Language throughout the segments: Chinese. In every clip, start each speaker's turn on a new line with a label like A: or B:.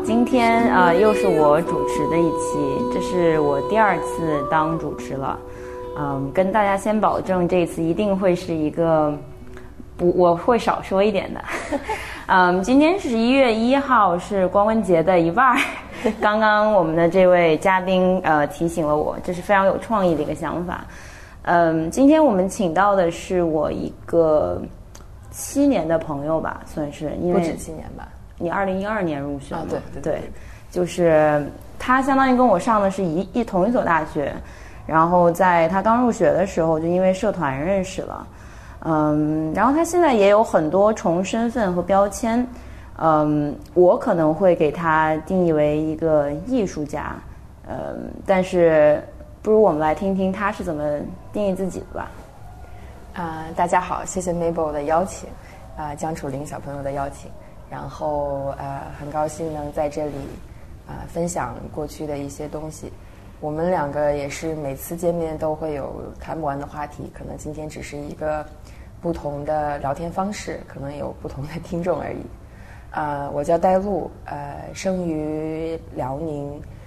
A: 今天又是我主持的一期，这是我第2次当主持了。跟大家先保证，这次一定会是一个我会少说一点的。今天是11月1号，是光棍节的一半。刚刚我们的这位嘉宾提醒了我，这是非常有创意的一个想法。今天我们请到的是我一个7年的朋友吧，算是，因为
B: 不止7年吧。
A: 你2012年入学嘛？
B: 对，
A: 就是他相当于跟我上的是同一所大学，然后在他刚入学的时候就因为社团认识了，然后他现在也有很多重身份和标签，我可能会给他定义为一个艺术家，但是不如我们来听听他是怎么定义自己的吧。
B: 大家好，谢谢 Mabel 的邀请，江楚林小朋友的邀请。然后很高兴能在这里分享过去的一些东西。我们2个也是每次见面都会有谈不完的话题，可能今天只是一个不同的聊天方式，可能有不同的听众而已。我叫戴璐，生于辽宁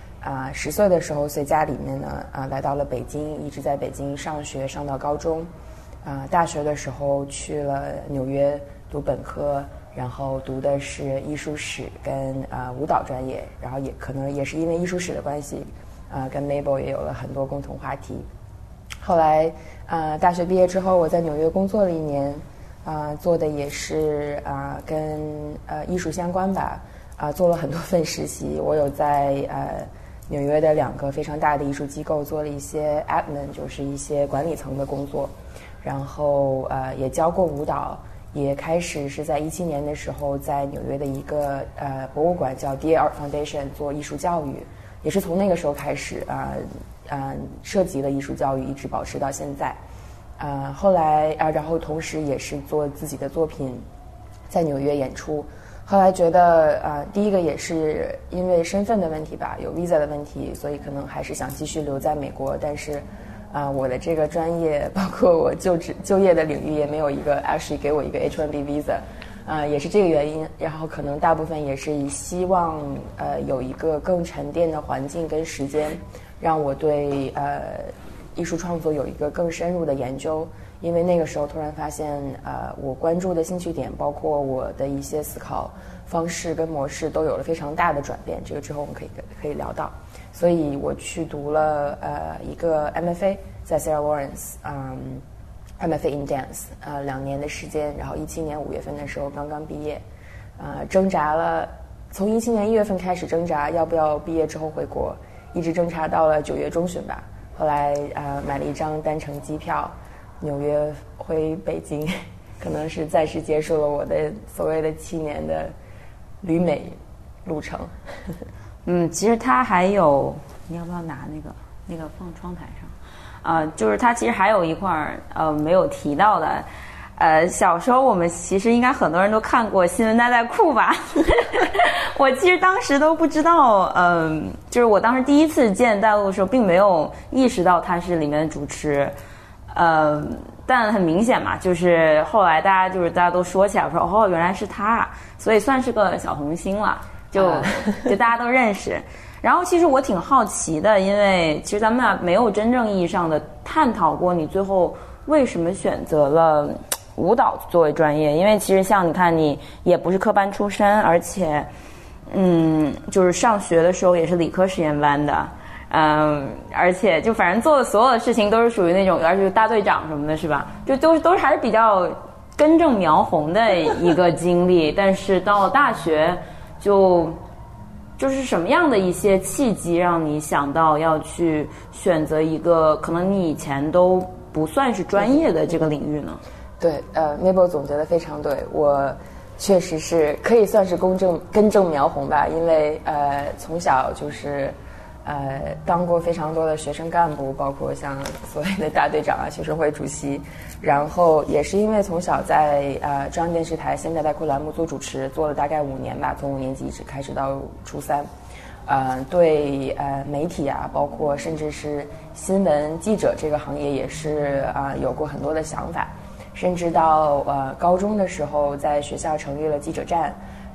B: ，10岁的时候随家里面呢来到了北京，一直在北京上学上到高中，大学的时候去了纽约读本科。然后读的是艺术史跟舞蹈专业，然后也可能也是因为艺术史的关系，跟 Mabel 也有了很多共同话题。后来大学毕业之后，我在纽约工作了1年，做的也是跟艺术相关吧，做了很多份实习。我有在纽约的2个非常大的艺术机构做了一些 admin， 就是一些管理层的工作，然后也教过舞蹈。也开始是在17年的时候，在纽约的一个博物馆叫 DA Art Foundation 做艺术教育，也是从那个时候开始涉及了艺术教育，一直保持到现在。后来然后同时也是做自己的作品，在纽约演出。后来觉得第一个也是因为身份的问题吧，有 visa 的问题，所以可能还是想继续留在美国，但是。我的这个专业，包括我就业的领域，也没有一个 actually 给我一个 H1B visa，也是这个原因。然后可能大部分也是希望有一个更沉淀的环境跟时间，让我对艺术创作有一个更深入的研究。因为那个时候突然发现，我关注的兴趣点，包括我的一些思考方式跟模式，都有了非常大的转变。这个之后我们可以聊到。所以我去读了一个 MFA， 在 Sarah Lawrence，MFA in Dance， 2年的时间，然后17年5月份的时候刚刚毕业，挣扎了，从17年1月份开始挣扎要不要毕业之后回国，一直挣扎到了9月中旬吧。后来买了一张单程机票，纽约回北京，可能是暂时结束了我的所谓的7年的旅美路程。
A: 其实他还有，你要不要拿那个放窗台上？就是他其实还有一块没有提到的，小时候我们其实应该很多人都看过新闻大带库吧？我其实当时都不知道，就是我当时第一次见戴璐的时候，并没有意识到他是里面的主持，但很明显嘛，就是后来大家都说起来，说哦原来是他，所以算是个小红星了。就大家都认识，然后其实我挺好奇的，因为其实咱们俩没有真正意义上的探讨过你最后为什么选择了舞蹈作为专业，因为其实像你看，你也不是科班出身，而且就是上学的时候也是理科实验班的，而且就反正做的所有的事情都是属于那种，而且大队长什么的，是吧？就都还是比较根正苗红的一个经历，但是到了大学。就是什么样的一些契机让你想到要去选择一个可能你以前都不算是专业的这个领域呢？
B: 对，Mabel 总结的非常对，我确实是可以算是根正苗红吧，因为从小就是当过非常多的学生干部，包括像所谓的大队长学生会主席，然后也是因为从小在中央电视台现代带库栏目做主持，做了大概5年吧，从5年级一直开始到初3，对媒体包括甚至是新闻记者这个行业也是有过很多的想法，甚至到高中的时候在学校成立了记者站。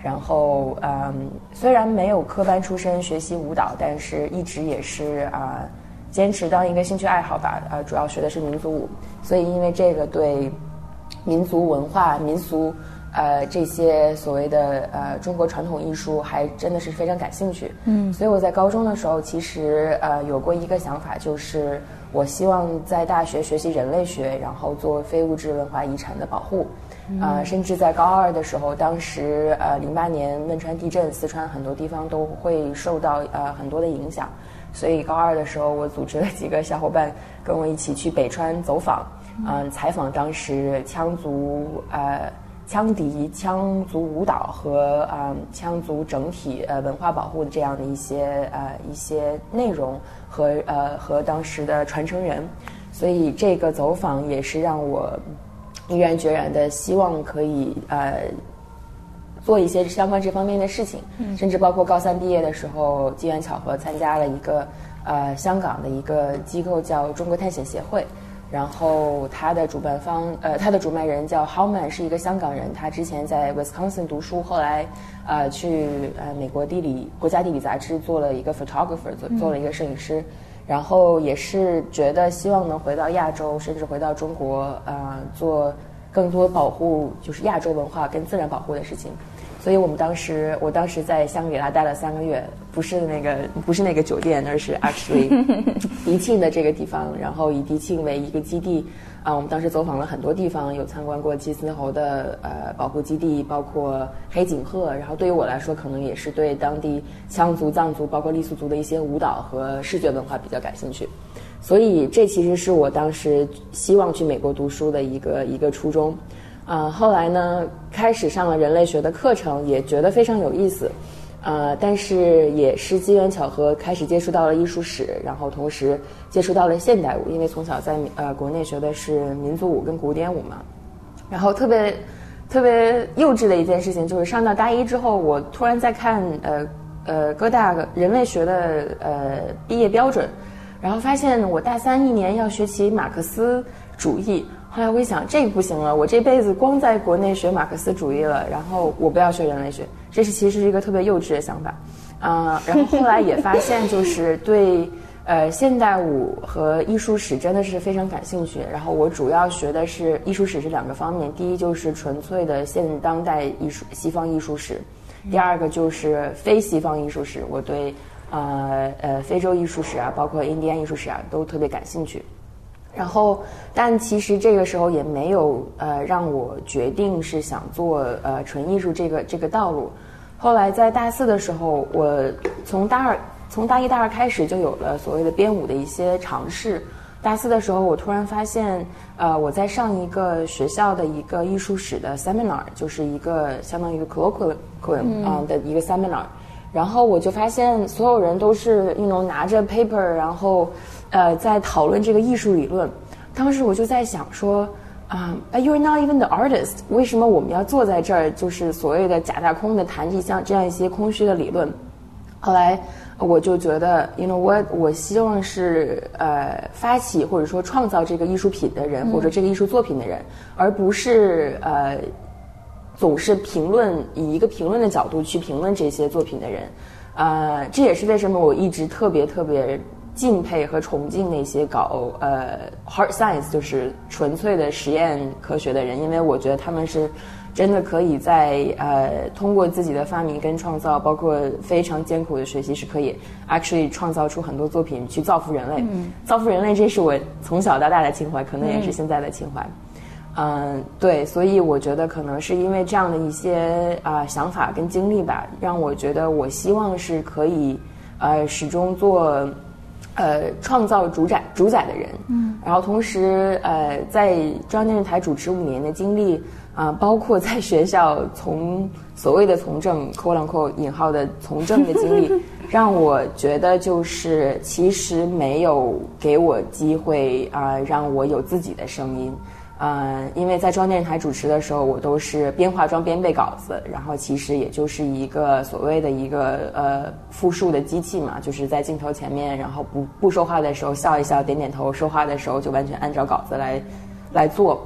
B: 然后虽然没有科班出身学习舞蹈，但是一直也是坚持当一个兴趣爱好吧。主要学的是民族舞，所以因为这个对民族文化、民俗这些所谓的中国传统艺术还真的是非常感兴趣。所以我在高中的时候其实有过一个想法，就是我希望在大学学习人类学，然后做非物质文化遗产的保护。甚至在高二的时候，当时08年汶川地震，四川很多地方都会受到很多的影响，所以高二的时候我组织了几个小伙伴跟我一起去北川走访，采访当时羌族羌笛、羌族舞蹈和羌族整体文化保护的这样的一些内容和当时的传承人，所以这个走访也是让我毅然决然的希望可以做一些相关这方面的事情，甚至包括高三毕业的时候，机缘巧合参加了一个香港的一个机构叫中国探险协会，然后他的主办人叫 Howman， 是一个香港人，他之前在 Wisconsin 读书，后来去美国国家地理杂志做了一个 photographer， 做了一个摄影师。然后也是觉得希望能回到亚洲，甚至回到中国，做更多保护就是亚洲文化跟自然保护的事情。所以我当时在香格里拉待了3个月，不是那个酒店，而是 actually 迪庆的这个地方，然后以迪庆为一个基地。我们当时走访了很多地方，有参观过鸡丝猴的保护基地，包括黑颈鹤。然后对于我来说，可能也是对当地羌族、藏族，包括傈僳族的一些舞蹈和视觉文化比较感兴趣。所以这其实是我当时希望去美国读书的一个初衷。后来呢，开始上了人类学的课程，也觉得非常有意思。但是也是机缘巧合，开始接触到了艺术史，然后同时接触到了现代舞，因为从小在国内学的是民族舞跟古典舞嘛。然后特别幼稚的一件事情就是上到大一之后，我突然在看哥大人类学的毕业标准，然后发现我大3一年要学习马克思主义。后来我一想，这个不行了，我这辈子光在国内学马克思主义了，然后我不要学人类学，这其实是一个特别幼稚的想法。然后后来也发现，就是对现代舞和艺术史真的是非常感兴趣。然后我主要学的是艺术史是2个方面，第一就是纯粹的现当代艺术西方艺术史，第二个就是非西方艺术史。我对非洲艺术史啊，包括印第安艺术史啊，都特别感兴趣。然后，但其实这个时候也没有让我决定是想做纯艺术这个道路。后来在大4的时候，我从大1、大2开始就有了所谓的编舞的一些尝试。大4的时候，我突然发现，我在上一个学校的一个艺术史的 seminar， 就是一个相当于一个 colloquium 的一个 seminar。然后我就发现所有人都是拿着 paper， 然后在讨论这个艺术理论。当时我就在想说you're not even the artist， 为什么我们要坐在这儿，就是所谓的假大空的谈这样一些空虚的理论。后来我就觉得我希望是发起或者说创造这个艺术品的人，或者这个艺术作品的人，而不是总是以一个评论的角度去评论这些作品的人。这也是为什么我一直特别敬佩和崇敬那些搞hard science， 就是纯粹的实验科学的人，因为我觉得他们是真的可以在通过自己的发明跟创造，包括非常艰苦的学习，是可以 actually 创造出很多作品去造福人类。造福人类，这是我从小到大的情怀，可能也是现在的情怀。对，所以我觉得可能是因为这样的一些想法跟经历吧，让我觉得我希望是可以始终做创造主宰的人。然后同时在中央电视台主持5年的经历包括在学校所谓的从政 quote unquote 引号的从政的经历让我觉得就是其实没有给我机会让我有自己的声音。因为在中央电视台主持的时候，我都是边化妆边背稿子，然后其实也就是一个所谓的一个复述的机器嘛，就是在镜头前面，然后不说话的时候笑一笑点点头，说话的时候就完全按照稿子来做。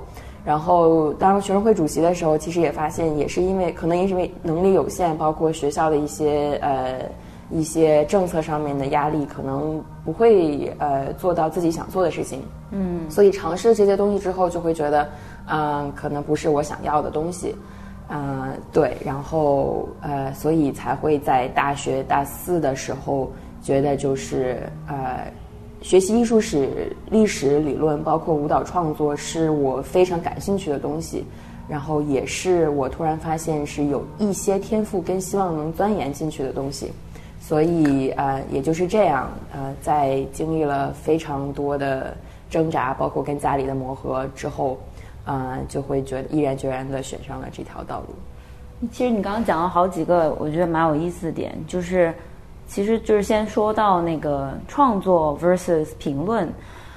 B: 然后当学生会主席的时候，其实也发现，也是因为可能也是因为能力有限，包括学校的一些政策上面的压力，可能不会做到自己想做的事情。所以尝试这些东西之后，就会觉得可能不是我想要的东西。对，然后所以才会在大学大4的时候觉得就是学习艺术史、历史理论，包括舞蹈创作，是我非常感兴趣的东西。然后也是我突然发现是有一些天赋跟希望能钻研进去的东西。所以也就是这样，在经历了非常多的挣扎，包括跟家里的磨合之后，就会觉得毅然决然地选上了这条道路。
A: 其实你刚刚讲了好几个我觉得蛮有意思的点，其实就是先说到那个创作 versus 评论。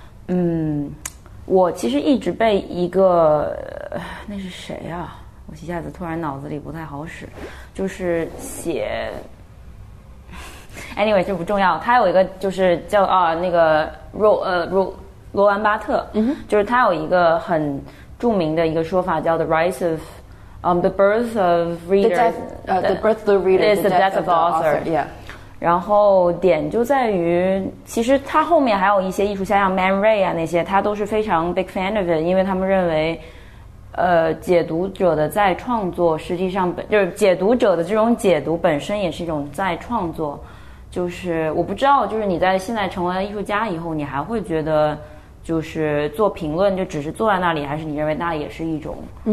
A: 我其实一直被一个那是谁啊？我一下子突然脑子里不太好使，就是写。Anyway， 这不重要。他有一个就是叫那个罗兰巴特，就是他有一个很著名的一个说法叫 The Rise of the Birth of Reader，
B: the birth of the reader
A: is the death of the author。然后点就在于，其实他后面还有一些艺术家像 Man Ray 啊那些，他都是非常 big fan of it， 因为他们认为，解读者的再创作实际上就是解读者的这种解读本身也是一种再创作。就是我不知道，就是你在现在成为了艺术家以后，你还会觉得就是做评论就只是坐在那里，还是你认为那也是一种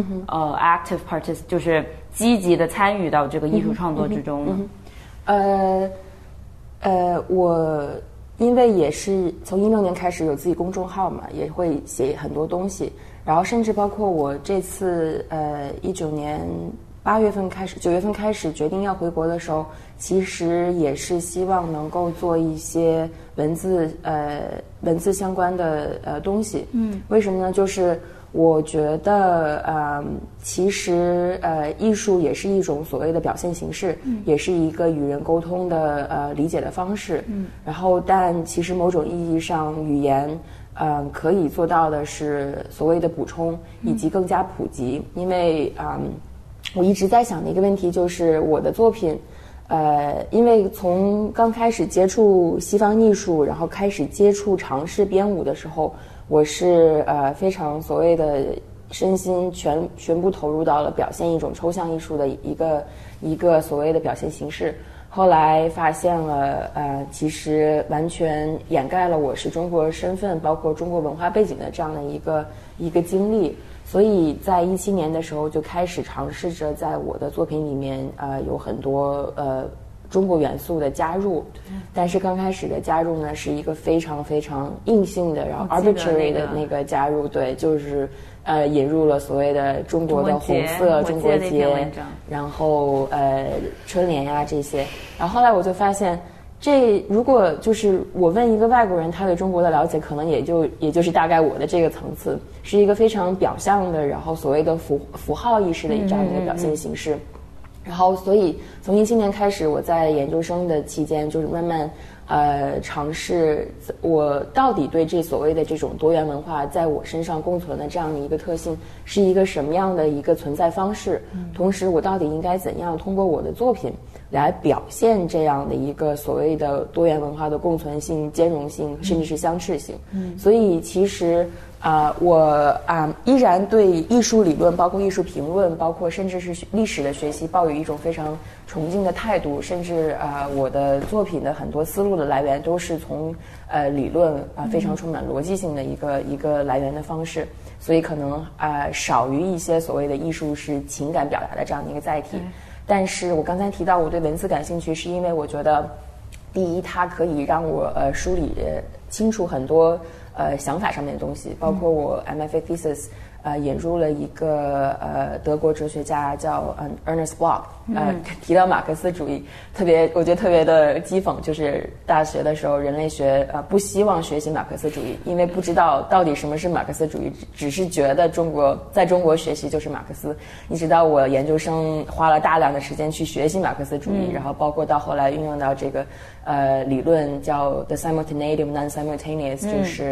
A: active participation， 就是积极的参与到这个艺术创作之中呢？
B: 我因为也是从16年开始有自己公众号嘛，也会写很多东西，然后甚至包括我这次19年8月份开始9月份开始决定要回国的时候，其实也是希望能够做一些文字相关的东西。为什么呢？就是我觉得其实艺术也是一种所谓的表现形式，也是一个与人沟通的理解的方式。然后但其实某种意义上，语言可以做到的是所谓的补充以及更加普及。因为我一直在想的一个问题就是我的作品因为从刚开始接触西方艺术，然后开始接触尝试编舞的时候，我是非常所谓的身心全部投入到了表现一种抽象艺术的一个所谓的表现形式。后来发现了其实完全掩盖了我是中国身份，包括中国文化背景的这样的一个经历。所以在17年的时候就开始尝试着在我的作品里面有很多中国元素的加入，但是刚开始的加入呢是一个非常非常硬性的，然后 arbitrary 的那个加入，对，就是引入了所谓的中国的红色中国节，然后春联呀这些，然后后来我就发现。如果就是我问一个外国人他对中国的了解，可能也就是大概我的这个层次，是一个非常表象的，然后所谓的符号意识的这样的一个表现形式。然后所以从17年开始，我在研究生的期间就是慢慢尝试我到底对这所谓的这种多元文化在我身上共存的这样的一个特性是一个什么样的一个存在方式，同时我到底应该怎样通过我的作品来表现这样的一个所谓的多元文化的共存性、兼容性，甚至是相斥性。所以其实我依然对艺术理论，包括艺术评论，包括甚至是历史的学习，抱有一种非常崇敬的态度。甚至我的作品的很多思路的来源都是从理论非常充满逻辑性的一个来源的方式。所以可能少于一些所谓的艺术是情感表达的这样的一个载体。但是我刚才提到我对文字感兴趣，是因为我觉得，第一，它可以让我梳理清楚很多想法上面的东西，包括我 MFA thesis 引入了一个德国哲学家叫Ernest Bloch，提到马克思主义，我觉得特别的讥讽，就是大学的时候人类学不希望学习马克思主义，因为不知道到底什么是马克思主义，只是觉得在中国学习就是马克思。一直到我研究生花了大量的时间去学习马克思主义，然后包括到后来运用到这个理论叫 the simultaneity of non-simultaneous，就是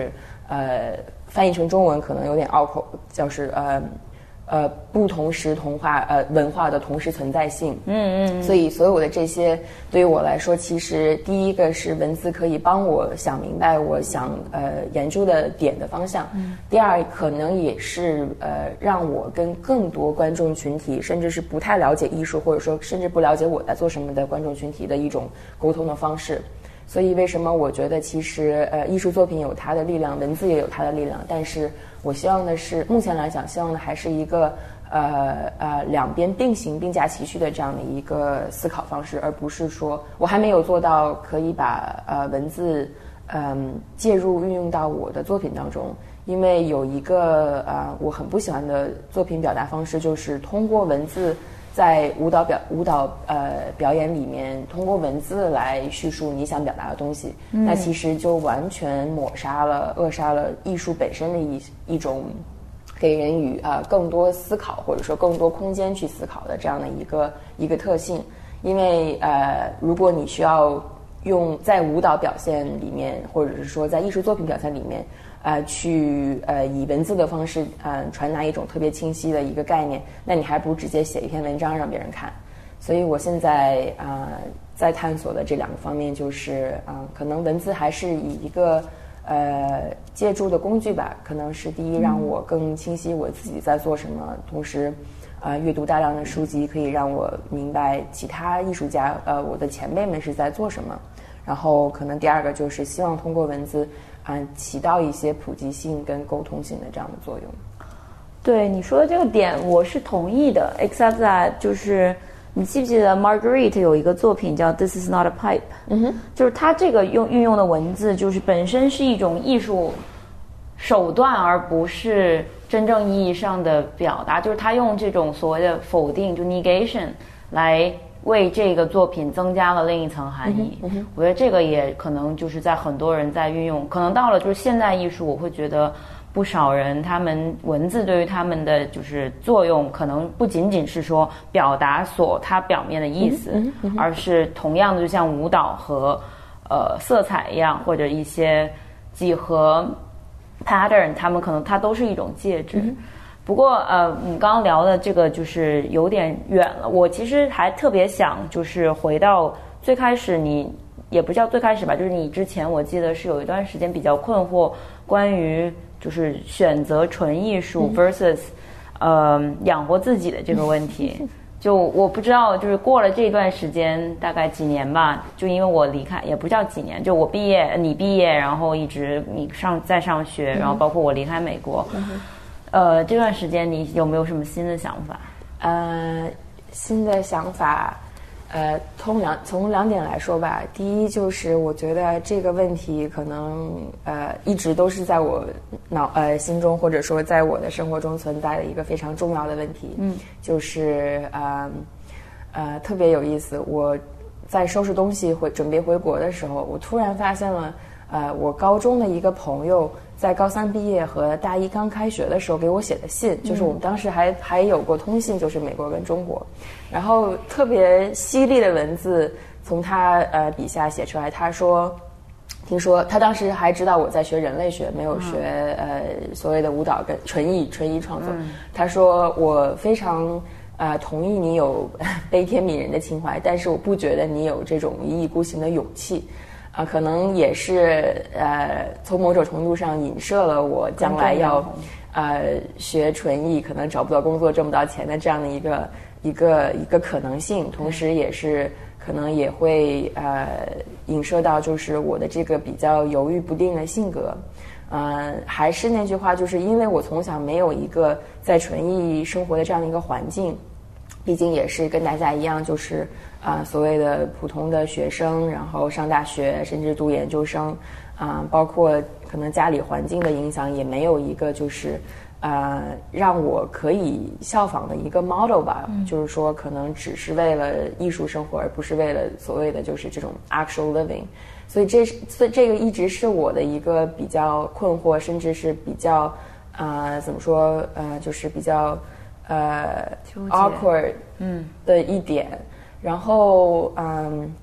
B: 翻译成中文可能有点拗口，就是不同时同化文化的同时存在性。所以所有的这些对于我来说，其实第一个是文字可以帮我想明白我想研究的点的方向，第二可能也是让我跟更多观众群体，甚至是不太了解艺术或者说甚至不了解我在做什么的观众群体的一种沟通的方式。所以为什么我觉得其实艺术作品有它的力量，文字也有它的力量，但是我希望的是目前来讲希望的还是一个两边并行并驾齐驱的这样的一个思考方式，而不是说我还没有做到可以把文字介入运用到我的作品当中。因为有一个我很不喜欢的作品表达方式，就是通过文字在舞蹈表演里面通过文字来叙述你想表达的东西，那其实就完全扼杀了艺术本身的一种给人与更多思考或者说更多空间去思考的这样的一个特性。因为如果你需要用在舞蹈表现里面，或者是说在艺术作品表现里面去以文字的方式传达一种特别清晰的一个概念，那你还不如直接写一篇文章让别人看。所以我现在在探索的这两个方面，就是可能文字还是以一个借助的工具吧，可能是第一让我更清晰我自己在做什么，同时阅读大量的书籍可以让我明白其他艺术家我的前辈们是在做什么。然后可能第二个就是希望通过文字起到一些普及性跟沟通性的这样的作用。
A: 对你说的这个点我是同意的 except that 就是你记不记得 Marguerite 有一个作品叫 This is not a pipe，就是它这个运用的文字就是本身是一种艺术手段，而不是真正意义上的表达，就是他用这种所谓的否定就 negation 来为这个作品增加了另一层含义。我觉得这个也可能就是在很多人在运用，可能到了就是现代艺术，我会觉得不少人他们文字对于他们的就是作用，可能不仅仅是说表达它表面的意思，而是同样的就像舞蹈和色彩一样，或者一些几何 pattern， 他们可能它都是一种介质。不过我们刚刚聊的这个就是有点远了，我其实还特别想就是回到最开始，你也不叫最开始吧，就是你之前我记得是有一段时间比较困惑关于就是选择纯艺术 versus 养活自己的这个问题。就我不知道，就是过了这段时间大概几年吧，就因为我离开也不叫几年，就我毕业你毕业，然后一直你在上学，然后包括我离开美国，这段时间你有没有什么新的想法？
B: 新的想法，从两点来说吧。第一就是我觉得这个问题可能一直都是在我心中，或者说在我的生活中存在的一个非常重要的问题。就是特别有意思。我在收拾东西准备回国的时候，我突然发现了我高中的一个朋友在高三毕业和大一刚开学的时候给我写的信，就是我们当时还有过通信，就是美国跟中国，然后特别犀利的文字从他笔下写出来。他说，听说他当时还知道我在学人类学，没有学所谓的舞蹈跟纯艺创作。他说我非常同意你有悲天悯人的情怀，但是我不觉得你有这种一意孤行的勇气。可能也是从某种程度上影射了我将来要学纯艺，可能找不到工作挣不到钱的这样的一个可能性，同时也是可能也会影射到就是我的这个比较犹豫不定的性格。还是那句话，就是因为我从小没有一个在纯艺生活的这样的一个环境，毕竟也是跟大家一样，就是所谓的普通的学生，然后上大学甚至读研究生，包括可能家里环境的影响，也没有一个就是让我可以效仿的一个 model 吧。就是说可能只是为了艺术生活，而不是为了所谓的就是这种 actual living。所以这个一直是我的一个比较困惑，甚至是比较怎么说就是比较awkward 的一点。然后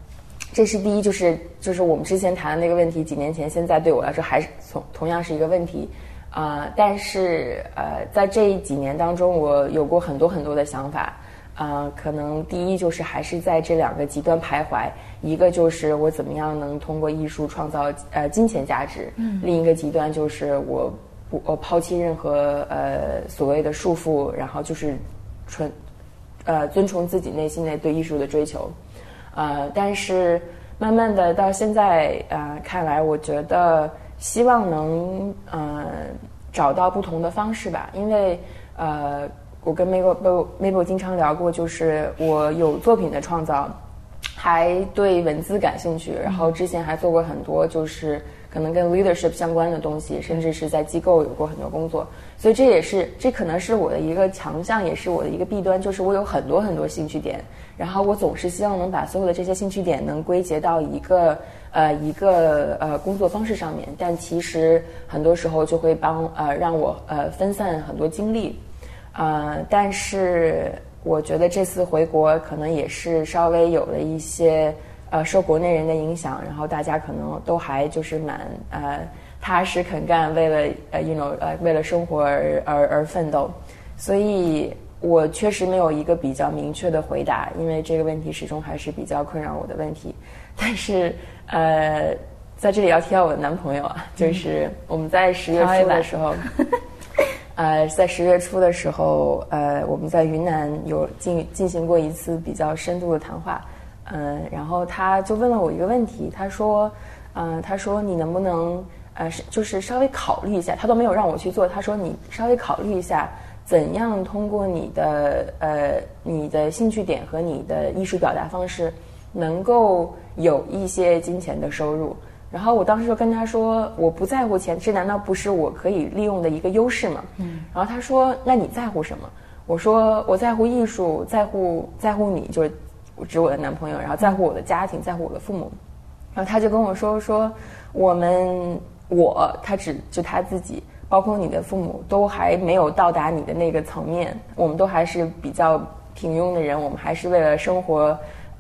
B: 这是第一，就是我们之前谈的那个问题，几年前现在对我来说还是同样是一个问题。但是在这几年当中，我有过很多很多的想法。可能第一就是还是在这两个极端徘徊，一个就是我怎么样能通过艺术创造金钱价值，另一个极端就是我抛弃任何所谓的束缚，然后就是遵从自己内心的对艺术的追求。但是慢慢的到现在看来，我觉得希望能找到不同的方式吧，因为我跟 Mabel 经常聊过，就是我有作品的创造，还对文字感兴趣，然后之前还做过很多就是可能跟 leadership 相关的东西，甚至是在机构有过很多工作，所以这可能是我的一个强项，也是我的一个弊端，就是我有很多很多兴趣点，然后我总是希望能把所有的这些兴趣点能归结到一个工作方式上面，但其实很多时候就会让我分散很多精力。但是我觉得这次回国可能也是稍微有了一些受国内人的影响，然后大家可能都还就是蛮踏实肯干，为了为了生活而奋斗，所以我确实没有一个比较明确的回答，因为这个问题始终还是比较困扰我的问题。但是在这里要提到我的男朋友啊，就是我们在10月初的时候。在10月初的时候，我们在云南有进行过一次比较深度的谈话，然后他就问了我一个问题，他说你能不能就是稍微考虑一下，他都没有让我去做，他说你稍微考虑一下，怎样通过你的兴趣点和你的艺术表达方式，能够有一些金钱的收入。然后我当时就跟他说，我不在乎钱，这难道不是我可以利用的一个优势吗？然后他说，那你在乎什么？我说我在乎艺术，在乎你，就是指我的男朋友，然后在乎我的家庭，在乎我的父母。然后他就跟我说他就他自己，包括你的父母都还没有到达你的那个层面，我们都还是比较平庸的人，我们还是为了生活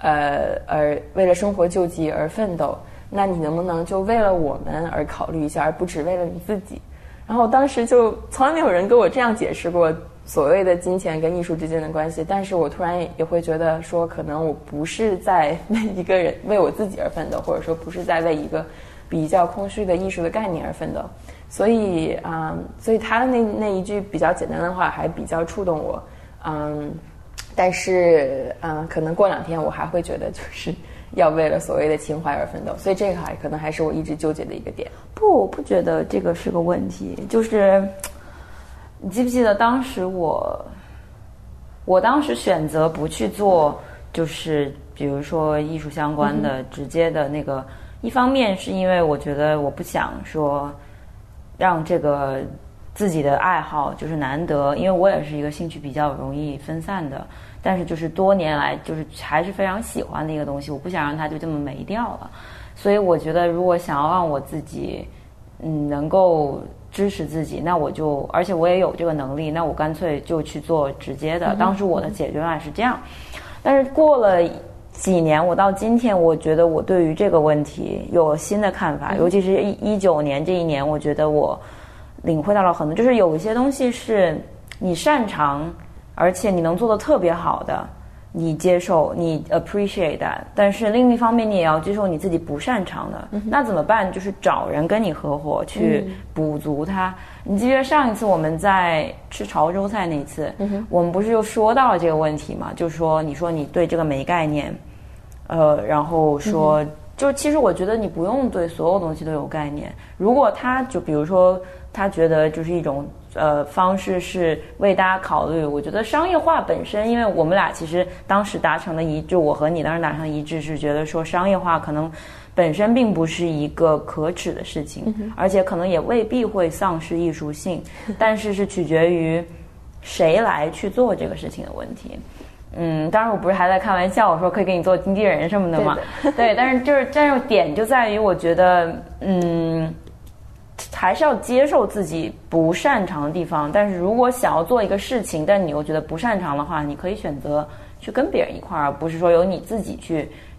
B: 救济而奋斗。那你能不能就为了我们而考虑一下，而不只为了你自己？然后当时就从来没有人跟我这样解释过所谓的金钱跟艺术之间的关系，但是我突然也会觉得说，可能我不是在为我自己而奋斗，或者说不是在为一个比较空虚的艺术的概念而奋斗。所以他的那一句比较简单的话还比较触动我。但是可能过2天我还会觉得就是要为了所谓的情怀而奋斗，所以这个可能还是我一直纠结的一个点。
A: 我不觉得这个是个问题，就是你记不记得当时我当时选择不去做，就是比如说艺术相关的直接的那个，一方面是因为我觉得我不想说让这个自己的爱好就是难得，因为我也是一个兴趣比较容易分散的，但是就是多年来就是还是非常喜欢的一个东西，我不想让它就这么没掉了。所以我觉得如果想要让我自己能够支持自己，那我就，而且我也有这个能力，那我干脆就去做直接的。当时我的解决方案是这样，但是过了几年，我到今天我觉得我对于这个问题有了新的看法，尤其是19年这一年，我觉得我领会到了很多，就是有一些东西是你擅长而且你能做得特别好的，你接受，你 appreciate that， 但是另一方面你也要接受你自己不擅长的，那怎么办？就是找人跟你合伙去补足它。你记得上一次我们在吃潮州菜那一次，我们不是就说到了这个问题嘛？就是说你说你对这个没概念，然后说就其实我觉得你不用对所有东西都有概念。如果他就比如说他觉得就是一种方式是为大家考虑，我觉得商业化本身，因为我们俩其实当时达成的就我和你当时达成的一致是觉得说商业化可能本身并不是一个可耻的事情，而且可能也未必会丧失艺术性，但是是取决于谁来去做这个事情的问题。当然我不是还在开玩笑，我说可以给你做经纪人什么的嘛，对，但是就是这种点就在于我觉得还是要接受自己不擅长的地方，但是如果想要做一个事情，但你又觉得不擅长的话，你可以选择去跟别人一块儿，而不是说由你自己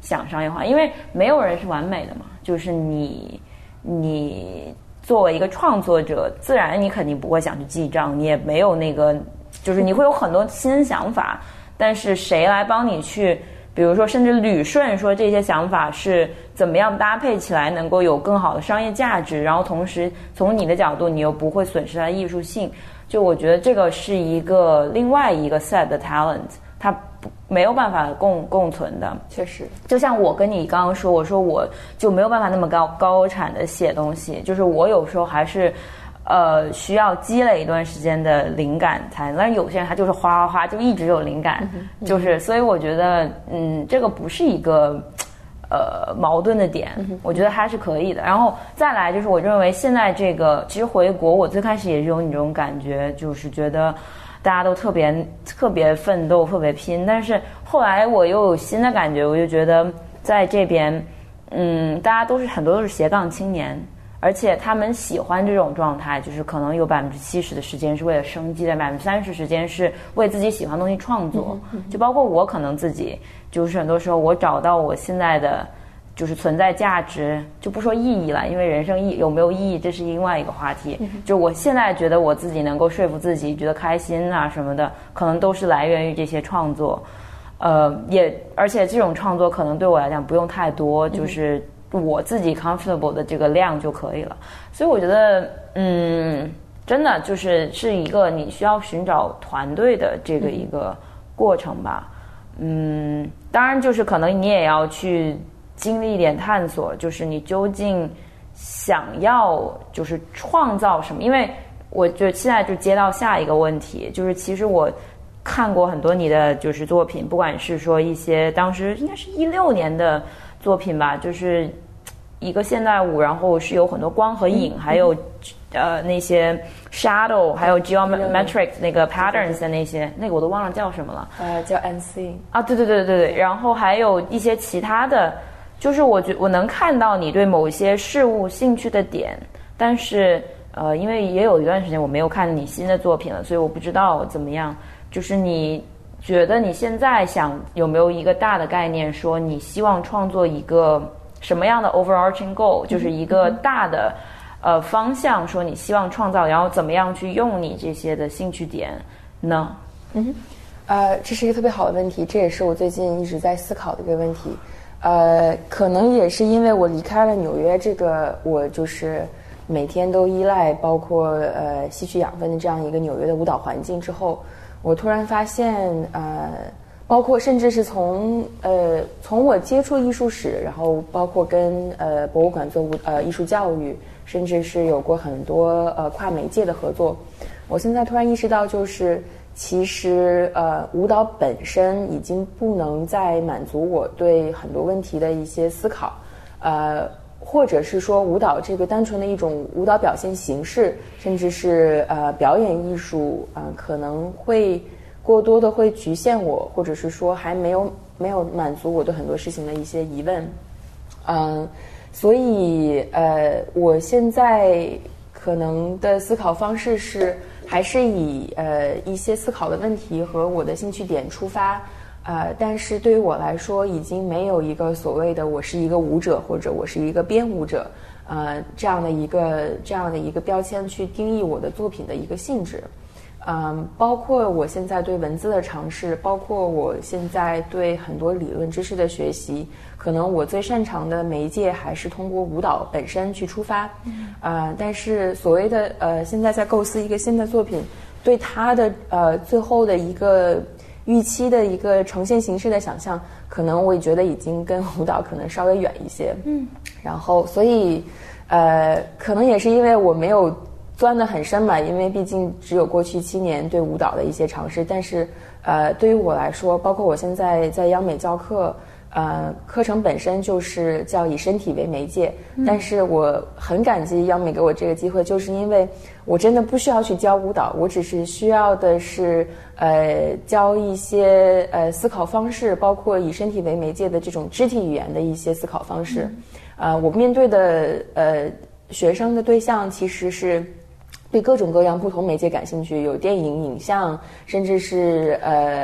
A: 想商业化，因为没有人是完美的嘛，就是你作为一个创作者，自然你肯定不会想去记账，你也没有那个，就是你会有很多新想法，但是谁来帮你去，比如说甚至捋顺说这些想法是怎么样搭配起来能够有更好的商业价值，然后同时从你的角度你又不会损失它的艺术性，就我觉得这个是一个另外一个 set 的 talent， 它没有办法共存的。
B: 确实，
A: 就像我跟你刚刚说，我说我就没有办法那么高产的写东西，就是我有时候还是需要积累一段时间的灵感才能，但是有些人他就是哗哗哗就一直有灵感，就是所以我觉得这个不是一个矛盾的点，我觉得还是可以的。然后再来就是我认为现在这个其实回国，我最开始也是有你这种感觉，就是觉得大家都特别奋斗，特别拼，但是后来我又有新的感觉，我就觉得在这边大家很多都是斜杠青年，而且他们喜欢这种状态，就是可能有70%的时间是为了生计，在30%时间是为自己喜欢的东西创作，就包括我可能自己就是很多时候我找到我现在的就是存在价值，就不说意义了，因为人生有没有意义这是另外一个话题，就我现在觉得我自己能够说服自己觉得开心啊什么的，可能都是来源于这些创作，而且这种创作可能对我来讲不用太多，就是我自己 comfortable 的这个量就可以了，所以我觉得真的就是一个你需要寻找团队的这个一个过程吧。当然就是可能你也要去经历一点探索，就是你究竟想要就是创造什么，因为我就现在就接到下一个问题，就是其实我看过很多你的就是作品，不管是说一些当时应该是16年的作品吧，就是一个现代舞，然后是有很多光和影，还有那些 shadow， 还有 geometric 那个 patterns 的那些，那个我都忘了叫什么了，
B: 叫 NC
A: 啊，对，然后还有一些其他的，就是我能看到你对某一些事物兴趣的点，但是因为也有一段时间我没有看你新的作品了，所以我不知道怎么样。就是你觉得你现在有没有一个大的概念，说你希望创作一个什么样的 overarching goal， 就是一个大的方向，说你希望创造，然后怎么样去用你这些的兴趣点呢？
B: 这是一个特别好的问题，这也是我最近一直在思考的一个问题。可能也是因为我离开了纽约这个我就是每天都依赖包括吸取养分的这样一个纽约的舞蹈环境之后，我突然发现包括甚至是从我接触艺术史，然后包括跟博物馆做艺术教育，甚至是有过很多跨媒介的合作，我现在突然意识到，就是其实舞蹈本身已经不能再满足我对很多问题的一些思考，或者是说舞蹈这个单纯的一种舞蹈表现形式，甚至是表演艺术可能会过多的会局限我，或者是说还没有满足我对很多事情的一些疑问，所以我现在可能的思考方式是还是以一些思考的问题和我的兴趣点出发，但是对于我来说已经没有一个所谓的我是一个舞者或者我是一个编舞者这样的一个标签去定义我的作品的一个性质。包括我现在对文字的尝试，包括我现在对很多理论知识的学习，可能我最擅长的媒介还是通过舞蹈本身去出发。但是所谓的现在在构思一个新的作品，对它的最后的一个预期的一个呈现形式的想象，可能我也觉得已经跟舞蹈可能稍微远一些。然后所以可能也是因为我没有钻得很深嘛，因为毕竟只有过去7年对舞蹈的一些尝试，但是对于我来说，包括我现在在央美教课，课程本身就是叫以身体为媒介，但是我很感激央美给我这个机会，就是因为我真的不需要去教舞蹈，我只是需要的是教一些思考方式，包括以身体为媒介的这种肢体语言的一些思考方式。我面对的学生的对象其实是对各种各样不同媒介感兴趣，有电影、影像，甚至是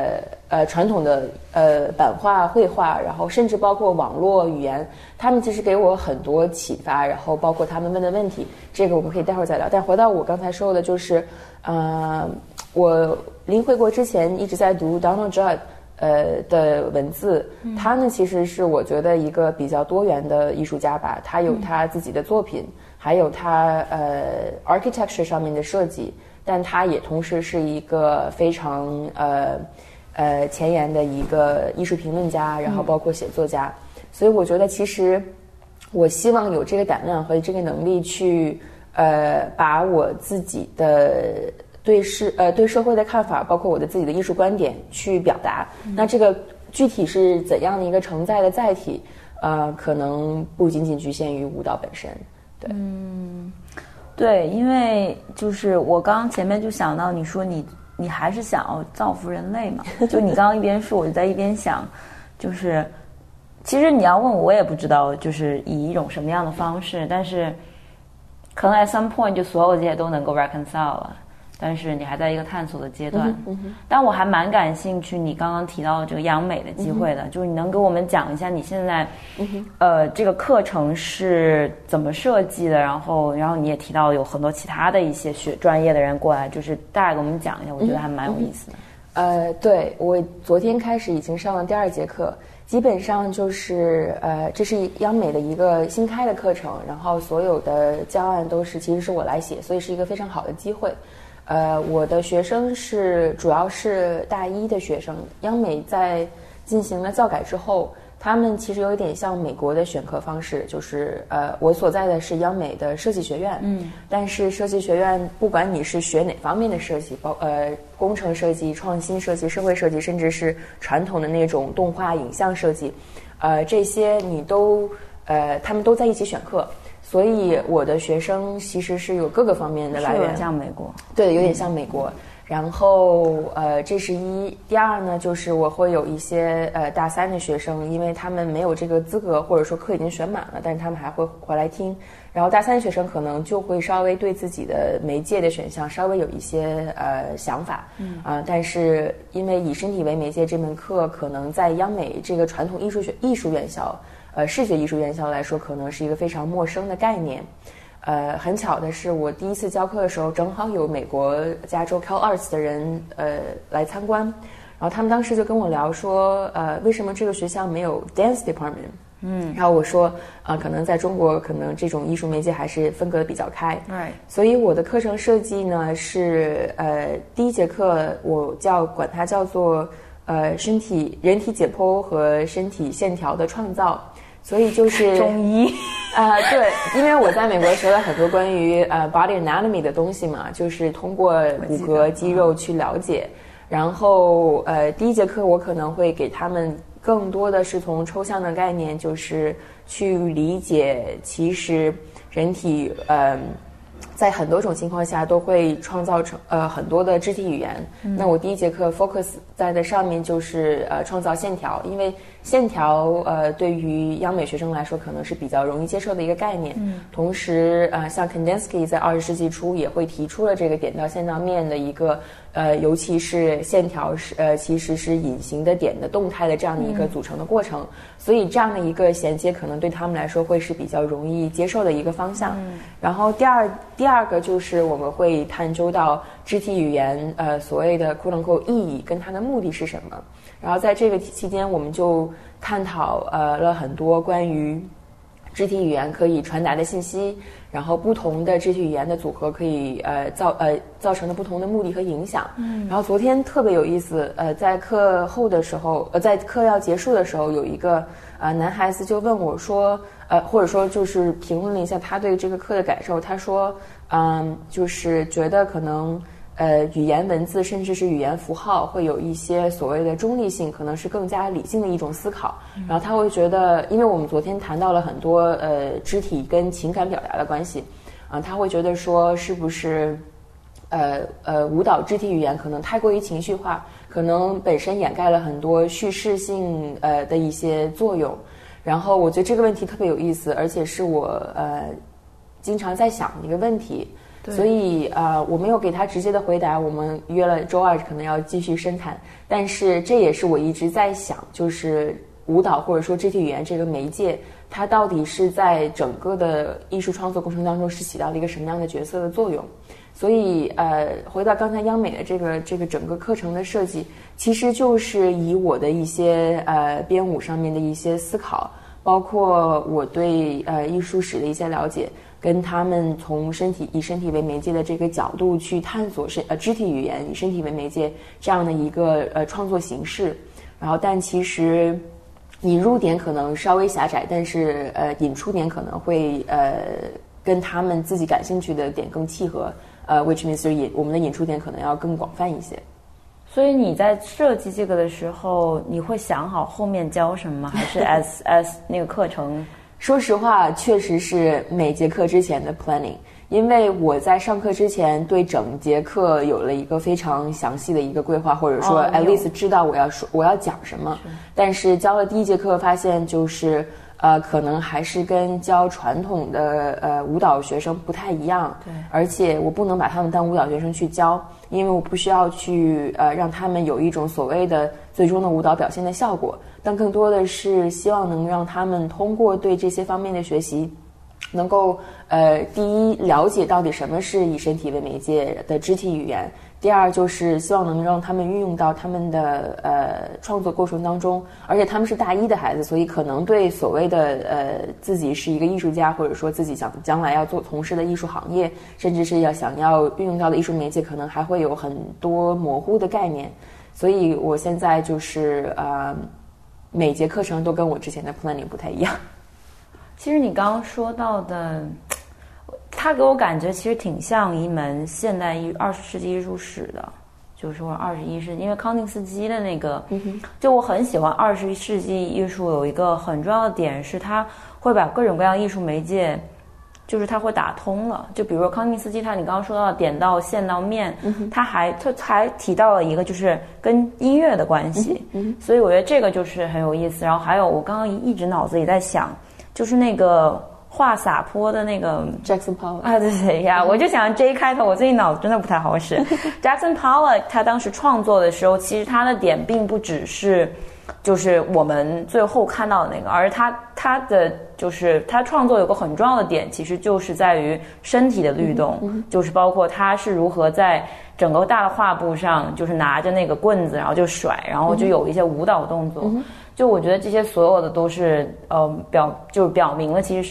B: 传统的版画、绘画，然后甚至包括网络语言，他们其实给我很多启发，然后包括他们问的问题，这个我们可以待会儿再聊。但回到我刚才说的，就是我临回国之前一直在读 Donald Judd 的文字，他呢其实是我觉得一个比较多元的艺术家吧，他有他自己的作品，还有他architecture 上面的设计，但他也同时是一个非常前沿的一个艺术评论家，然后包括写作家，所以我觉得其实我希望有这个胆量和这个能力去把我自己的对社会的看法，包括我的自己的艺术观点去表达。那这个具体是怎样的一个承载的载体，可能不仅仅局限于舞蹈本身。对，
A: 对，因为就是我刚刚前面就想到你说你还是想要造福人类嘛？就你刚刚一边说，我就在一边想，就是其实你要问我，我也不知道，就是以一种什么样的方式，但是可能 at some point 就所有这些都能够 reconcile 了。但是你还在一个探索的阶段，但我还蛮感兴趣你刚刚提到的这个央美的机会的，就是你能给我们讲一下你现在，这个课程是怎么设计的，然后你也提到有很多其他的一些专业的人过来，就是大概给我们讲一下，我觉得还蛮有意思的。
B: 对，我昨天开始已经上了第2节课，基本上就是这是央美的一个新开的课程，然后所有的教案其实是我来写，所以是一个非常好的机会。我的学生主要是大一的学生。央美在进行了教改之后，他们其实有一点像美国的选课方式，就是我所在的是央美的设计学院，但是设计学院不管你是学哪方面的设计，工程设计、创新设计、社会设计，甚至是传统的那种动画、影像设计，这些他们都在一起选课。所以我的学生其实是有各个方面的来源，
A: 有点像美国，
B: 对，有点像美国。然后这是第二呢，就是我会有一些大3的学生，因为他们没有这个资格，或者说课已经选满了，但是他们还会回来听。然后大3学生可能就会稍微对自己的媒介的选项稍微有一些想法，但是因为以身体为媒介这门课，可能在央美这个传统艺术院校。视觉艺术院校来说，可能是一个非常陌生的概念。很巧的是，我第一次教课的时候，正好有美国加州 CalArts 的人来参观，然后他们当时就跟我聊说，为什么这个学校没有 dance department？然后我说，可能在中国，可能这种艺术媒介还是分隔的比较开。所以我的课程设计呢是，第1节课我管它叫做人体解剖和身体线条的创造。所以就是
A: 中医
B: 对，因为我在美国学了很多关于body anatomy 的东西嘛，就是通过骨骼肌肉去了解。然后第1节课我可能会给他们更多的是从抽象的概念，就是去理解其实人体在很多种情况下都会创造成很多的肢体语言。那我第1节课 focus 在的上面就是创造线条，因为线条对于央美学生来说可能是比较容易接受的一个概念。同时像 Kandinsky 在20世纪初也会提出了这个点到线到面的一个尤其是线条其实是隐形的点的动态的这样的一个组成的过程，所以这样的一个衔接可能对他们来说会是比较容易接受的一个方向。然后第二个就是我们会探究到肢体语言所谓的 quote unquote 意义跟它的目的是什么。然后在这个期间我们就探讨了很多关于肢体语言可以传达的信息，然后不同的肢体语言的组合可以造成的不同的目的和影响。然后昨天特别有意思，在课后的时候，在课要结束的时候，有一个男孩子就问我说，或者说就是评论了一下他对这个课的感受。他说，就是觉得可能语言文字甚至是语言符号会有一些所谓的中立性，可能是更加理性的一种思考。然后他会觉得，因为我们昨天谈到了很多肢体跟情感表达的关系，他会觉得说是不是舞蹈肢体语言可能太过于情绪化，可能本身掩盖了很多叙事性的一些作用。然后我觉得这个问题特别有意思，而且是我经常在想的一个问题。 所以我没有给他直接的回答，我们约了周2可能要继续深谈，但是这也是我一直在想，就是舞蹈或者说肢体语言这个媒介，它到底是在整个的艺术创作过程当中是起到了一个什么样的角色的作用。所以回到刚才央美的这个整个课程的设计，其实就是以我的一些编舞上面的一些思考，包括我对艺术史的一些了解，跟他们从以身体为媒介的这个角度去探索肢体语言以身体为媒介这样的一个创作形式。然后但其实引入点可能稍微狭窄，但是引出点可能会跟他们自己感兴趣的点更契合，which means 我们的引出点可能要更广泛一些。
A: 所以你在设计这个的时候，你会想好后面教什么吗？还是 as 那个课程？
B: 说实话，确实是每节课之前的 planning， 因为我在上课之前对整节课有了一个非常详细的一个规划，或者说 at least 知道我要讲什么。但是教了第一节课，发现就是可能还是跟教传统的舞蹈学生不太一样。
A: 对，
B: 而且我不能把他们当舞蹈学生去教，因为我不需要去让他们有一种所谓的最终的舞蹈表现的效果，但更多的是希望能让他们通过对这些方面的学习，能够第一了解到底什么是以身体为媒介的肢体语言，第二就是希望能让他们运用到他们的创作过程当中，而且他们是大一的孩子，所以可能对所谓的自己是一个艺术家，或者说自己将来要从事的艺术行业，甚至是想要运用到的艺术媒介，可能还会有很多模糊的概念。所以我现在就是每节课程都跟我之前的 planning 不太一样。
A: 其实你刚刚说到的，它给我感觉其实挺像一门现代20世纪艺术史的，就是说21世纪，因为康定斯基的那个，就我很喜欢20世纪艺术有一个很重要的点是，它会把各种各样艺术媒介，就是它会打通了。就比如说康定斯基，你刚刚说到点到线到面，他还提到了一个就是跟音乐的关系，所以我觉得这个就是很有意思。然后还有我刚刚一直脑子里在想，就是那个画洒脱的那个
B: Jackson Pollock
A: 啊，对呀，我就想 J 开头，我最近脑子真的不太好使。Jackson Pollock 他当时创作的时候，其实他的点并不只是就是我们最后看到的那个，而他的就是他创作有个很重要的点，其实就是在于身体的律动，就是包括他是如何在整个大的画布上，就是拿着那个棍子，然后就甩，然后就有一些舞蹈动作。就我觉得这些所有的都是表明了其实是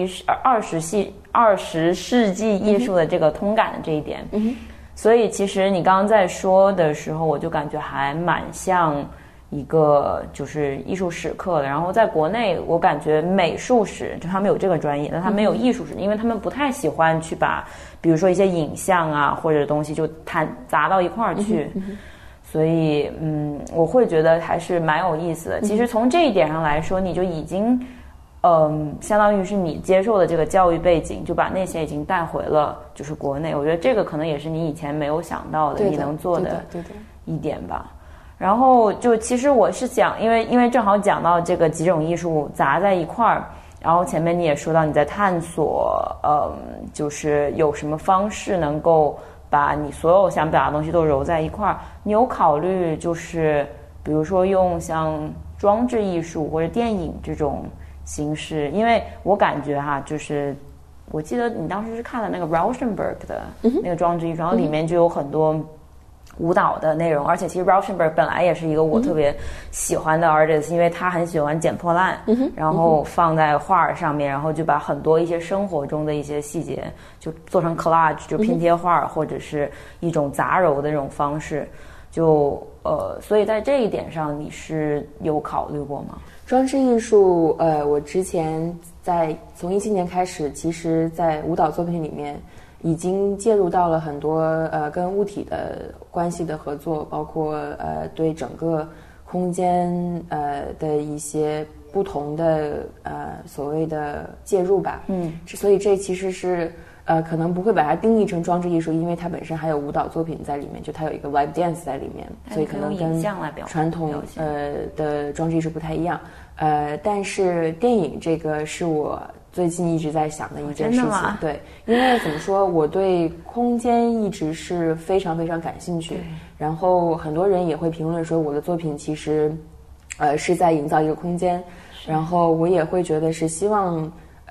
A: 20世纪艺术的这个通感的这一点。所以其实你刚刚在说的时候，我就感觉还蛮像一个就是艺术史课的。然后在国内我感觉美术史就他们有这个专业，但他没有艺术史，因为他们不太喜欢去把比如说一些影像啊或者东西就砸到一块儿去。所以我会觉得还是蛮有意思的。其实从这一点上来说，你就已经相当于是你接受的这个教育背景，就把那些已经带回了就是国内。我觉得这个可能也是你以前没有想到的你能做的一点吧。然后就其实我是想，因为正好讲到这个几种艺术砸在一块儿，然后前面你也说到你在探索就是有什么方式能够把你所有想表达的东西都揉在一块儿。你有考虑就是比如说用像装置艺术或者电影这种形式？因为我感觉就是我记得你当时是看了那个 Rauschenberg 的那个装置艺术，然后里面就有很多舞蹈的内容，而且其实 Rauschenberg 本来也是一个我特别喜欢的 artist，因为他很喜欢捡破烂，然后放在画上面，然后就把很多一些生活中的一些细节就做成 collage， 就拼贴画，或者是一种杂糅的这种方式。就所以在这一点上你是有考虑过吗？
B: 装置艺术我之前从2017年开始，其实在舞蹈作品里面已经介入到了很多跟物体的关系的合作，包括对整个空间的一些不同的所谓的介入吧。所以这其实是可能不会把它定义成装置艺术，因为它本身还有舞蹈作品在里面，就它有一个 live dance 在里面，所以可能跟传统的装置艺术不太一样。但是电影这个是我最近一直在想的一件事情。
A: 真的吗？
B: 对，因为怎么说，我对空间一直是非常非常感兴趣，然后很多人也会评论说我的作品其实是在营造一个空间，然后我也会觉得是希望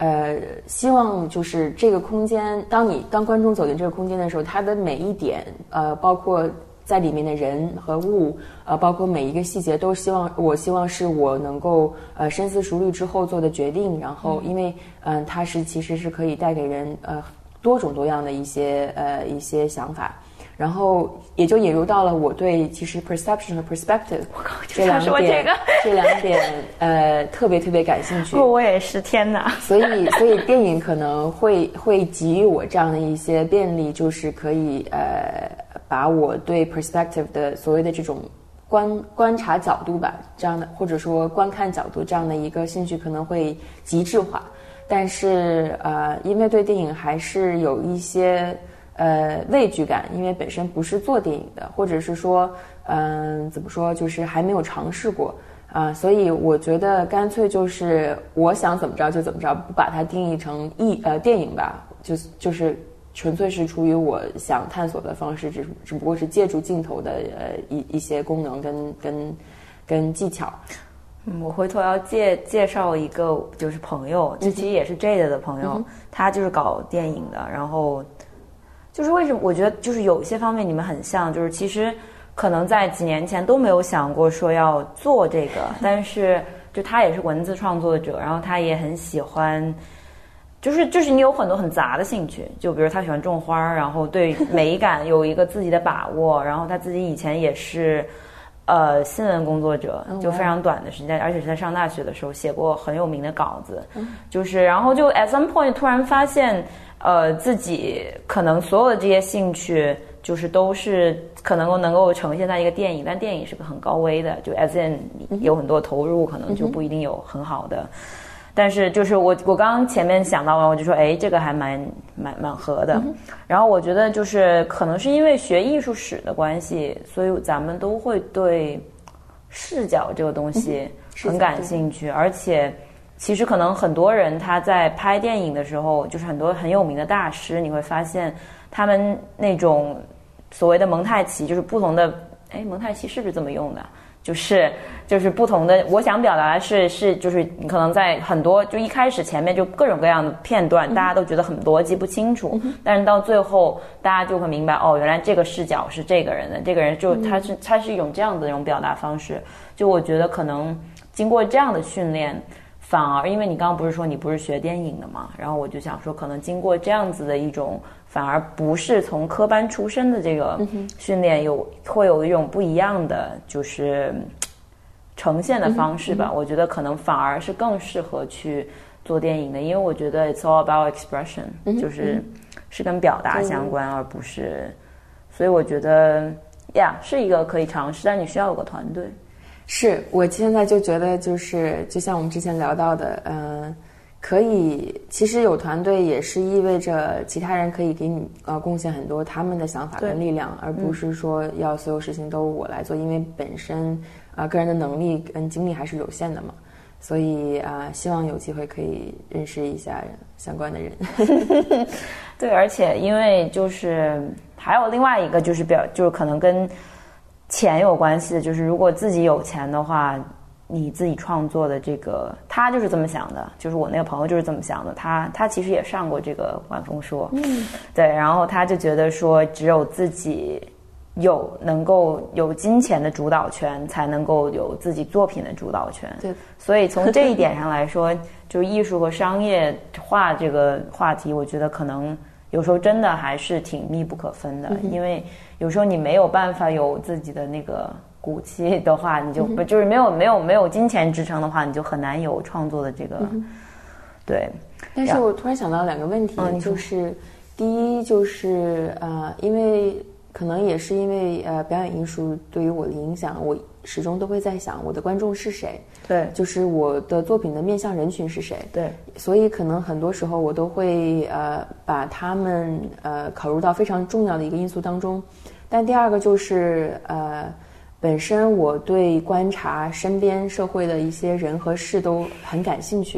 B: 就是这个空间，当观众走进这个空间的时候，它的每一点包括在里面的人和物，包括每一个细节，都希望是我能够深思熟虑之后做的决定。然后，因为它其实是可以带给人多种多样的一些想法，然后也就引入到了我对其实 perception 和 perspective 这两点特别特别感兴趣。
A: 我也是，天哪！
B: 所以电影可能会给予我这样的一些便利，就是可以把我对 perspective 的所谓的这种观察角度吧，这样的或者说观看角度这样的一个兴趣可能会极致化，但是因为对电影还是有一些畏惧感，因为本身不是做电影的，或者是说怎么说，就是还没有尝试过所以我觉得干脆就是我想怎么着就怎么着，不把它定义成电影吧，就是纯粹是出于我想探索的方式，只不过是借助镜头的一些功能跟技巧。
A: 我回头要介绍一个就是朋友，这其实也是 Jade 的朋友，他就是搞电影的，然后就是为什么我觉得就是有一些方面你们很像，就是其实可能在几年前都没有想过说要做这个，但是就他也是文字创作者，然后他也很喜欢。就是你有很多很杂的兴趣，就比如他喜欢种花，然后对美感有一个自己的把握，然后他自己以前也是新闻工作者，就非常短的时间，而且是在上大学的时候写过很有名的稿子，就是然后就 at some point 突然发现自己可能所有的这些兴趣就是都是可能够呈现在一个电影，但电影是个很高危的，就 as in 有很多投入，可能就不一定有很好的。但是就是我刚刚前面想到完，我就说，哎，这个还蛮合的。然后我觉得就是可能是因为学艺术史的关系，所以咱们都会对视角这个东西很感兴趣，而且其实可能很多人他在拍电影的时候，就是很多很有名的大师，你会发现他们那种所谓的蒙太奇，就是不同的，哎，蒙太奇是不是这么用的？就是不同的，我想表达的是就是你可能在很多就一开始前面就各种各样的片段，大家都觉得很逻辑不清楚，但是到最后大家就会明白，哦，原来这个视角是这个人的，这个人就他是一种这样的一种表达方式。就我觉得可能经过这样的训练，反而因为你刚刚不是说你不是学电影的嘛，然后我就想说可能经过这样子的一种反而不是从科班出身的这个训练会有一种不一样的就是呈现的方式吧，我觉得可能反而是更适合去做电影的，因为我觉得 it's all about expression，是跟表达相关，而不是，所以我觉得是一个可以尝试，但你需要有个团队。
B: 是我现在就觉得就像我们之前聊到的，可以，其实有团队也是意味着其他人可以给你贡献很多他们的想法跟力量，而不是说要所有事情都我来做，因为本身个人的能力跟精力还是有限的嘛，所以希望有机会可以认识一下相关的人。
A: 对，而且因为就是还有另外一个就是就是可能跟钱有关系的，就是如果自己有钱的话，你自己创作的这个，他就是这么想的，就是我那个朋友就是这么想的，他其实也上过这个晚风说，对，然后他就觉得说只有自己能够有金钱的主导权，才能够有自己作品的主导权。
B: 对，
A: 所以从这一点上来说，就是艺术和商业化这个话题，我觉得可能有时候真的还是挺密不可分的，因为有时候你没有办法有自己的那个骨气的话，你就就是没有金钱支撑的话，你就很难有创作的这个对。
B: 但是我突然想到两个问题，就是第一就是因为可能也是因为表演艺术对于我的影响，我始终都会在想我的观众是谁，
A: 对，
B: 就是我的作品的面向人群是谁，
A: 对，
B: 所以可能很多时候我都会把他们考入到非常重要的一个因素当中。但第二个就是本身我对观察身边社会的一些人和事都很感兴趣，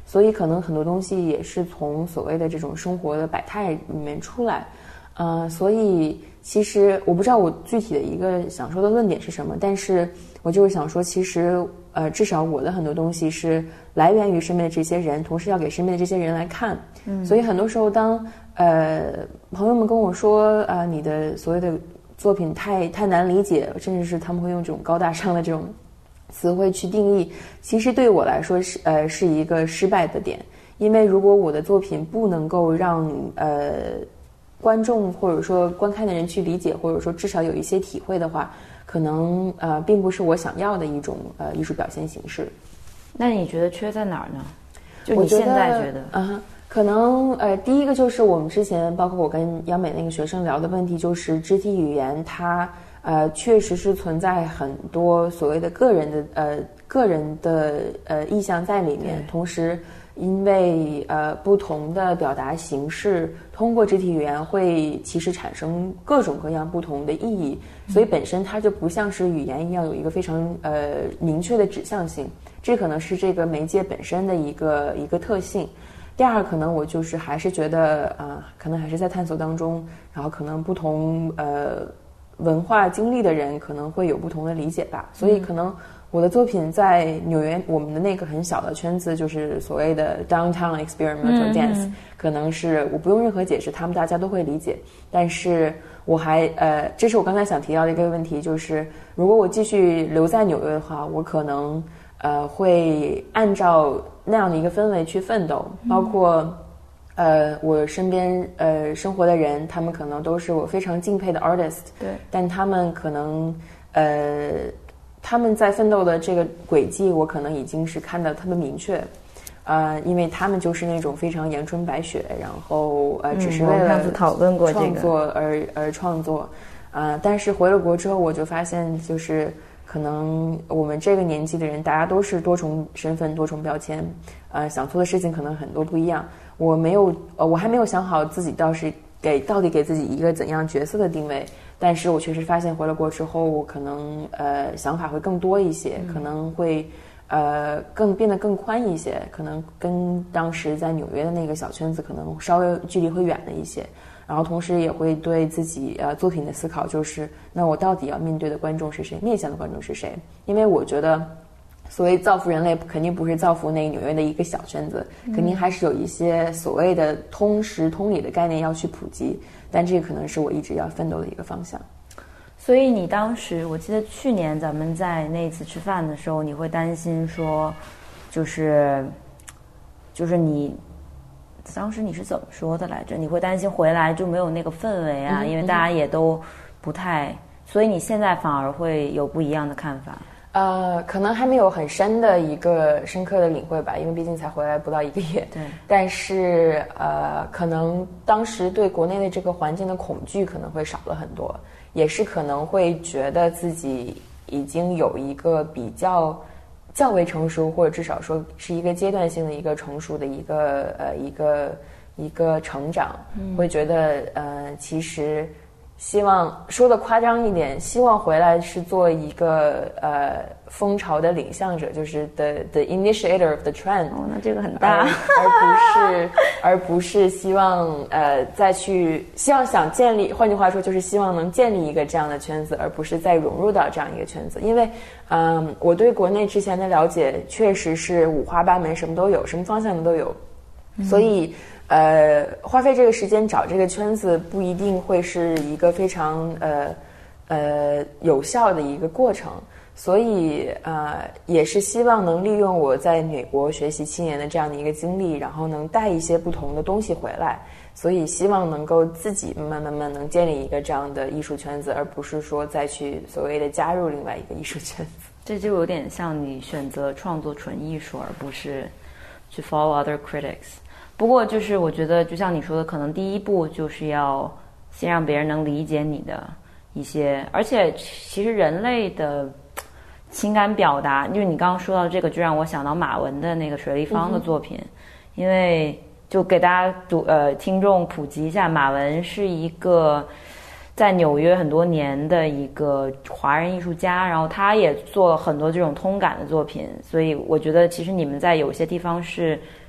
B: 所以可能很多东西也是从所谓的这种生活的百态里面出来。所以其实我不知道我具体的一个想说的论点是什么，但是我就是想说，其实至少我的很多东西是来源于身边的这些人，同时要给身边的这些人来看。所以很多时候当朋友们跟我说你的所谓的作品太难理解，甚至是他们会用这种高大上的这种词汇去定义，其实对我来说是一个失败的点。因为如果我的作品不能够让观众或者说观看的人去理解，或者说至少有一些体会的话，可能并不是我想要的一种艺术表现形式。
A: 那你觉得缺在哪儿呢？就你现在觉得？
B: 可能第一个就是我们之前包括我跟央美那个学生聊的问题，就是肢体语言它确实是存在很多所谓的个人的意向在里面，同时因为不同的表达形式通过肢体语言会其实产生各种各样不同的意义，所以本身它就不像是语言一样有一个非常明确的指向性，这可能是这个媒介本身的一个特性。第二，可能我就是还是觉得可能还是在探索当中，然后可能不同文化经历的人可能会有不同的理解吧，所以可能我的作品在纽约我们的那个很小的圈子，就是所谓的 downtown experimental dance，可能是我不用任何解释，他们大家都会理解。但是我还这是我刚才想提到的一个问题，就是如果我继续留在纽约的话，我可能会按照那样的一个氛围去奋斗，包括我身边生活的人，他们可能都是我非常敬佩的 artist，
A: 对，
B: 但他们可能他们在奋斗的这个轨迹，我可能已经是看得特别明确，因为他们就是那种非常阳春白雪，然后只是为了
A: 讨论过
B: 创作而创作，但是回了国之后，我就发现就是可能我们这个年纪的人，大家都是多重身份、多重标签，想做的事情可能很多不一样。我还没有想好自己到底给自己一个怎样角色的定位，但是我确实发现回了国之后，我可能想法会更多一些，可能会变得更宽一些，可能跟当时在纽约的那个小圈子可能稍微距离会远了一些。然后同时也会对自己作品的思考，就是那我到底要面对的观众是谁，面向的观众是谁？因为我觉得所谓造福人类肯定不是造福那纽约的一个小圈子，肯定还是有一些所谓的通识通理的概念要去普及，但这个可能是我一直要奋斗的一个方向。
A: 所以你当时我记得去年咱们在那次吃饭的时候，你会担心说就是你当时你是怎么说的来着？你会担心回来就没有那个氛围啊，因为大家也都不太，所以你现在反而会有不一样的看法。
B: 可能还没有很深刻的领会吧，因为毕竟才回来不到1个月。
A: 对。
B: 但是可能当时对国内的这个环境的恐惧可能会少了很多，也是可能会觉得自己已经有一个比较为成熟，或者至少说是一个阶段性的一个成熟的一个成长，会觉得其实希望说的夸张一点，希望回来是做一个风潮的领向者，就是 the initiator of the trend。
A: 哦，那这个很大，
B: 而不是希望想建立，换句话说就是希望能建立一个这样的圈子，而不是再融入到这样一个圈子。因为我对国内之前的了解确实是五花八门，什么都有，什么方向的都有，所以花费这个时间找这个圈子不一定会是一个非常有效的一个过程，所以也是希望能利用我在美国学习7年的这样的一个经历，然后能带一些不同的东西回来，所以希望能够自己慢慢能建立一个这样的艺术圈子，而不是说再去所谓的加入另外一个艺术圈子。
A: 这就有点像你选择创作纯艺术，而不是去 follow other critics。不过就是我觉得就像你说的，可能第一步就是要先让别人能理解你的一些，而且其实人类的情感表达，就是你刚刚说到这个，就让我想到马文的那个水立方的作品，因为就给大家听众普及一下，马文是一个在纽约很多年的一个华人艺术家，然后他也做很多这种通感的作品，所以我觉得其实你们在有些地方是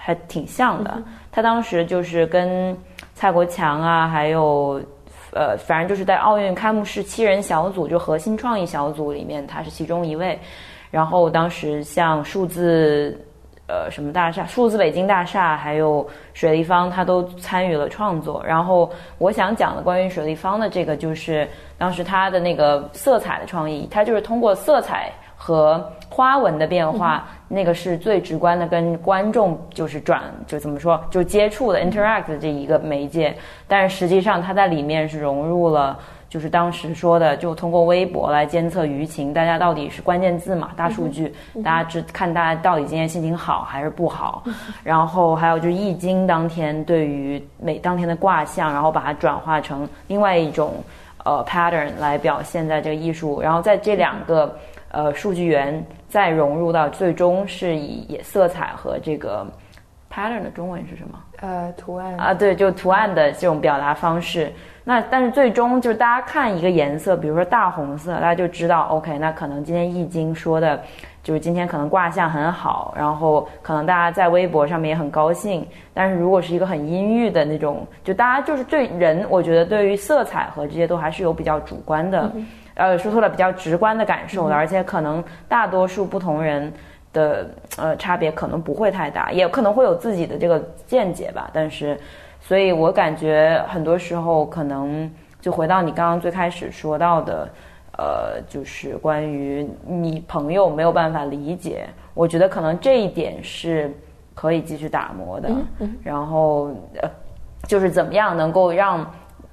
A: 还挺像的。他当时就是跟蔡国强啊，还有反正就是在奥运开幕式7人小组，就核心创意小组里面，他是其中一位。然后当时像数字什么大厦、数字北京大厦，还有水立方，他都参与了创作。然后我想讲的关于水立方的这个，就是当时他的那个色彩的创意，他就是通过色彩和花纹的变化，那个是最直观的跟观众就是就怎么说，就接触的 interact 的这一个媒介。但是实际上它在里面是融入了，就是当时说的，就通过微博来监测舆情，大家到底是关键字嘛，大数据，大家看大家到底今天心情好还是不好。然后还有就是易经当天对于当天的卦象，然后把它转化成另外一种pattern 来表现在这个艺术。然后在这两个数据源再融入到最终是以色彩和这个 pattern 的中文是什么？
B: 图案
A: 啊，对，就图案的这种表达方式。那但是最终就是大家看一个颜色，比如说大红色，大家就知道 OK， 那可能今天易经说的就是今天可能卦象很好，然后可能大家在微博上面也很高兴。但是如果是一个很阴郁的那种，就大家就是对人，我觉得对于色彩和这些都还是有比较主观的说错了，比较直观的感受的，而且可能大多数不同人的差别可能不会太大，也可能会有自己的这个见解吧。但是，所以我感觉很多时候可能就回到你刚刚最开始说到的，就是关于你朋友没有办法理解，我觉得可能这一点是可以继续打磨的。然后就是怎么样能够让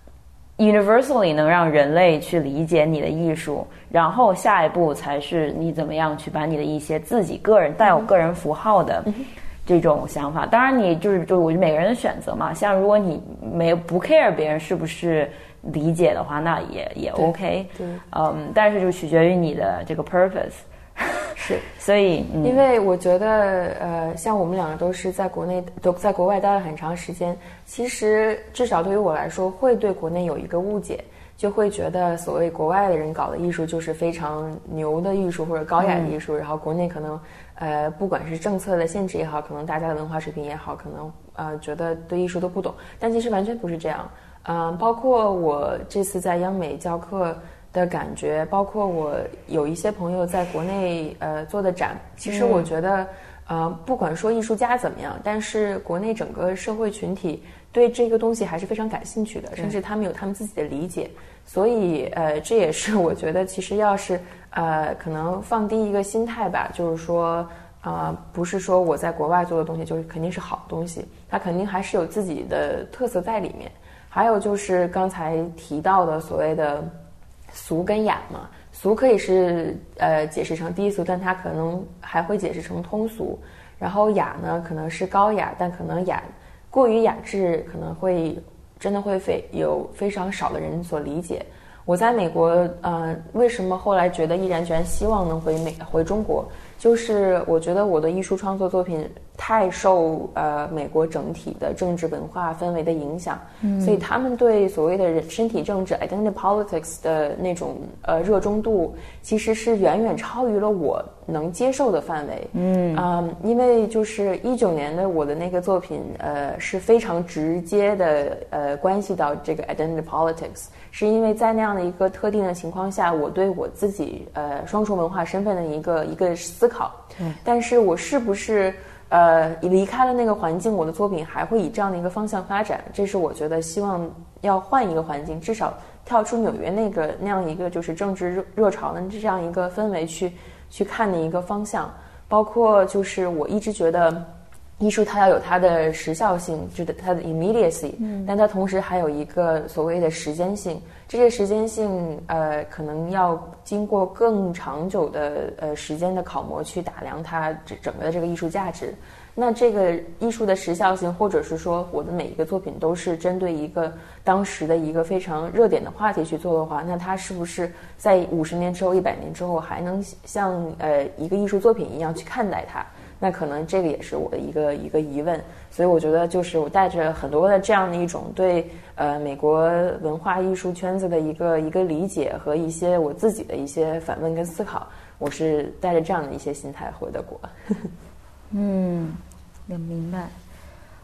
A: universally 能让人类去理解你的艺术，然后下一步才是你怎么样去把你的一些自己个人带有个人符号的这种想法。当然你就是我觉得每个人的选择嘛，像如果你不 care 别人是不是理解的话，那也 OK。
B: 对，
A: 但是就取决于你的这个 purpose。
B: 是，
A: 所以
B: 因为我觉得像我们两个都是在国内都在国外待了很长时间，其实至少对于我来说会对国内有一个误解，就会觉得所谓国外的人搞的艺术就是非常牛的艺术或者高雅的艺术，然后国内可能不管是政策的限制也好，可能大家的文化水平也好，可能觉得对艺术都不懂，但其实完全不是这样。包括我这次在央美教课的感觉，包括我有一些朋友在国内做的展，其实我觉得不管说艺术家怎么样，但是国内整个社会群体对这个东西还是非常感兴趣的，甚至他们有他们自己的理解。所以这也是我觉得其实要是可能放低一个心态吧，就是说不是说我在国外做的东西就是肯定是好东西，它肯定还是有自己的特色在里面。还有就是刚才提到的所谓的俗跟雅嘛，俗可以是解释成低俗，但它可能还会解释成通俗。然后雅呢，可能是高雅，但可能过于雅致，可能会真的会有非常少的人所理解。我在美国，为什么后来觉得毅然决然希望能回中国？就是我觉得我的艺术创作作品太受美国整体的政治文化氛围的影响，所以他们对所谓的身体政治 identity politics 的那种热衷度，其实是远远超于了我能接受的范围。因为就是19年的我的那个作品，是非常直接的关系到这个 identity politics， 是因为在那样的一个特定的情况下，我对我自己双重文化身份的一个思考。但是我是不是离开了那个环境，我的作品还会以这样的一个方向发展？这是我觉得希望要换一个环境，至少跳出纽约那样一个就是政治热潮的这样一个氛围去看的一个方向。包括就是我一直觉得艺术它要有它的时效性，就是它的 immediacy，但它同时还有一个所谓的时间性。这个时间性可能要经过更长久的时间的考磨去打量它整个的这个艺术价值。那这个艺术的时效性，或者是说我的每一个作品都是针对一个当时的一个非常热点的话题去做的话，那它是不是在50年之后、100年之后还能像一个艺术作品一样去看待它？那可能这个也是我的一个疑问。所以我觉得就是我带着很多的这样的一种对美国文化艺术圈子的一个理解和一些我自己的一些反问跟思考，我是带着这样的一些心态回的国。
A: 也明白。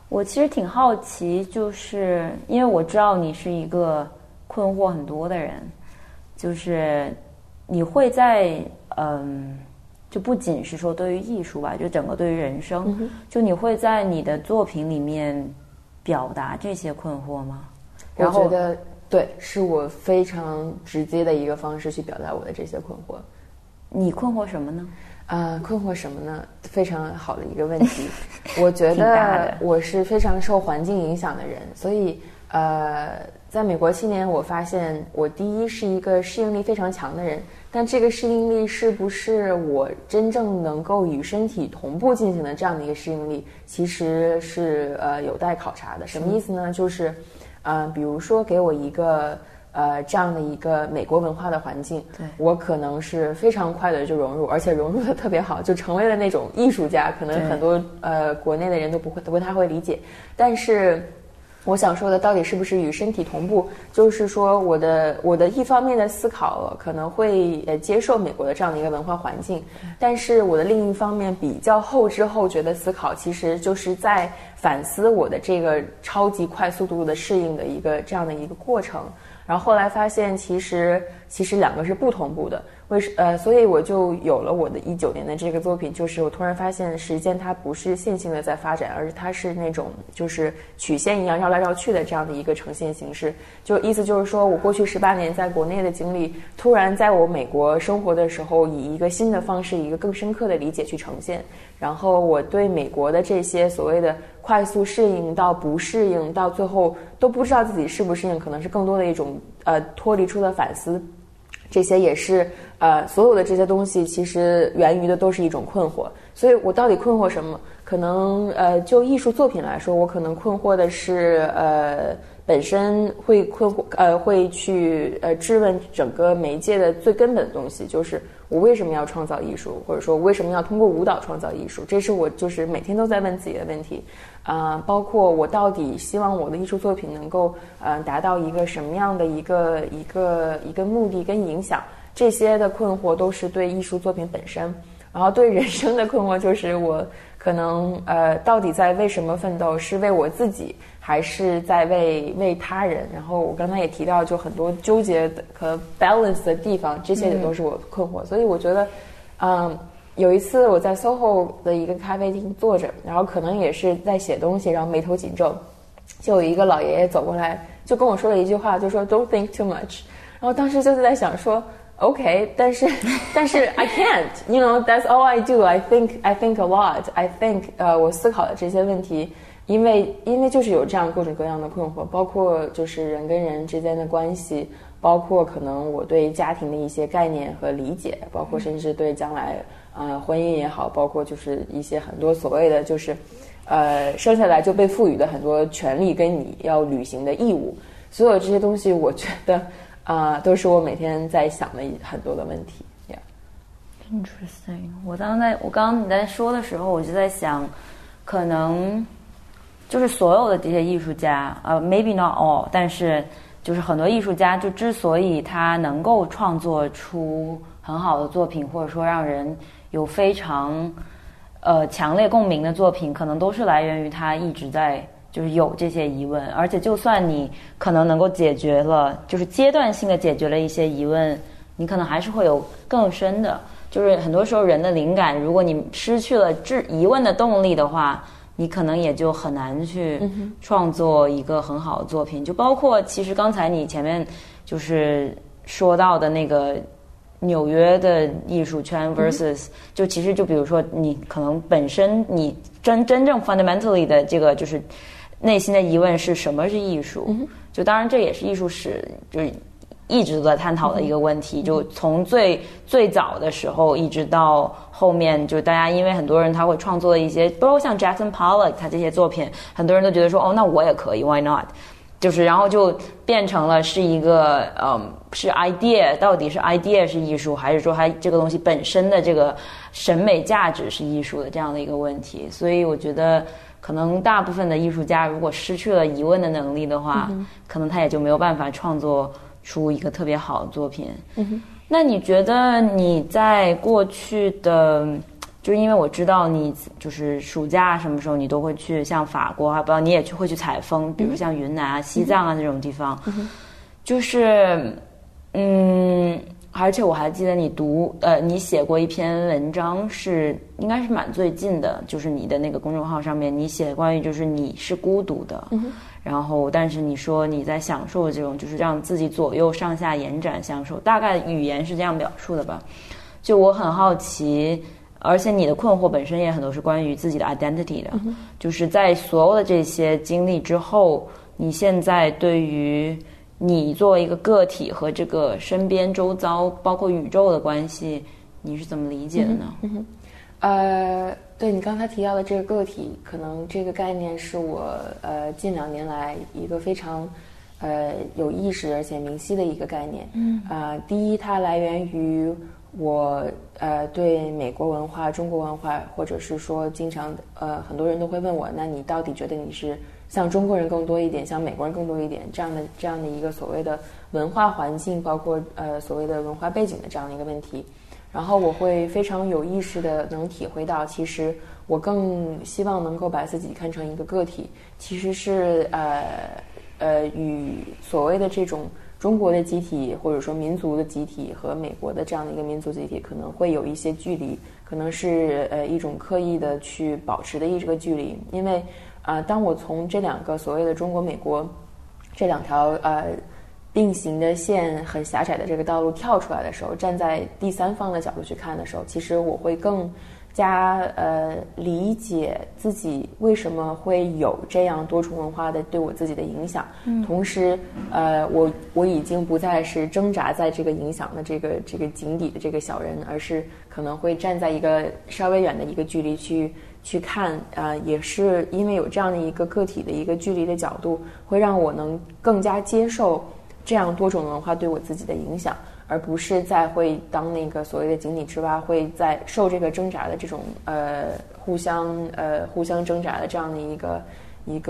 A: 我其实挺好奇，就是因为我知道你是一个困惑很多的人，就是你会在就不仅是说对于艺术吧，就整个对于人生，就你会在你的作品里面表达这些困惑吗？然后
B: 我觉得对，是我非常直接的一个方式去表达我的这些困惑。
A: 你困惑什么呢？
B: 困惑什么呢？非常好的一个问题。我觉得我是非常受环境影响的人，所以在美国7年，我发现我第一是一个适应力非常强的人，但这个适应力是不是我真正能够与身体同步进行的这样的一个适应力，其实是有待考察的。什么意思呢？就是比如说给我一个这样的一个美国文化的环境，我可能是非常快的就融入，而且融入的特别好，就成为了那种艺术家。可能很多国内的人都不太会理解，但是我想说的到底是不是与身体同步，就是说我的一方面的思考可能会接受美国的这样的一个文化环境，但是我的另一方面比较后知后觉的思考，其实就是在反思我的这个超级快速度的适应的一个这样的一个过程。然后后来发现其实两个是不同步的，所以我就有了我的19年的这个作品，就是我突然发现时间它不是线性的在发展，而是它是那种就是曲线一样绕来绕去的这样的一个呈现形式。就意思就是说我过去18年在国内的经历，突然在我美国生活的时候，以一个新的方式，一个更深刻的理解去呈现。然后我对美国的这些所谓的快速适应到不适应，到最后都不知道自己适不适应，可能是更多的一种脱离出的反思。这些也是所有的这些东西其实源于的都是一种困惑。所以我到底困惑什么？可能就艺术作品来说，我可能困惑的是本身会会去质问整个媒介的最根本的东西，就是我为什么要创造艺术，或者说为什么要通过舞蹈创造艺术？这是我就是每天都在问自己的问题。包括我到底希望我的艺术作品能够达到一个什么样的一个目的跟影响，这些的困惑都是对艺术作品本身。然后对人生的困惑就是我可能到底在为什么奋斗，是为我自己还是在为他人？然后我刚才也提到就很多纠结的和 balance 的地方，这些也都是我困惑。所以我觉得有一次我在 SOHO 的一个咖啡厅坐着，然后可能也是在写东西，然后眉头紧皱，就有一个老爷爷走过来就跟我说了一句话，就说 Don't think too much。 然后当时就是在想说 OK， 但是 I can't, you know, that's all I do. I think a lot. I think 我思考的这些问题，因为就是有这样各种各样的困惑，包括就是人跟人之间的关系，包括可能我对家庭的一些概念和理解，包括甚至对将来婚姻也好，包括就是一些很多所谓的就是生下来就被赋予的很多权利跟你要履行的义务，所有这些东西我觉得都是我每天在想的很多的问题。
A: Interesting。 我刚刚你在说的时候，我就在想，可能就是所有的这些艺术家maybe not all， 但是就是很多艺术家就之所以他能够创作出很好的作品，或者说让人有非常强烈共鸣的作品，可能都是来源于他一直在就是有这些疑问，而且就算你可能能够解决了，就是阶段性的解决了一些疑问，你可能还是会有更深的。就是很多时候人的灵感，如果你失去了疑问的动力的话，你可能也就很难去创作一个很好的作品。就包括其实刚才你前面就是说到的那个纽约的艺术圈 versus 就其实就比如说你可能本身你真正 fundamentally 的这个就是内心的疑问是什么是艺术，就当然这也是艺术史就是一直都在探讨的一个问题，就从最早的时候一直到后面，就大家因为很多人他会创作一些，包括像 Jackson Pollock 他这些作品，很多人都觉得说哦那我也可以 why not， 就是然后就变成了是一个是 idea， 到底是 idea 是艺术，还是说它这个东西本身的这个审美价值是艺术的这样的一个问题。所以我觉得可能大部分的艺术家如果失去了疑问的能力的话，可能他也就没有办法创作出一个特别好的作品。那你觉得你在过去的就就是因为我知道你就是暑假什么时候你都会去像法国，还不知道你也会去采风，比如像云南啊、西藏啊这种地方，就是而且我还记得你写过一篇文章应该是蛮最近的，就是你的那个公众号上面你写关于就是你是孤独的，然后但是你说你在享受这种就是让自己左右上下延展享受，大概语言是这样表述的吧。就我很好奇，而且你的困惑本身也很多是关于自己的 identity 的，就是在所有的这些经历之后，你现在对于你作为一个个体和这个身边周遭包括宇宙的关系，你是怎么理解的呢？
B: 对你刚才提到的这个个体，可能这个概念是我近2年来一个非常有意识而且明晰的一个概念。第一，它来源于我对美国文化、中国文化，或者是说经常很多人都会问我，那你到底觉得你是像中国人更多一点，像美国人更多一点这样的一个所谓的文化环境，包括所谓的文化背景的这样的一个问题。然后我会非常有意识的能体会到，其实我更希望能够把自己看成一个个体，其实是与所谓的这种中国的集体或者说民族的集体和美国的这样的一个民族集体可能会有一些距离，可能是一种刻意的去保持的一个距离。因为当我从这2个所谓的中国美国这2条并行的线很狭窄的这个道路跳出来的时候，站在第三方的角度去看的时候，其实我会更加理解自己为什么会有这样多重文化的对我自己的影响。同时我已经不再是挣扎在这个影响的这个井底的这个小人，而是可能会站在一个稍微远的一个距离去看，也是因为有这样的一个个体的一个距离的角度，会让我能更加接受这样多种文化对我自己的影响，而不是再会当那个所谓的井底之蛙，会在受这个挣扎的这种互相挣扎的这样的一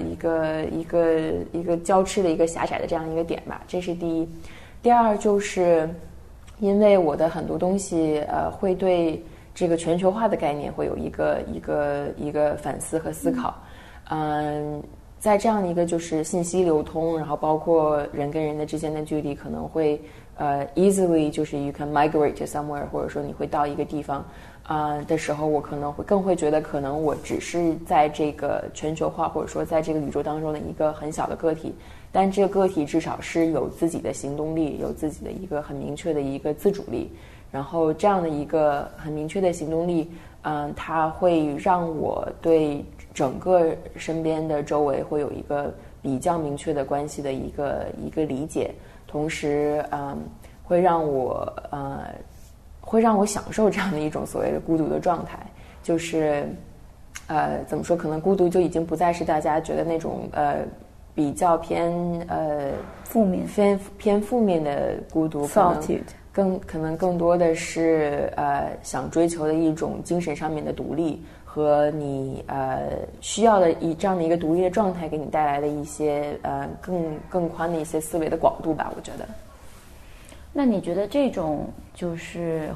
B: 个交织的一个狭窄的这样一个点吧。这是第一。第二，就是因为我的很多东西会对这个全球化的概念会有一个反思和思考。在这样的一个就是信息流通，然后包括人跟人的之间的距离可能会easily 就是 you can migrate to somewhere， 或者说你会到一个地方的时候，我可能更会觉得可能我只是在这个全球化或者说在这个宇宙当中的一个很小的个体，但这个个体至少是有自己的行动力，有自己的一个很明确的一个自主力，然后这样的一个很明确的行动力它会让我对整个身边的周围会有一个比较明确的关系的一个理解，同时会让我享受这样的一种所谓的孤独的状态。就是怎么说，可能孤独就已经不再是大家觉得那种比较偏负面的孤独，可能更多的是想追求的一种精神上面的独立，和你需要的这样的一个独立的状态给你带来的一些更宽的一些思维的广度吧，我觉得。
A: 那你觉得这种就是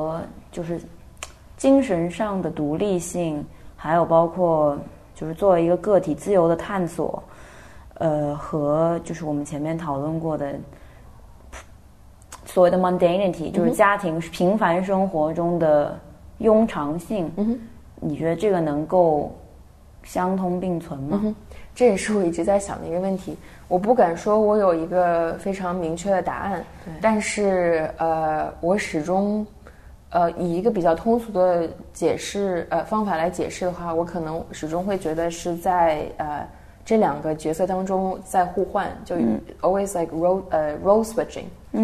A: 精神上的独立性，还有包括就是作为一个个体自由的探索，和就是我们前面讨论过的所谓的 mundanity， 就是家庭平凡生活中的庸常性，你觉得这个能够相通并存吗？
B: 这也是我一直在想的一个问题。我不敢说我有一个非常明确的答案，但是我始终以一个比较通俗的解释方法来解释的话，我可能始终会觉得是在这2个角色当中在互换，就always like role switching。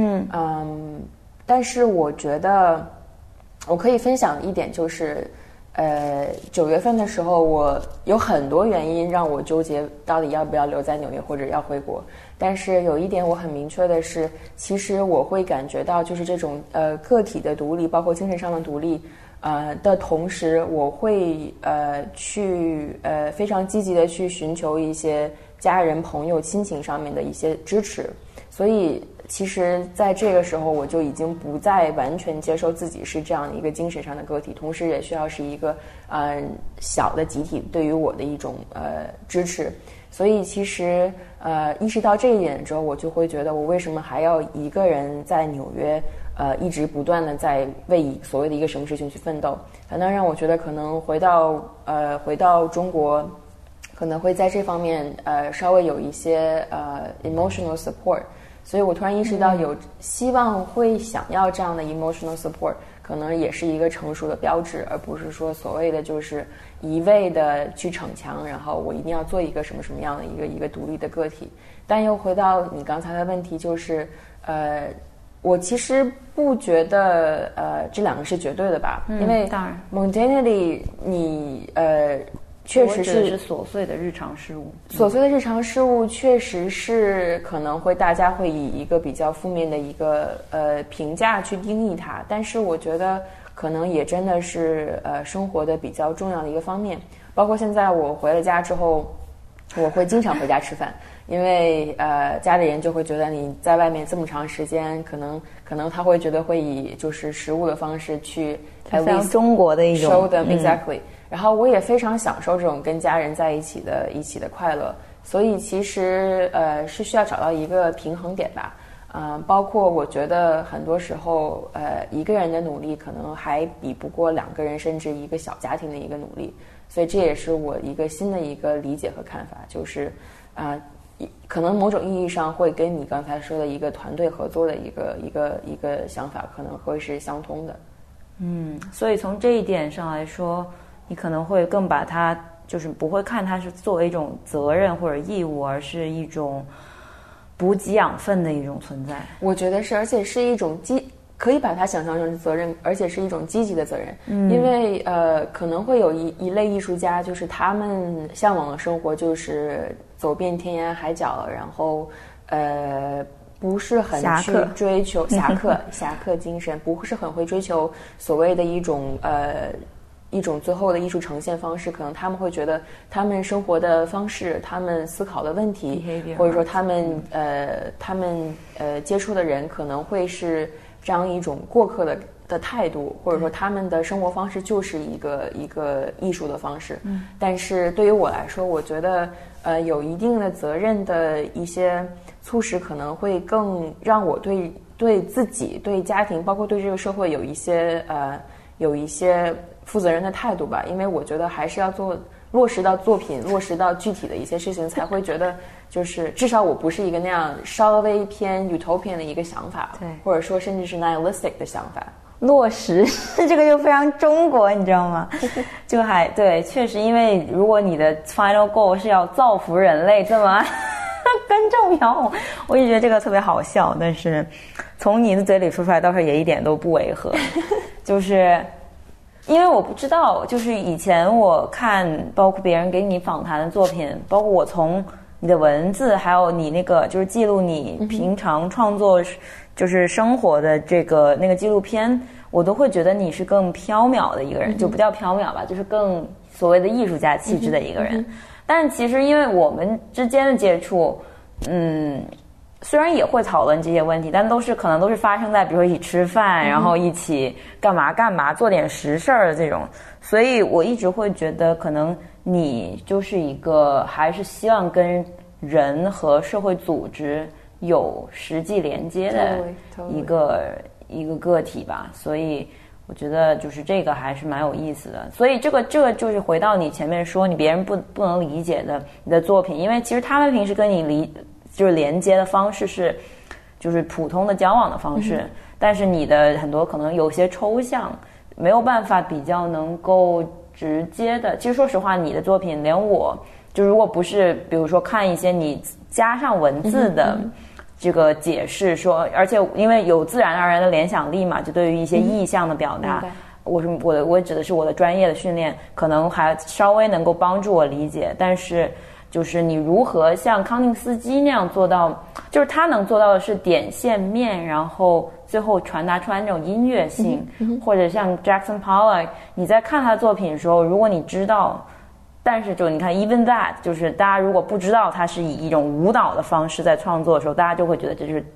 B: 但是我觉得我可以分享一点，就是9月份的时候，我有很多原因让我纠结到底要不要留在纽约或者要回国。但是有一点我很明确的是，其实我会感觉到就是这种个体的独立，包括精神上的独立的同时，我会去非常积极的去寻求一些家人、朋友、亲情上面的一些支持。所以其实在这个时候我就已经不再完全接受自己是这样的一个精神上的个体，同时也需要是一个小的集体对于我的一种支持。所以其实意识到这一点之后，我就会觉得我为什么还要一个人在纽约一直不断的在为所谓的一个什么事情去奋斗，反倒让我觉得可能回到中国可能会在这方面稍微有一些emotional support。所以我突然意识到有希望会想要这样的 emotional support， 可能也是一个成熟的标志，而不是说所谓的就是一味的去逞强，然后我一定要做一个什么什么样的一个独立的个体。但又回到你刚才的问题，就是我其实不觉得这两个是绝对的吧，因为
A: 当然
B: modernity 你确实是
A: 琐碎的日常事务，
B: 琐碎的日常事务确实是可能会大家会以一个比较负面的一个评价去定义它，但是我觉得可能也真的是生活的比较重要的一个方面。包括现在我回了家之后，我会经常回家吃饭，因为家里人就会觉得你在外面这么长时间，可能他会觉得会以就是食物的方式去
A: 非常中国的一种
B: show them exactly。然后我也非常享受这种跟家人在一起的快乐，所以其实是需要找到一个平衡点吧。包括我觉得很多时候一个人的努力可能还比不过两个人甚至一个小家庭的一个努力，所以这也是我一个新的一个理解和看法，就是可能某种意义上会跟你刚才说的一个团队合作的一个想法可能会是相通的。
A: 所以从这一点上来说，你可能会更把它就是不会看它是作为一种责任或者义务，而是一种补给养分的一种存在。
B: 我觉得是，而且是一种可以把它想象成责任，而且是一种积极的责任。因为可能会有一类艺术家，就是他们向往的生活就是走遍天涯海角，然后不是很去追求侠客精神，不是很会追求所谓的一种最后的艺术呈现方式。可能他们会觉得他们生活的方式，他们思考的问题，或者说他们接触的人可能会是这样一种过客的态度，或者说他们的生活方式就是一个艺术的方式。但是对于我来说，我觉得有一定的责任的一些促使，可能会更让我对自己、对家庭，包括对这个社会有一些负责任的态度吧。因为我觉得还是要落实到作品，落实到具体的一些事情，才会觉得就是至少我不是一个那样稍微偏 utopian 的一个想法，
A: 对，
B: 或者说甚至是 nihilistic 的想法。
A: 落实这个就非常中国，你知道吗？就还对，确实，因为如果你的 final goal 是要造福人类，这么根正苗红，我也觉得这个特别好笑，但是从你的嘴里说出来倒是也一点都不违和。就是因为我不知道，就是以前我看包括别人给你访谈的作品，包括我从你的文字还有你那个就是记录你平常创作就是生活的那个纪录片，我都会觉得你是更飘渺的一个人，就不叫飘渺吧，就是更所谓的艺术家气质的一个人。但是其实因为我们之间的接触，虽然也会讨论这些问题，但可能都是发生在比如说一起吃饭，然后一起干嘛做点实事儿的这种，所以我一直会觉得可能你就是一个还是希望跟人和社会组织有实际连接的一个个体吧。所以我觉得就是这个还是蛮有意思的。所以这个就是回到你前面说你别人不能理解的你的作品，因为其实他们平时跟你就是连接的方式是就是普通的交往的方式，但是你的很多可能有些抽象，没有办法比较能够直接的。其实说实话，你的作品连我就如果不是比如说看一些你加上文字的这个解释说，而且因为有自然而然的联想力嘛，就对于一些意象的表达，我指的是我的专业的训练，可能还稍微能够帮助我理解。但是就是你如何像康定斯基那样做到，就是他能做到的是点线面，然后最后传达出来那种音乐性，或者像 Jackson Pollock， 你在看他的作品的时候，如果你知道，但是就你看 even that， 就是大家如果不知道他是以一种舞蹈的方式在创作的时候，大家就会觉得这就是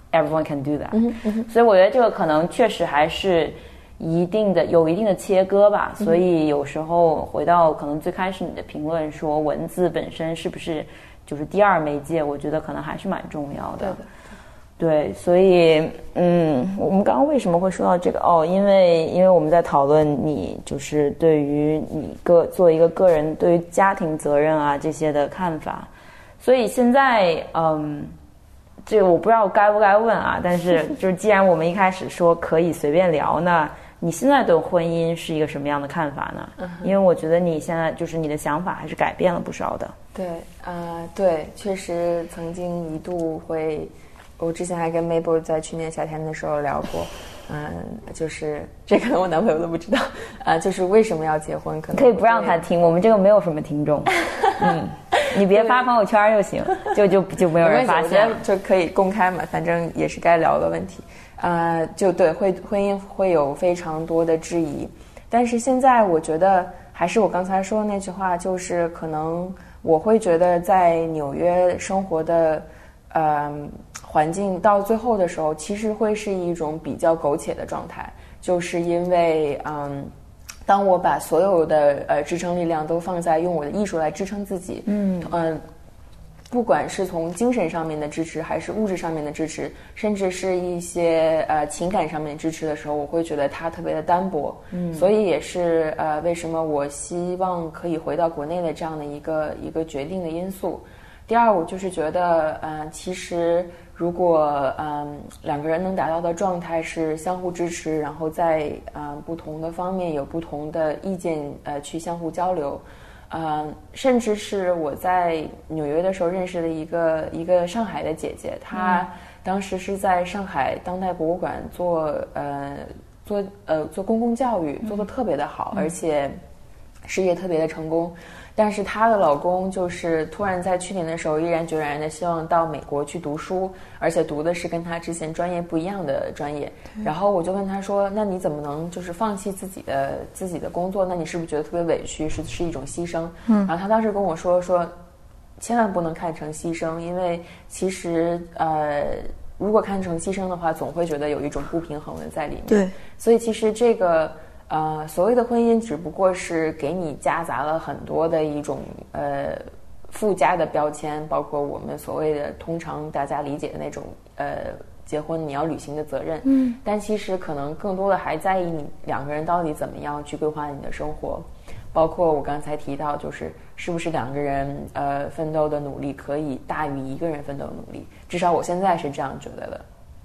A: everyone can do that。所以我觉得这个可能确实还是有一定的切割吧。所以有时候回到可能最开始你的评论说文字本身是不是就是第二媒介，我觉得可能还是蛮重要的。对，所以我们刚刚为什么会说到这个？因为我们在讨论你就是对于你做一个个人对于家庭责任啊这些的看法。所以现在这个我不知道该不该问啊，但是就是既然我们一开始说可以随便聊，那你现在对婚姻是一个什么样的看法呢？因为我觉得你现在就是你的想法还是改变了不少的。
B: 对，确实曾经一度会。我之前还跟 Mabel 在去年夏天的时候聊过，就是这个我男朋友都不知道，就是为什么要结婚，可能
A: 可以不让他听，我们这个没有什么听众，你别发朋友圈就行，就没有人发现，
B: 就可以公开嘛，反正也是该聊的问题，就对婚姻会有非常多的质疑，但是现在我觉得还是我刚才说的那句话，就是可能我会觉得在纽约生活的环境到最后的时候，其实会是一种比较苟且的状态，就是因为当我把所有的支撑力量都放在用我的艺术来支撑自己，不管是从精神上面的支持，还是物质上面的支持，甚至是一些情感上面的支持的时候，我会觉得它特别的单薄。所以也是为什么我希望可以回到国内的这样的一个决定的因素。第二，我就是觉得其实如果两个人能达到的状态是相互支持，然后在不同的方面有不同的意见去相互交流，甚至是我在纽约的时候认识的一个上海的姐姐，她当时是在上海当代博物馆做公共教育，做得特别的好，而且事业特别的成功。但是她的老公就是突然在去年的时候毅然决然的希望到美国去读书，而且读的是跟他之前专业不一样的专业。然后我就问他说，那你怎么能就是放弃自己的工作？那你是不是觉得特别委屈，是一种牺牲？然后他当时跟我说千万不能看成牺牲，因为其实如果看成牺牲的话，总会觉得有一种不平衡的在里面。
A: 对，
B: 所以其实这个所谓的婚姻只不过是给你夹杂了很多的一种附加的标签，包括我们所谓的通常大家理解的那种结婚你要履行的责任，但其实可能更多的还在意你两个人到底怎么样去规划你的生活，包括我刚才提到是不是两个人奋斗的努力可以大于一个人奋斗的努力，至少我现在是这样觉得的。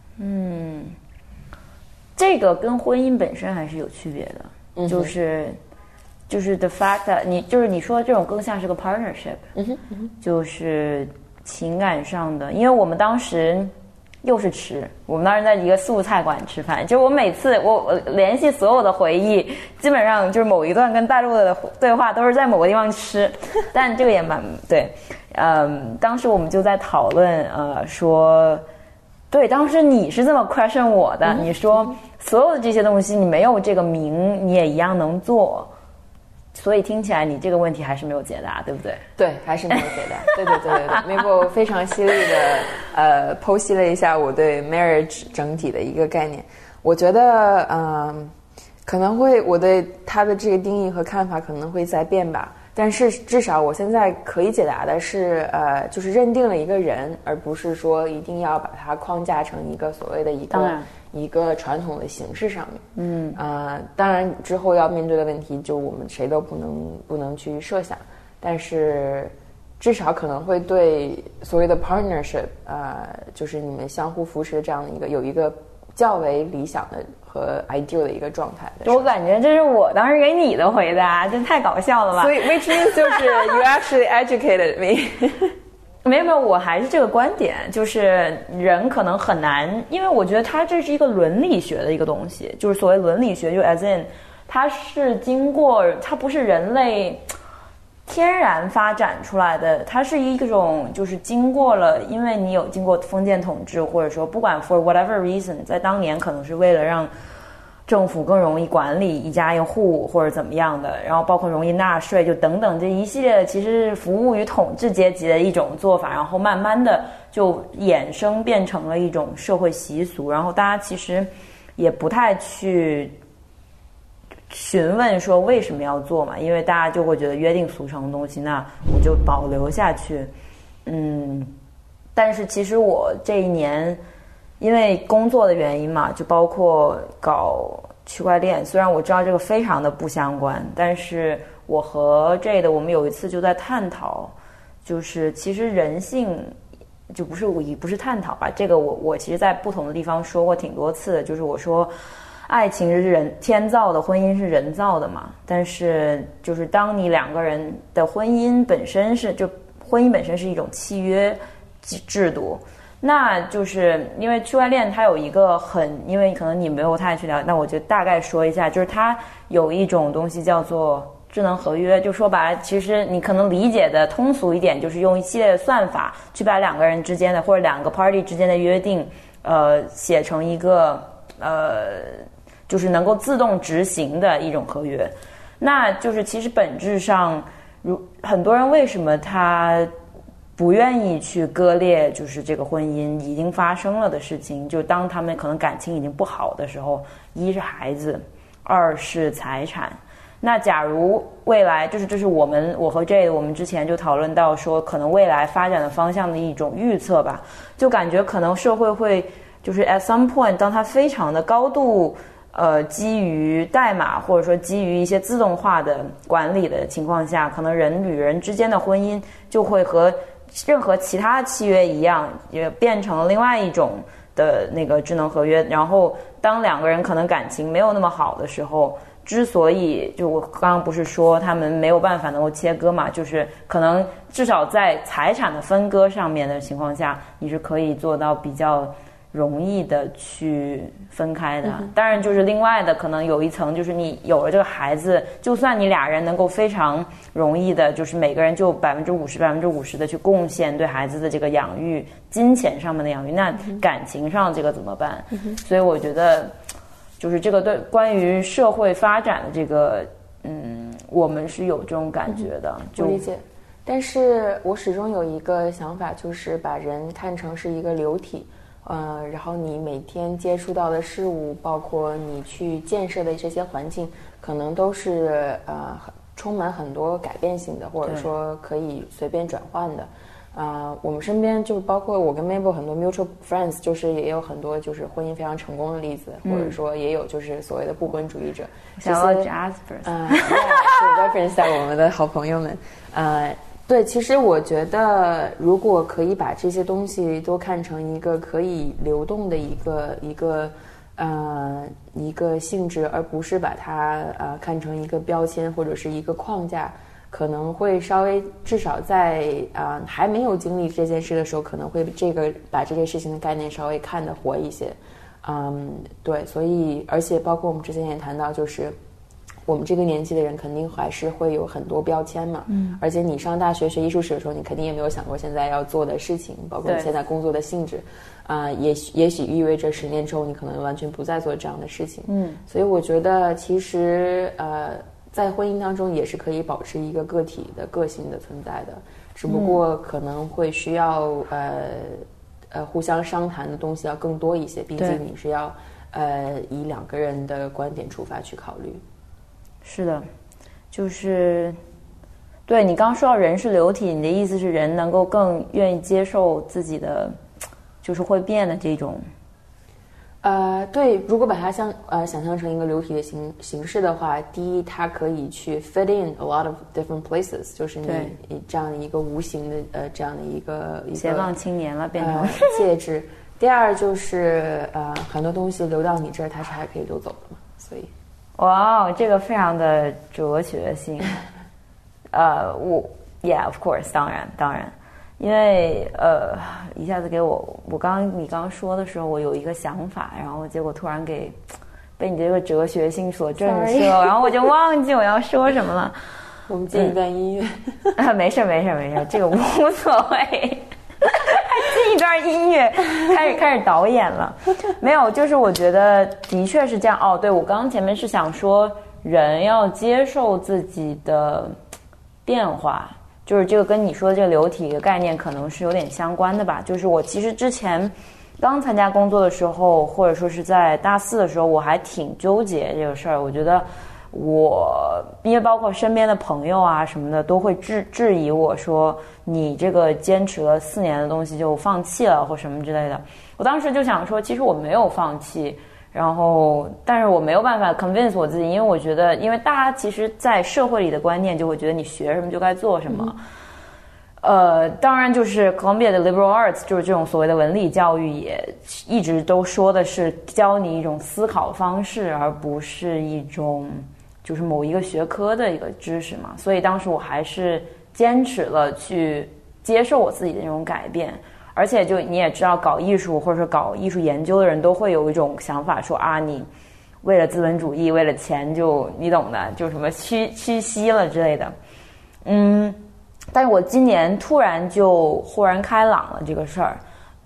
A: 这个跟婚姻本身还是有区别的，就是 the fact that 你说这种更像是个 partnership，就是情感上的，因为我们当时又是我们当时在一个素菜馆吃饭，就是我每次我联系所有的回忆，基本上就是某一段跟大陆的对话都是在某个地方吃，但这个也蛮对，当时我们就在讨论说。对，当时你是这么 question 我的，你说所有的这些东西你没有这个名你也一样能做，所以听起来你这个问题还是没有解答，对不对？
B: 对，还是没有解答。对Mabel 非常犀利的剖析了一下我对 marriage 整体的一个概念。我觉得可能会我对他的这个定义和看法可能会在变吧。但是至少我现在可以解答的是，就是认定了一个人，而不是说一定要把它框架成一个所谓的一个传统的形式上面。当然之后要面对的问题，就我们谁都不能去设想，但是至少可能会对所谓的 partnership，就是你们相互扶持的这样的有一个较为理想的和 ideal 的一个状态。
A: 我感觉这是我当时给你的回答，这太搞笑了吧。
B: 所以 which means 就是 you actually educated me
A: 没有，我还是这个观点，就是人可能很难，因为我觉得它这是一个伦理学的一个东西，就是所谓伦理学，就 as in 它是经过，它不是人类天然发展出来的，它是一种就是经过了，因为你有经过封建统治，或者说不管 for whatever reason， 在当年可能是为了让政府更容易管理一家一户或者怎么样的，然后包括容易纳税，就等等这一系列其实是服务于统治阶级的一种做法，然后慢慢的就衍生变成了一种社会习俗，然后大家其实也不太去询问说为什么要做嘛，因为大家就会觉得约定俗成的东西，那我就保留下去。但是其实我这一年因为工作的原因嘛，就包括搞区块链，虽然我知道这个非常的不相关，但是我和这的我们有一次就在探讨，就是其实人性就不是探讨吧，这个我其实在不同的地方说过挺多次的，就是我说爱情是人天造的，婚姻是人造的嘛，但是就是当你两个人的婚姻本身是一种契约制度，那就是因为区块链它有一个因为可能你没有太去了解，那我就大概说一下，就是它有一种东西叫做智能合约，就说白了，其实你可能理解的通俗一点，就是用一系列的算法去把两个人之间的或者两个 party 之间的约定，写成一个就是能够自动执行的一种合约。那就是其实本质上，很多人为什么他不愿意去割裂，就是这个婚姻已经发生了的事情，就当他们可能感情已经不好的时候，一是孩子，二是财产。那假如未来这是我和我们之前就讨论到说，可能未来发展的方向的一种预测吧，就感觉可能社会会就是 at some point 当它非常的高度基于代码或者说基于一些自动化的管理的情况下，可能人与人之间的婚姻就会和任何其他契约一样，也变成了另外一种的那个智能合约。然后当两个人可能感情没有那么好的时候，之所以就我刚刚不是说他们没有办法能够切割嘛，就是可能至少在财产的分割上面的情况下，你是可以做到比较容易的去分开的。当然就是另外的可能有一层，就是你有了这个孩子，就算你俩人能够非常容易的就是每个人就50%的去贡献对孩子的这个养育，金钱上面的养育，那感情上这个怎么办？所以我觉得就是这个对关于社会发展的这个我们是有这种感觉的。
B: 我理解，但是我始终有一个想法，就是把人看成是一个流体。然后你每天接触到的事物，包括你去建设的这些环境，可能都是充满很多改变性的，或者说可以随便转换的。我们身边就包括我跟 Mabel 很多 mutual friends， 就是也有很多就是婚姻非常成功的例子，或者说也有就是所谓的不婚主义者。
A: 想到 Jasper，
B: 是 reference 在我们的好朋友们。对，其实我觉得，如果可以把这些东西都看成一个可以流动的一个性质，而不是把它看成一个标签或者是一个框架，可能会稍微至少在还没有经历这件事的时候，可能会把这件事情的概念稍微看得活一些。对，所以而且包括我们之前也谈到，就是我们这个年纪的人肯定还是会有很多标签嘛，而且你上大学学艺术史的时候，你肯定也没有想过现在要做的事情，包括你现在工作的性质，也许意味着10年之后你可能完全不再做这样的事情。所以我觉得其实在婚姻当中也是可以保持一个个体的个性的存在的，只不过可能会需要互相商谈的东西要更多一些，毕竟你是要以2个人的观点出发去考虑。
A: 是的，就是对你刚刚说到人是流体，你的意思是人能够更愿意接受自己的就是会变的这种
B: 对，如果把它想象成一个流体的形式的话，第一，它可以去 fit in a lot of different places， 就是你这样的一个无形的这样的一个
A: 斜杠青年了变成
B: 介质。第二就是很多东西流到你这儿，它是还可以流走的嘛，所以。
A: 哇，这个非常的哲学性。Yeah, of course， 当然，因为一下子给你刚刚说的时候，我有一个想法，然后结果突然被你这个哲学性所震慑，然后我就忘记我要说什么了。
B: 我们进一段音乐。
A: 没事，这个无所谓。还记段音乐，开始导演了。没有，就是我觉得的确是这样。哦，对，我刚刚前面是想说，人要接受自己的变化，就是这个跟你说的这个流体的概念可能是有点相关的吧。就是我其实之前刚参加工作的时候，或者说是在大4的时候，我还挺纠结这个事儿。我觉得因为包括身边的朋友啊什么的，都会质疑我说你这个坚持了4年的东西就放弃了或什么之类的。我当时就想说，其实我没有放弃，然后但是我没有办法 convince 我自己，因为我觉得，因为大家其实在社会里的观念就会觉得你学什么就该做什么。当然就是 Columbia 的 liberal arts 就是这种所谓的文理教育也一直都说的是教你一种思考方式，而不是一种就是某一个学科的一个知识嘛。所以当时我还是坚持了去接受我自己的那种改变。而且就你也知道，搞艺术或者说搞艺术研究的人都会有一种想法说啊，你为了资本主义为了钱就你懂的，就什么屈膝了之类的。但是我今年突然就豁然开朗了这个事儿。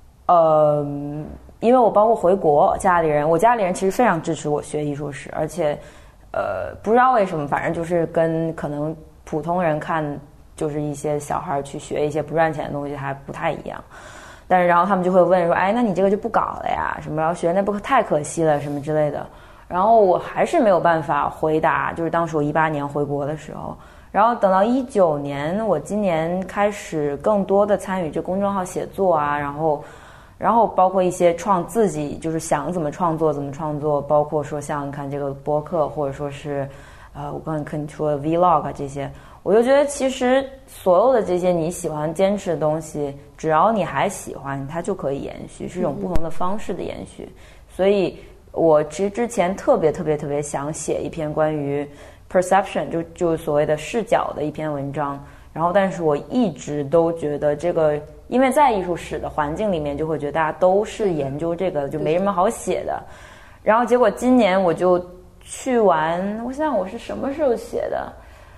A: 因为我包括回国，我家里人其实非常支持我学艺术史，而且不知道为什么，反正就是跟可能普通人看就是一些小孩去学一些不赚钱的东西还不太一样。但是然后他们就会问说，哎，那你这个就不搞了呀？什么要学那不太可惜了什么之类的。然后我还是没有办法回答，就是当时我18年回国的时候。然后等到19年，我今年开始更多的参与这公众号写作啊，然后包括一些自己就是想怎么创作，包括说像你看这个播客，或者说是我刚才跟你说的 vlog 啊这些，我就觉得其实所有的这些你喜欢坚持的东西，只要你还喜欢，它就可以延续，是一种不同的方式的延续。所以我其实之前特别想写一篇关于perception 就所谓的视角的一篇文章，然后但是我一直都觉得这个，因为在艺术史的环境里面就会觉得大家都是研究这个，就没什么好写的。然后结果今年我就我想我是什么时候写的，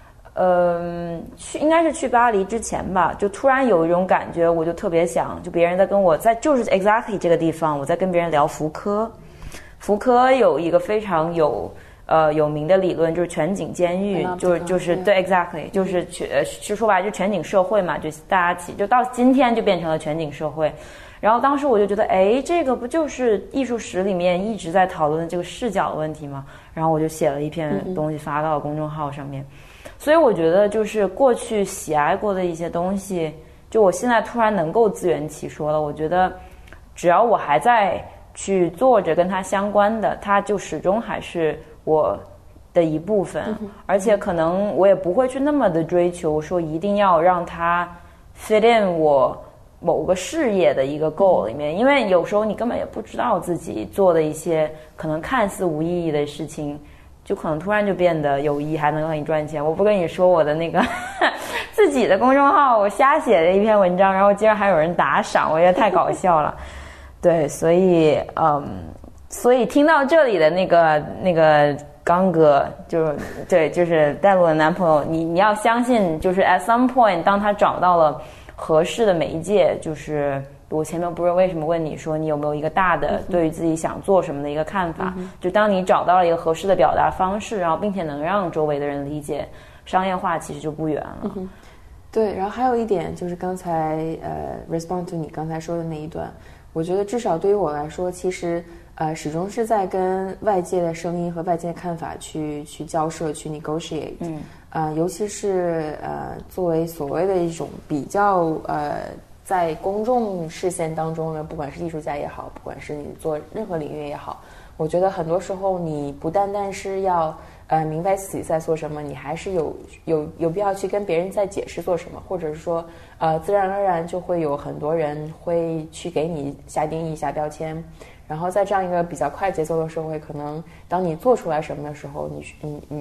A: 应该是去巴黎之前吧，就突然有一种感觉，我就特别想，就别人在跟我就是 exactly 这个地方，我在跟别人聊福柯有一个非常有名的理论，就是全景监狱，就是对 exactly 就是说白了就全景社会嘛，就大家就到今天就变成了全景社会。然后当时我就觉得，哎，这个不就是艺术史里面一直在讨论的这个视角的问题吗？然后我就写了一篇东西发到了公众号上面。所以我觉得就是过去喜爱过的一些东西，就我现在突然能够自圆其说了。我觉得只要我还在去做着跟它相关的，它就始终还是我的一部分。而且可能我也不会去那么的追求说一定要让它 fit in 我某个事业的一个 goal 里面，因为有时候你根本也不知道自己做的一些可能看似无意义的事情，就可能突然就变得有意义，还能让你赚钱。我不跟你说我的那个自己的公众号，我瞎写的一篇文章，然后竟然还有人打赏，我觉得太搞笑了。对，所以听到这里的那个刚哥，就是戴露的男朋友，你要相信，就是 at some point 当他找到了合适的媒介，就是我前面不是为什么问你说你有没有一个大的对于自己想做什么的一个看法，就当你找到了一个合适的表达方式，然后并且能让周围的人理解，商业化其实就不远了。
B: 对，然后还有一点就是刚才respond to 你刚才说的那一段，我觉得至少对于我来说，其实始终是在跟外界的声音和外界的看法去交涉，去 negotiate。尤其是作为所谓的一种比较在公众视线当中呢，不管是艺术家也好，不管是你做任何领域也好，我觉得很多时候你不单单是要明白自己在做什么，你还是有必要去跟别人在解释做什么，或者是说自然而然就会有很多人会去给你下定义下标签。然后在这样一个比较快节奏的社会，可能当你做出来什么的时候，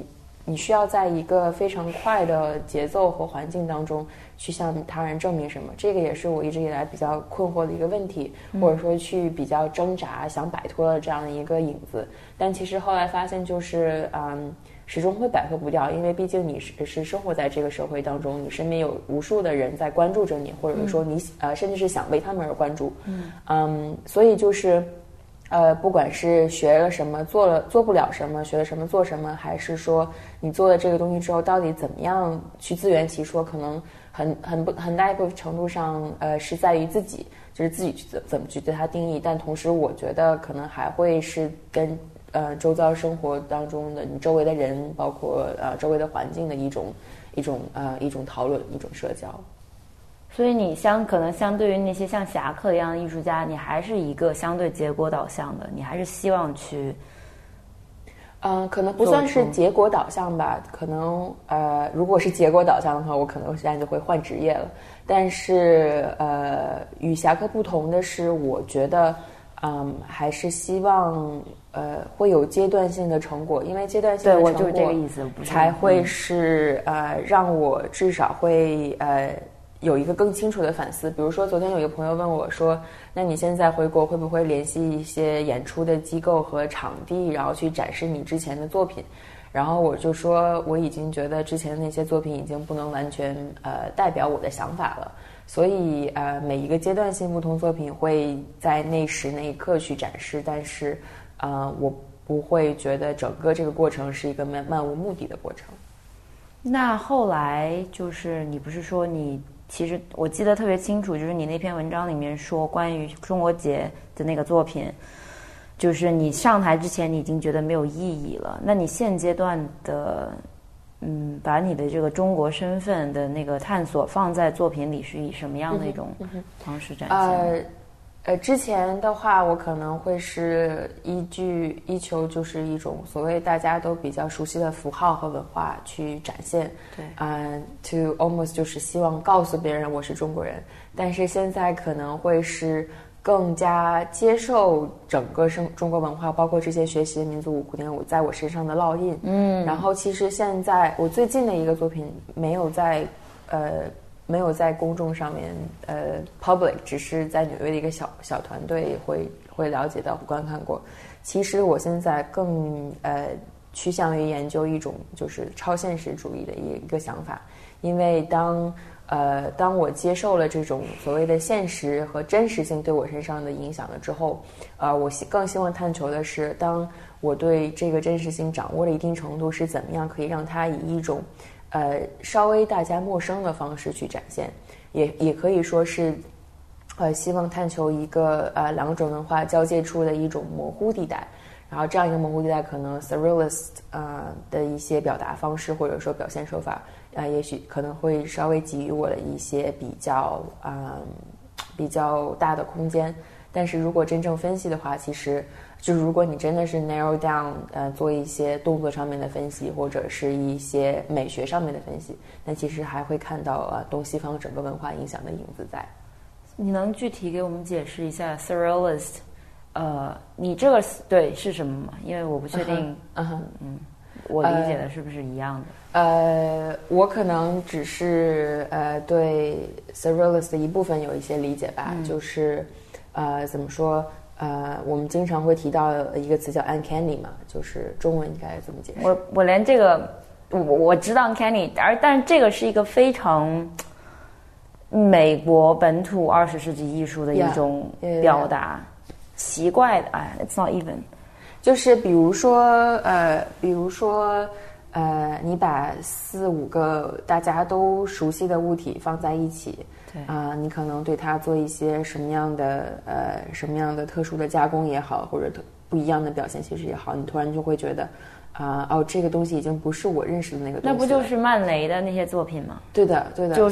B: 你需要在一个非常快的节奏和环境当中去向他人证明什么，这个也是我一直以来比较困惑的一个问题，或者说去比较挣扎想摆脱的这样的一个影子。但其实后来发现就是始终会摆脱不掉，因为毕竟你是生活在这个社会当中，你身边有无数的人在关注着你，或者说你甚至是想为他们而关注。所以就是不管是学了什么做不了什么，学了什么做什么，还是说你做了这个东西之后到底怎么样去自圆其说，可能很大一部分程度上是在于自己，就是自己去怎么去对它定义。但同时我觉得可能还会是跟周遭生活当中的你周围的人，包括周围的环境的一种讨论，一种社交。
A: 所以你可能相对于那些像侠客一样的艺术家，你还是一个相对结果导向的，你还是希望去
B: 可能不算是结果导向吧，可能如果是结果导向的话，我可能现在就会换职业了。但是与侠客不同的是，我觉得还是希望会有阶段性的成果，因为阶段性的成果，
A: 对，我就是这个意思，不是
B: 才会是让我至少会有一个更清楚的反思。比如说昨天有一个朋友问我说，那你现在回国会不会联系一些演出的机构和场地，然后去展示你之前的作品？然后我就说我已经觉得之前的那些作品已经不能完全代表我的想法了，所以每一个阶段性不同作品会在那时那一刻去展示，但是我不会觉得整个这个过程是一个漫无目的的过程。
A: 那后来就是你不是说你其实我记得特别清楚，就是你那篇文章里面说关于中国节的那个作品，就是你上台之前你已经觉得没有意义了，那你现阶段的把你的这个中国身份的那个探索放在作品里是以什么样的一种方式展现？
B: 之前的话我可能会是依求就是一种所谓大家都比较熟悉的符号和文化去展现，
A: 对
B: to almost 就是希望告诉别人我是中国人。但是现在可能会是更加接受整个中国文化，包括这些学习民族舞、古典舞在我身上的烙印。然后其实现在我最近的一个作品没有在公众上面public， 只是在纽约的一个小团队会了解到观看过。其实我现在更趋向于研究一种就是超现实主义的一个想法，因为当我接受了这种所谓的现实和真实性对我身上的影响了之后，我更希望探求的是，当我对这个真实性掌握了一定程度，是怎么样可以让它以一种稍微大家陌生的方式去展现，也可以说是希望探求一个两种文化交界处的一种模糊地带。然后这样一个模糊地带，可能 surrealist 的一些表达方式或者说表现手法也许可能会稍微给予我的一些比较大的空间。但是如果真正分析的话，其实就是如果你真的是 narrow down 做一些动作上面的分析，或者是一些美学上面的分析，那其实还会看到东西方整个文化影响的影子在。
A: 你能具体给我们解释一下 surrealist？你这个对是什么吗？因为我不确定，我理解的是不是一样
B: 的？我可能只是对 surrealist 的一部分有一些理解吧，就是怎么说？我们经常会提到一个词叫 uncanny 嘛，就是中文应该怎么解释？
A: 我连这个我知道 uncanny，但是这个是一个非常美国本土20世纪艺术的一种表达。奇怪的，it's not even，
B: 就是比如说你把4-5个大家都熟悉的物体放在一起，
A: 对
B: 你可能对它做一些什么样的特殊的加工也好，或者不一样的表现形式也好，你突然就会觉得这个东西已经不是我认识的那个东西了。
A: 那不就是曼雷的那些作品吗？
B: 对的，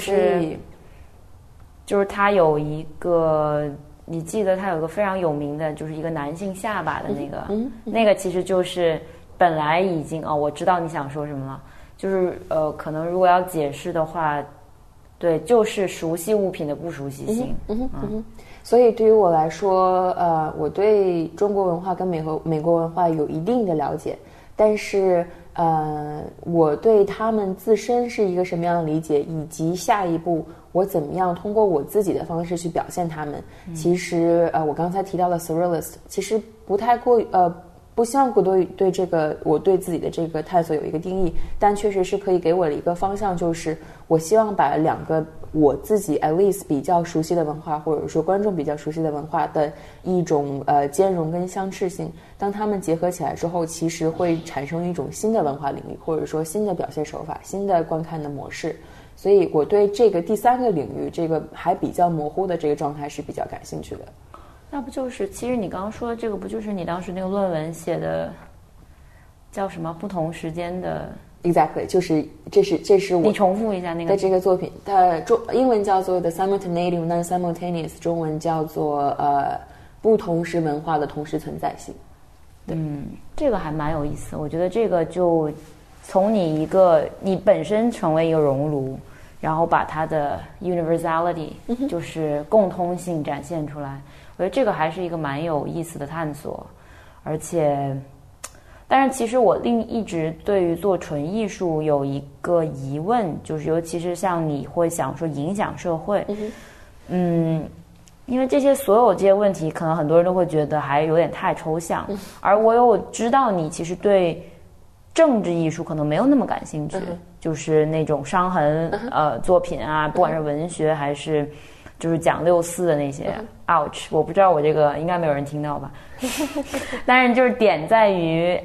A: 就是他有一个。你记得他有个非常有名的，就是一个男性下巴的那个，那个其实就是本来已经我知道你想说什么了，就是可能如果要解释的话，对，就是熟悉物品的不熟悉性。
B: 所以对于我来说，我对中国文化跟美国文化有一定的了解，但是我对他们自身是一个什么样的理解，以及下一步我怎么样通过我自己的方式去表现他们。其实我刚才提到的 surrealist 其实不希望过多对这个我对自己的这个探索有一个定义，但确实是可以给我的一个方向，就是我希望把两个我自己 at least 比较熟悉的文化，或者说观众比较熟悉的文化的一种兼容跟相斥性，当它们结合起来之后，其实会产生一种新的文化领域，或者说新的表现手法，新的观看的模式。所以我对这个第三个领域，这个还比较模糊的这个状态是比较感兴趣的。
A: 那不就是，其实你刚刚说的这个，不就是你当时那个论文写的，叫什么？不同时间的
B: Exactly， 就是这是我。
A: 你重复一下那个。
B: 的这个作品，英文叫做 The Simultaneity Non-Simultaneous， 中文叫做不同时文化的同时存在性。
A: 这个还蛮有意思。我觉得这个就从你本身成为一个熔炉，然后把它的 universality，就是共通性展现出来。我觉得这个还是一个蛮有意思的探索，而且，但是其实我一直对于做纯艺术有一个疑问，就是尤其是像你会想说影响社会，因为所有这些问题，可能很多人都会觉得还有点太抽象，而我有知道你其实对政治艺术可能没有那么感兴趣，就是那种伤痕作品啊，不管是文学还是。就是讲6·4的那些 ouch， 我不知道我这个应该没有人听到吧但是就是点在于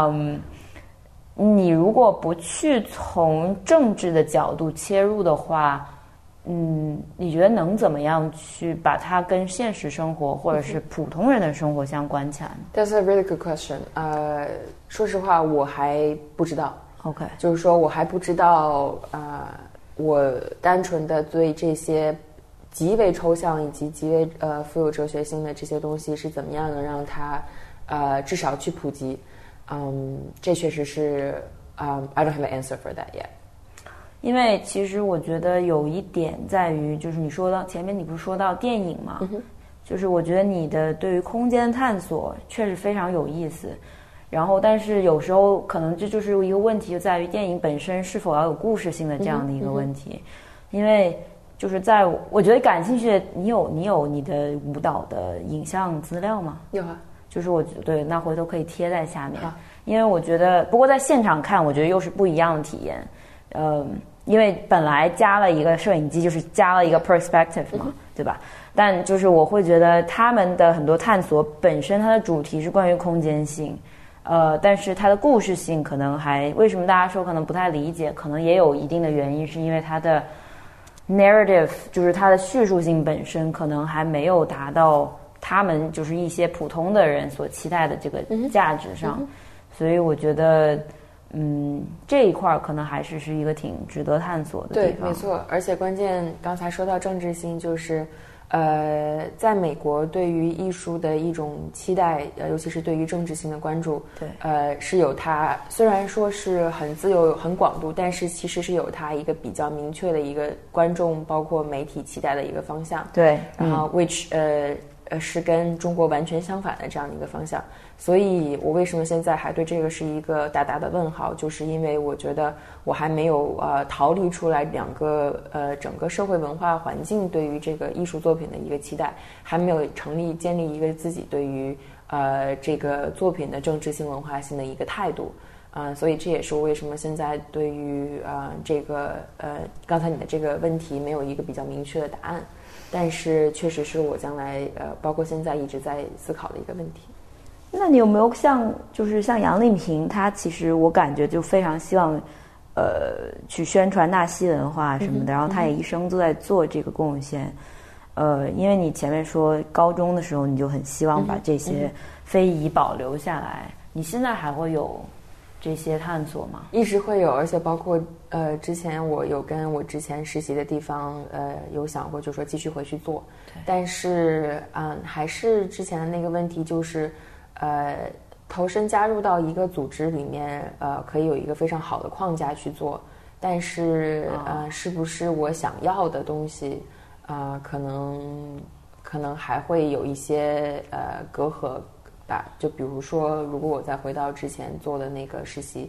A: 你如果不去从政治的角度切入的话，你觉得能怎么样去把它跟现实生活或者是普通人的生活相关起来？
B: That's a really good question。说实话我还不知道。
A: OK，
B: 就是说我还不知道我单纯的对这些极为抽象以及极为富有哲学性的这些东西是怎么样能让它至少去普及。这确实是I don't have an answer for that yet。
A: 因为其实我觉得有一点在于，就是你说到前面你不是说到电影吗？就是我觉得你的对于空间探索确实非常有意思，然后但是有时候可能这就是一个问题，就在于电影本身是否要有故事性的这样的一个问题。因为就是我觉得感兴趣的，你有你的舞蹈的影像资料吗？
B: 有啊，
A: 就是对，那回头可以贴在下面。因为我觉得，不过在现场看，我觉得又是不一样的体验。因为本来加了一个摄影机，就是加了一个 perspective 嘛，对吧？但就是我会觉得他们的很多探索本身，它的主题是关于空间性，但是它的故事性可能为什么大家说可能不太理解，可能也有一定的原因，是因为它的narrative， 就是它的叙述性本身可能还没有达到他们就是一些普通的人所期待的这个价值上，所以我觉得这一块可能还是一个挺值得探索的地方。
B: 对，没错。而且关键刚才说到政治性，就是在美国对于艺术的一种期待，尤其是对于政治性的关注，
A: 对，
B: 是有它虽然说是很自由很广度，但是其实是有它一个比较明确的一个观众包括媒体期待的一个方向。
A: 对，
B: 然后 which 是跟中国完全相反的这样的一个方向。所以我为什么现在还对这个是一个大大的问号，就是因为我觉得我还没有逃离出来整个社会文化环境对于这个艺术作品的一个期待，还没有建立一个自己对于这个作品的政治性文化性的一个态度。所以这也是我为什么现在对于这个刚才你的这个问题没有一个比较明确的答案，但是确实是我将来包括现在一直在思考的一个问题。
A: 那你有没有像杨丽萍，她其实我感觉就非常希望去宣传纳西文化什么的，然后她也一生都在做这个贡献。因为你前面说高中的时候你就很希望把这些非遗保留下来，你现在还会有这些探索吗？
B: 一直会有，而且包括之前我有跟我之前实习的地方有想过，就说继续回去做，但是还是之前的那个问题，就是投身加入到一个组织里面，可以有一个非常好的框架去做，但是是不是我想要的东西，可能还会有一些隔阂吧。就比如说，如果我再回到之前做的那个实习，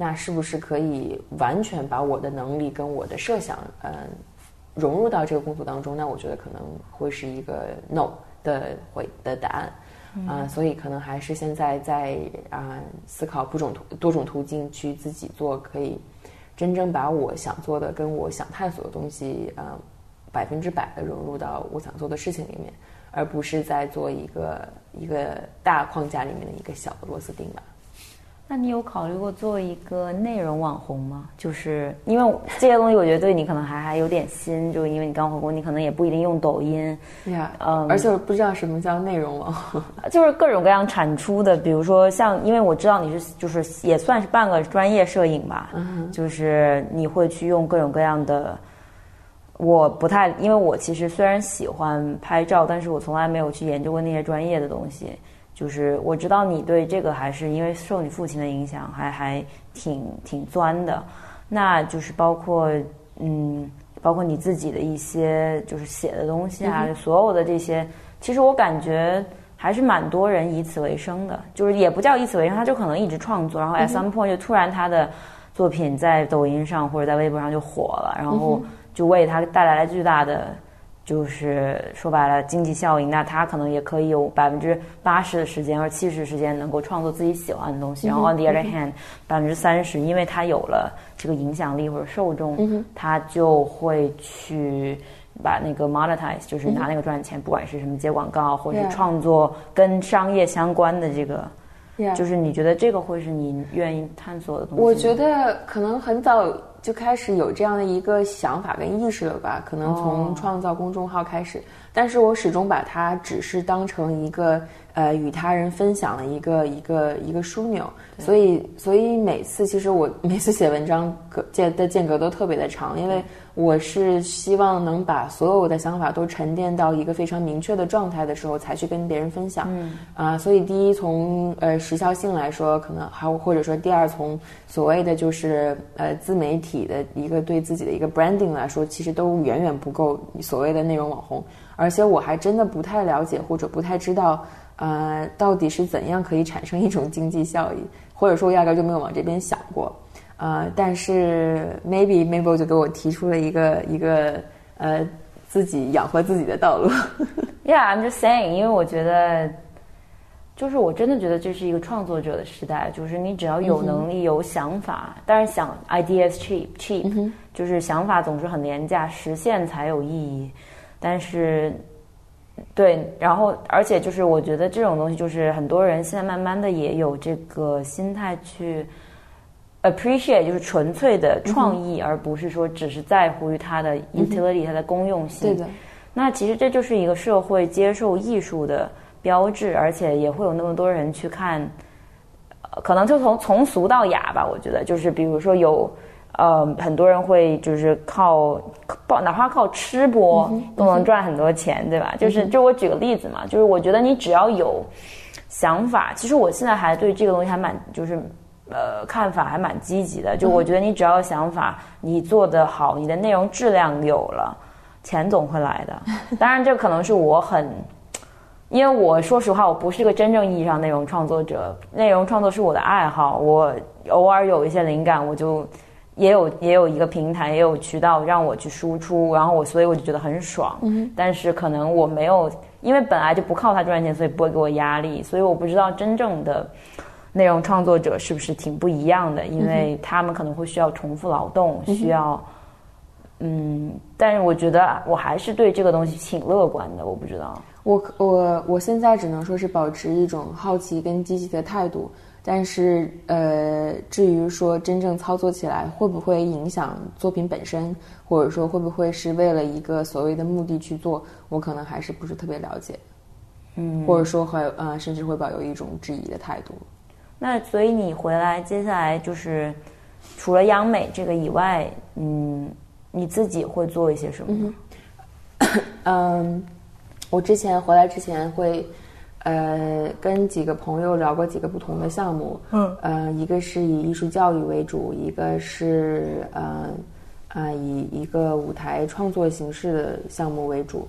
B: 那是不是可以完全把我的能力跟我的设想融入到这个工作当中？那我觉得可能会是一个 no 的答案。所以可能还是现在在思考多种途径去自己做，可以真正把我想做的跟我想探索的东西100%的融入到我想做的事情里面，而不是在做一个大框架里面的一个小的螺丝钉吧。
A: 那你有考虑过做一个内容网红吗？就是因为这些东西我觉得对你可能还有点新，就因为你刚回国，你可能也不一定用抖音。
B: 而且我不知道什么叫内容网红。
A: 就是各种各样产出的，比如说像，因为我知道你是就是也算是半个专业摄影吧，就是你会去用各种各样的。我不太，因为我其实虽然喜欢拍照，但是我从来没有去研究过那些专业的东西。就是我知道你对这个还是因为受你父亲的影响，还挺钻的。那就是包括你自己的一些就是写的东西啊，所有的这些，其实我感觉还是蛮多人以此为生的。就是也不叫以此为生，他就可能一直创作，然后 at some point 就突然他的作品在抖音上或者在微博上就火了，然后就为他带来了巨大的。就是说白了经济效应，那他可能也可以有80%的时间或者70%的时间能够创作自己喜欢的东西，然后 on the other hand 30%，因为他有了这个影响力或者受众，他就会去把那个 monetize， 就是拿那个赚钱，不管是什么接广告或者是创作跟商业相关的这个。就是你觉得这个会是你愿意探索的东西吗？
B: 我觉得可能很早就开始有这样的一个想法跟意识了吧，可能从创造公众号开始，但是我始终把它只是当成一个与他人分享的一个枢纽，所以每次其实我每次写文章的间隔都特别的长，因为我是希望能把所有的想法都沉淀到一个非常明确的状态的时候才去跟别人分享。所以第一从时效性来说，可能还或者说第二从所谓的就是自媒体的一个对自己的一个 branding 来说，其实都远远不够所谓的内容网红，而且我还真的不太了解或者不太知道到底是怎样可以产生一种经济效益，或者说压根就没有往这边想过。但是 Mabel 就给我提出了一个自己养活自己的道路。
A: Yeah, I'm just saying， 因为我觉得，就是我真的觉得这是一个创作者的时代，就是你只要有能力、有想法，当然想 ideas cheap，就是想法总是很廉价，实现才有意义。但是，对，然后而且就是我觉得这种东西，就是很多人现在慢慢的也有这个心态去。appreciate 就是纯粹的创意，而不是说只是在乎于它的 utility，它的公用性。
B: 对的。
A: 那其实这就是一个社会接受艺术的标志，而且也会有那么多人去看，可能就从俗到雅吧。我觉得就是比如说有很多人会就是哪怕靠吃播都能赚很多钱，对吧？就我举个例子嘛，就是我觉得你只要有想法，其实我现在还对这个东西还蛮就是看法还蛮积极的。就我觉得你只要有想法，你做得好，你的内容质量有了，钱总会来的。当然这可能是因为我说实话我不是一个真正意义上内容创作者，内容创作是我的爱好，我偶尔有一些灵感，我就也有一个平台，也有渠道让我去输出，然后所以我就觉得很爽。但是可能我没有，因为本来就不靠它赚钱，所以不会给我压力，所以我不知道真正的内容创作者是不是挺不一样的，因为他们可能会需要重复劳动，需要但是我觉得我还是对这个东西挺乐观的。我不知道，
B: 我现在只能说是保持一种好奇跟积极的态度，但是至于说真正操作起来会不会影响作品本身，或者说会不会是为了一个所谓的目的去做，我可能还是不是特别了解，或者说甚至会抱有一种质疑的态度。
A: 那所以你回来接下来就是除了央美这个以外，你自己会做一些什么呢？
B: 我回来之前会跟几个朋友聊过几个不同的项目，一个是以艺术教育为主，一个是以一个舞台创作形式的项目为主，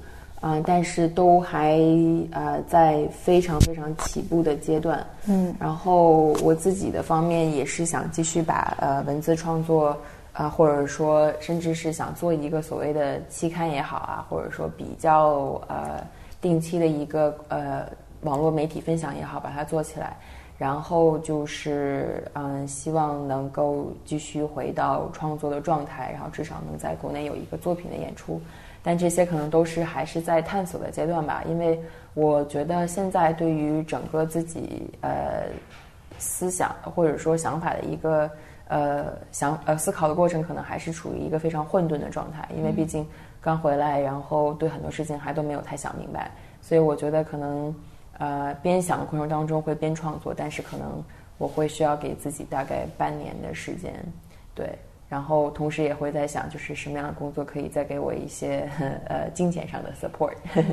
B: 但是都还在非常非常起步的阶段。然后我自己的方面也是想继续把文字创作或者说甚至是想做一个所谓的期刊也好啊，或者说比较定期的一个网络媒体分享也好，把它做起来。然后就是希望能够继续回到创作的状态，然后至少能在国内有一个作品的演出。但这些可能都是还是在探索的阶段吧，因为我觉得现在对于整个自己思想或者说想法的一个思考的过程，可能还是处于一个非常混沌的状态，因为毕竟刚回来，然后对很多事情还都没有太想明白，所以我觉得可能边想的过程当中会边创作，但是可能我会需要给自己大概半年的时间，对。然后同时也会在想，就是什么样的工作可以再给我一些金钱上的 support。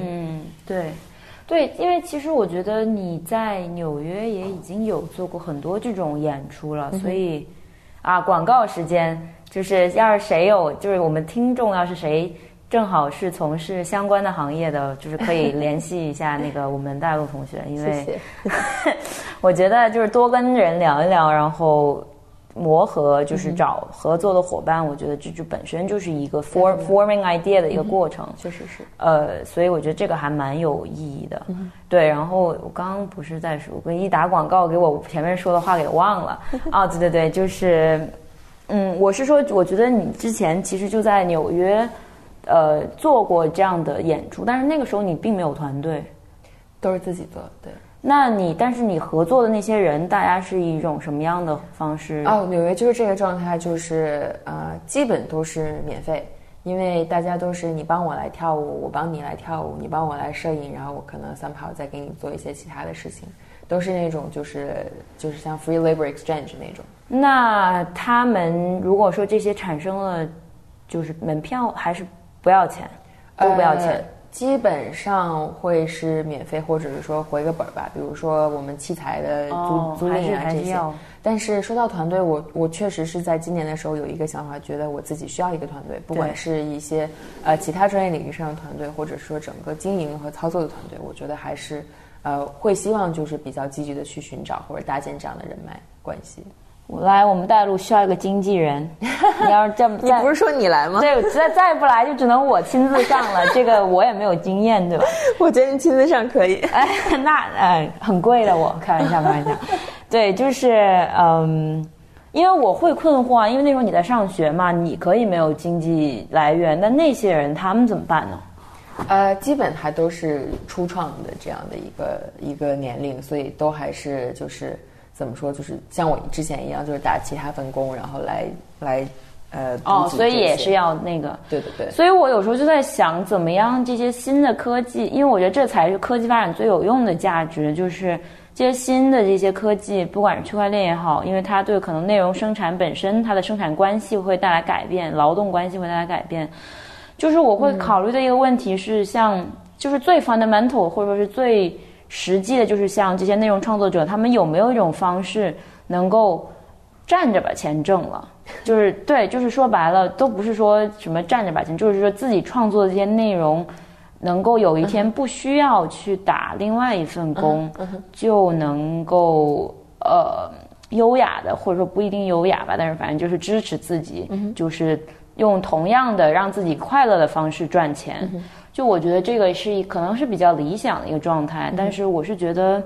A: 对，因为其实我觉得你在纽约也已经有做过很多这种演出了，所以广告时间就是要是谁有，就是我们听众要是谁正好是从事相关的行业的，就是可以联系一下那个我们大陆同学，因为
B: 谢谢
A: 我觉得就是多跟人聊一聊，然后磨合，就是找合作的伙伴，我觉得这就本身就是一个 forming idea 的一个过程，
B: 确实是。
A: 所以我觉得这个还蛮有意义的。对，然后我刚刚不是在说，我一打广告给我前面说的话给忘了对，就是我是说，我觉得你之前其实就在纽约做过这样的演出，但是那个时候你并没有团队，
B: 都是自己做，对。
A: 但是你合作的那些人，大家是一种什么样的方式？
B: 纽约就是这个状态，就是基本都是免费，因为大家都是你帮我来跳舞，我帮你来跳舞，你帮我来摄影，然后我可能somehow再给你做一些其他的事情，都是那种就是像 free labor exchange 那种。
A: 那他们如果说这些产生了，就是门票还是不要钱，都不要钱。
B: 基本上会是免费，或者是说回个本吧，比如说我们器材的租赁这些。但是说到团队，我确实是在今年的时候有一个想法，觉得我自己需要一个团队，不管是一些其他专业领域上的团队，或者说整个经营和操作的团队，我觉得还是会希望就是比较积极的去寻找或者搭建这样的人脉关系。
A: 我们大陆需要一个经纪人，你要是
B: 你不是说你来吗？
A: 对，再不来就只能我亲自上了，这个我也没有经验，对吧？
B: 我觉得你亲自上可以。
A: 那很贵的，我开玩笑。对，就是因为我会困惑啊，因为那时候你在上学嘛，你可以没有经济来源，但那些人他们怎么办呢？
B: 基本还都是初创的这样的一个年龄，所以都还是就是怎么说，就是像我之前一样，就是打其他份工，然后来
A: 所以也是要那个，
B: 对。
A: 所以我有时候就在想，怎么样这些新的科技，因为我觉得这才是科技发展最有用的价值，就是这些新的这些科技，不管是区块链也好，因为它对可能内容生产本身，它的生产关系会带来改变，劳动关系会带来改变。就是我会考虑的一个问题是，像就是最 fundamental 或者说是最实际的，就是像这些内容创作者，他们有没有一种方式能够站着把钱挣了？就是对，就是说白了，都不是说什么站着把钱，就是说自己创作的这些内容，能够有一天不需要去打另外一份工，就能够优雅的，或者说不一定优雅吧，但是反正就是支持自己，就是用同样的让自己快乐的方式赚钱。就我觉得这个是可能是比较理想的一个状态，但是我是觉得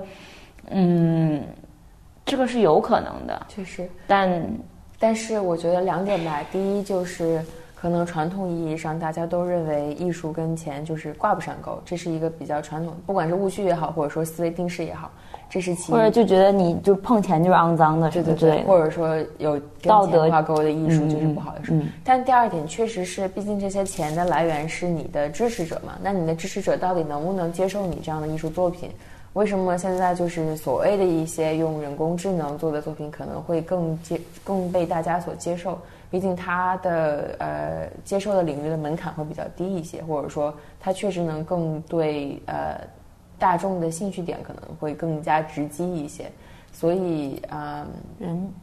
A: 这个是有可能的，
B: 确实。但是我觉得两点吧，第一就是可能传统意义上大家都认为艺术跟钱就是挂不上钩，这是一个比较传统，不管是务虚也好，或者说思维定式也好，这是其一。
A: 或者就觉得你就碰钱就是肮脏的，
B: 对，或者说有道德挂钩的艺术就是不好的事。但第二点确实是，毕竟这些钱的来源是你的支持者嘛，那你的支持者到底能不能接受你这样的艺术作品？为什么现在就是所谓的一些用人工智能做的作品可能会更被大家所接受？毕竟它的接受的领域的门槛会比较低一些，或者说它确实能更对大众的兴趣点可能会更加直击一些。所以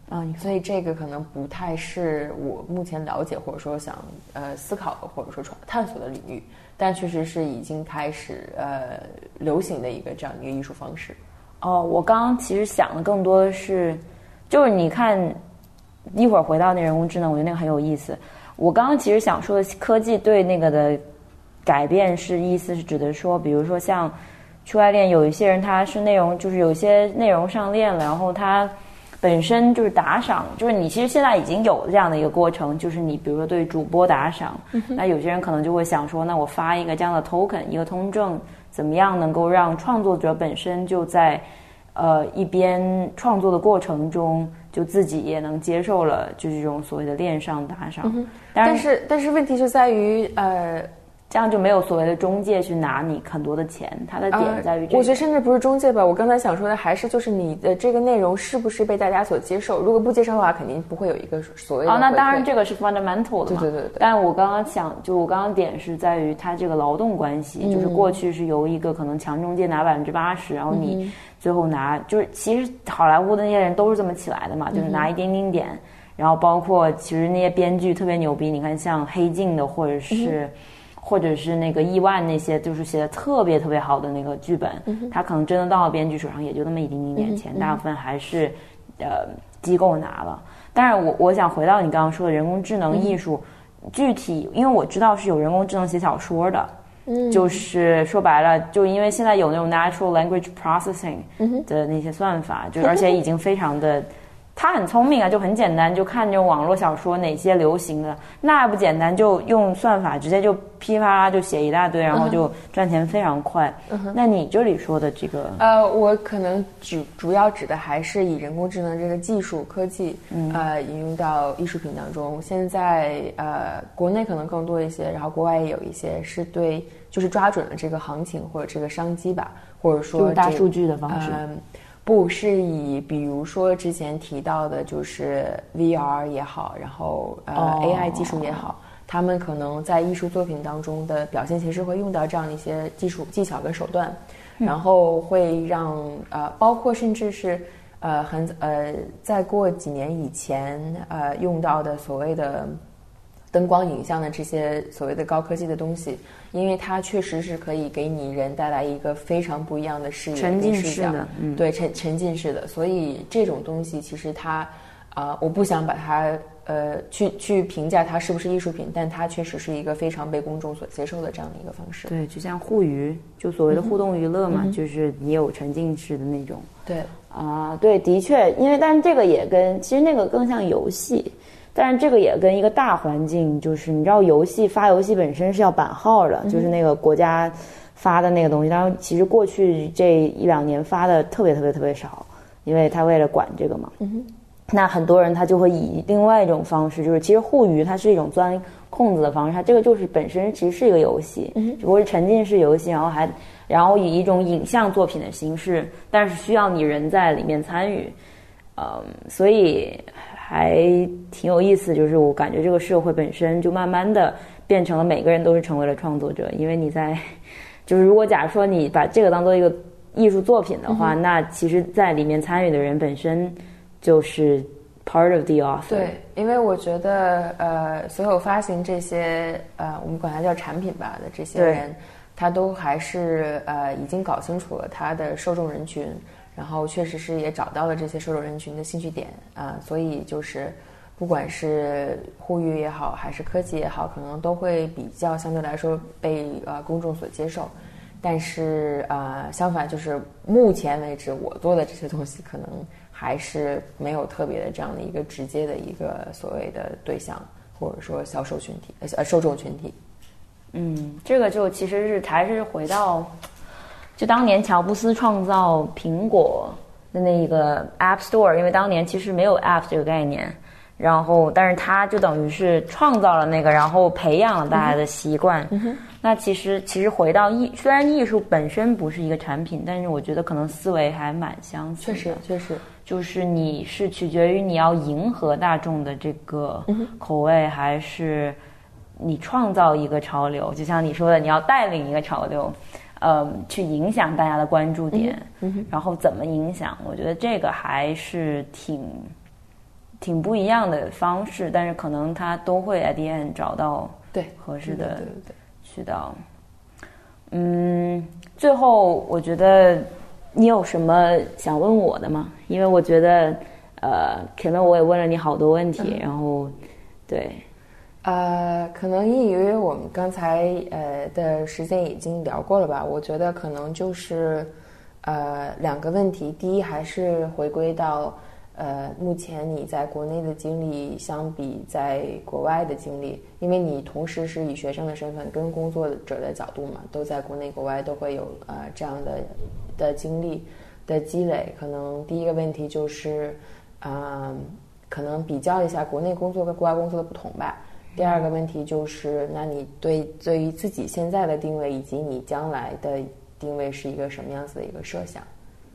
B: 所以这个可能不太是我目前了解或者说想思考的或者说探索的领域，但确实是已经开始流行的这样一个艺术方式。
A: 我刚刚其实想的更多的是，就是你看，一会儿回到那人工智能，我觉得那个很有意思。我刚刚其实想说的科技对那个的改变意思是指的说，比如说像区块链，有一些人他是内容，就是有些内容上链了，然后他本身就是打赏，就是你其实现在已经有这样的一个过程，就是你比如说对主播打赏，那有些人可能就会想说，那我发一个这样的 token， 一个通证，怎么样能够让创作者本身就在一边创作的过程中，就自己也能接受了，就是这种所谓的链上打赏。
B: 但是问题就在于
A: 这样就没有所谓的中介去拿你很多的钱，它的点在于这个。
B: 我觉得甚至不是中介吧，我刚才想说的还是就是你的这个内容是不是被大家所接受，如果不接受的话，肯定不会有一个所谓的
A: 那当然这个是 fundamental 的嘛。
B: 对。
A: 但我刚刚点是在于它这个劳动关系，就是过去是由一个可能强中介拿80%，然后你最后拿，就是其实好莱坞的那些人都是这么起来的嘛，就是拿一点点点，然后包括其实那些编剧特别牛逼，你看像黑镜的或者是那个亿万那些，就是写的特别特别好的那个剧本，他可能真的到了编剧手上也就那么一丁点钱，大部分还是机构拿了。当然我想回到你刚刚说的人工智能艺术，具体因为我知道是有人工智能写小说的，就是说白了，就因为现在有那种 natural language processing 的那些算法，就而且已经非常的。他很聪明啊，就很简单，就看这种网络小说哪些流行的，那不简单，就用算法直接就噼啪啦就写一大堆，然后就赚钱非常快。那你这里说的这个，
B: 我可能主要指的还是以人工智能这个技术科技，引用到艺术品当中。现在国内可能更多一些，然后国外也有一些是对，就是抓准了这个行情或者这个商机吧，或者说
A: 用大数据的方式。
B: 不是以比如说之前提到的，就是 VR 也好，然后AI 技术也好，他们可能在艺术作品当中的表现形式会用到这样的一些技巧跟手段，然后会让包括甚至是再过几年以前用到的所谓的灯光影像的这些所谓的高科技的东西，因为它确实是可以给你人带来一个非常不一样的视野，
A: 沉浸式的，
B: 对，沉浸式的。所以这种东西其实它我不想把它去评价它是不是艺术品，但它确实是一个非常被公众所接受的这样的一个方式。
A: 对，就像互娱，就所谓的互动娱乐嘛，就是你有沉浸式的那种。
B: 对
A: 对，的确，因为但是这个也跟其实那个更像游戏。但是这个也跟一个大环境，就是你知道发游戏本身是要版号的，就是那个国家发的那个东西。当然，其实过去这1-2年发的特别特别特别少，因为他为了管这个嘛。那很多人他就会以另外一种方式，就是其实互娱它是一种钻空子的方式，它这个就是本身其实是一个游戏，只不过是沉浸式游戏，然后以一种影像作品的形式，但是需要你人在里面参与，所以。还挺有意思，就是我感觉这个社会本身就慢慢的变成了每个人都是成为了创作者，因为你就是如果假如说你把这个当做一个艺术作品的话，那其实在里面参与的人本身就是 part of the author。
B: 对，因为我觉得所有发行这些我们管它叫产品吧的这些人，他都还是已经搞清楚了他的受众人群。然后确实是也找到了这些受众人群的兴趣点所以就是不管是互娱也好，还是科技也好，可能都会比较相对来说被公众所接受。但是相反，就是目前为止我做的这些东西，可能还是没有特别的这样的一个直接的一个所谓的对象，或者说受众群体。
A: 这个就其实是还是回到。就当年乔布斯创造苹果的那个 App Store， 因为当年其实没有 App 这个概念，然后但是他就等于是创造了那个，然后培养了大家的习惯。那其实回到虽然艺术本身不是一个产品，但是我觉得可能思维还蛮相似的。
B: 确实，
A: 就是你是取决于你要迎合大众的这个口味，还是你创造一个潮流，就像你说的，你要带领一个潮流。去影响大家的关注点，然后怎么影响？我觉得这个还是挺不一样的方式，但是可能他都会 at the end 找到
B: 对
A: 合适的
B: 对
A: 渠道。最后我觉得你有什么想问我的吗？因为我觉得可能我也问了你好多问题，然后对。
B: 可能因为我们刚才的时间已经聊过了吧，我觉得可能就是两个问题。第一还是回归到目前你在国内的经历相比在国外的经历，因为你同时是以学生的身份跟工作者的角度嘛，都在国内国外都会有这样的经历的积累。可能第一个问题就是可能比较一下国内工作跟国外工作的不同吧。第二个问题就是，那你对于自己现在的定位以及你将来的定位是一个什么样子的一个设想？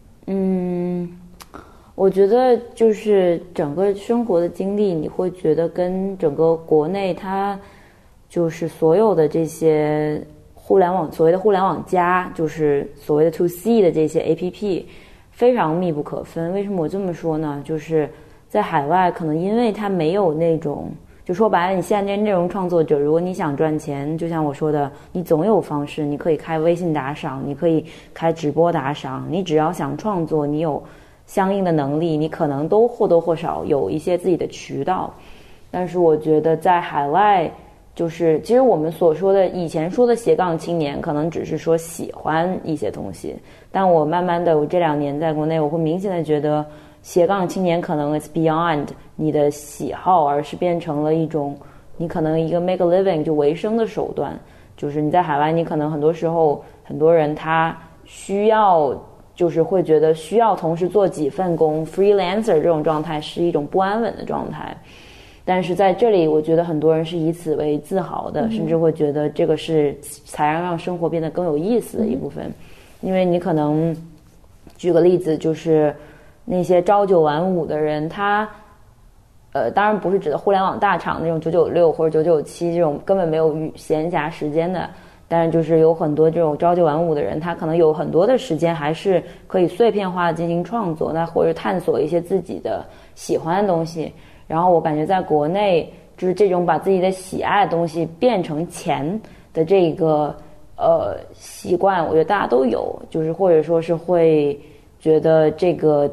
A: 我觉得就是整个生活的经历，你会觉得跟整个国内它就是所有的这些互联网，所谓的互联网加，就是所谓的 to C 的这些 APP 非常密不可分。为什么我这么说呢？就是在海外可能因为它没有那种，就说白了，你现在这内容创作者，如果你想赚钱，就像我说的，你总有方式，你可以开微信打赏，你可以开直播打赏，你只要想创作，你有相应的能力，你可能都或多或少有一些自己的渠道。但是我觉得在海外，就是其实我们所说的以前说的斜杠青年，可能只是说喜欢一些东西，但我慢慢的，我这2年在国内，我会明显的觉得斜杠青年可能 it's beyond 你的喜好，而是变成了一种你可能一个 make a living 就维生的手段。就是你在海外，你可能很多时候很多人他需要，就是会觉得需要同时做几份工， freelancer 这种状态是一种不安稳的状态。但是在这里我觉得很多人是以此为自豪的，甚至会觉得这个是才让生活变得更有意思的一部分。因为你可能举个例子，就是那些朝9晚5的人，他当然不是指的互联网大厂那种996或者997这种根本没有闲暇时间的，但是就是有很多这种朝9晚5的人，他可能有很多的时间还是可以碎片化的进行创作，那或者探索一些自己的喜欢的东西。然后我感觉在国内就是这种把自己的喜爱的东西变成钱的这个习惯，我觉得大家都有，就是或者说是会觉得这个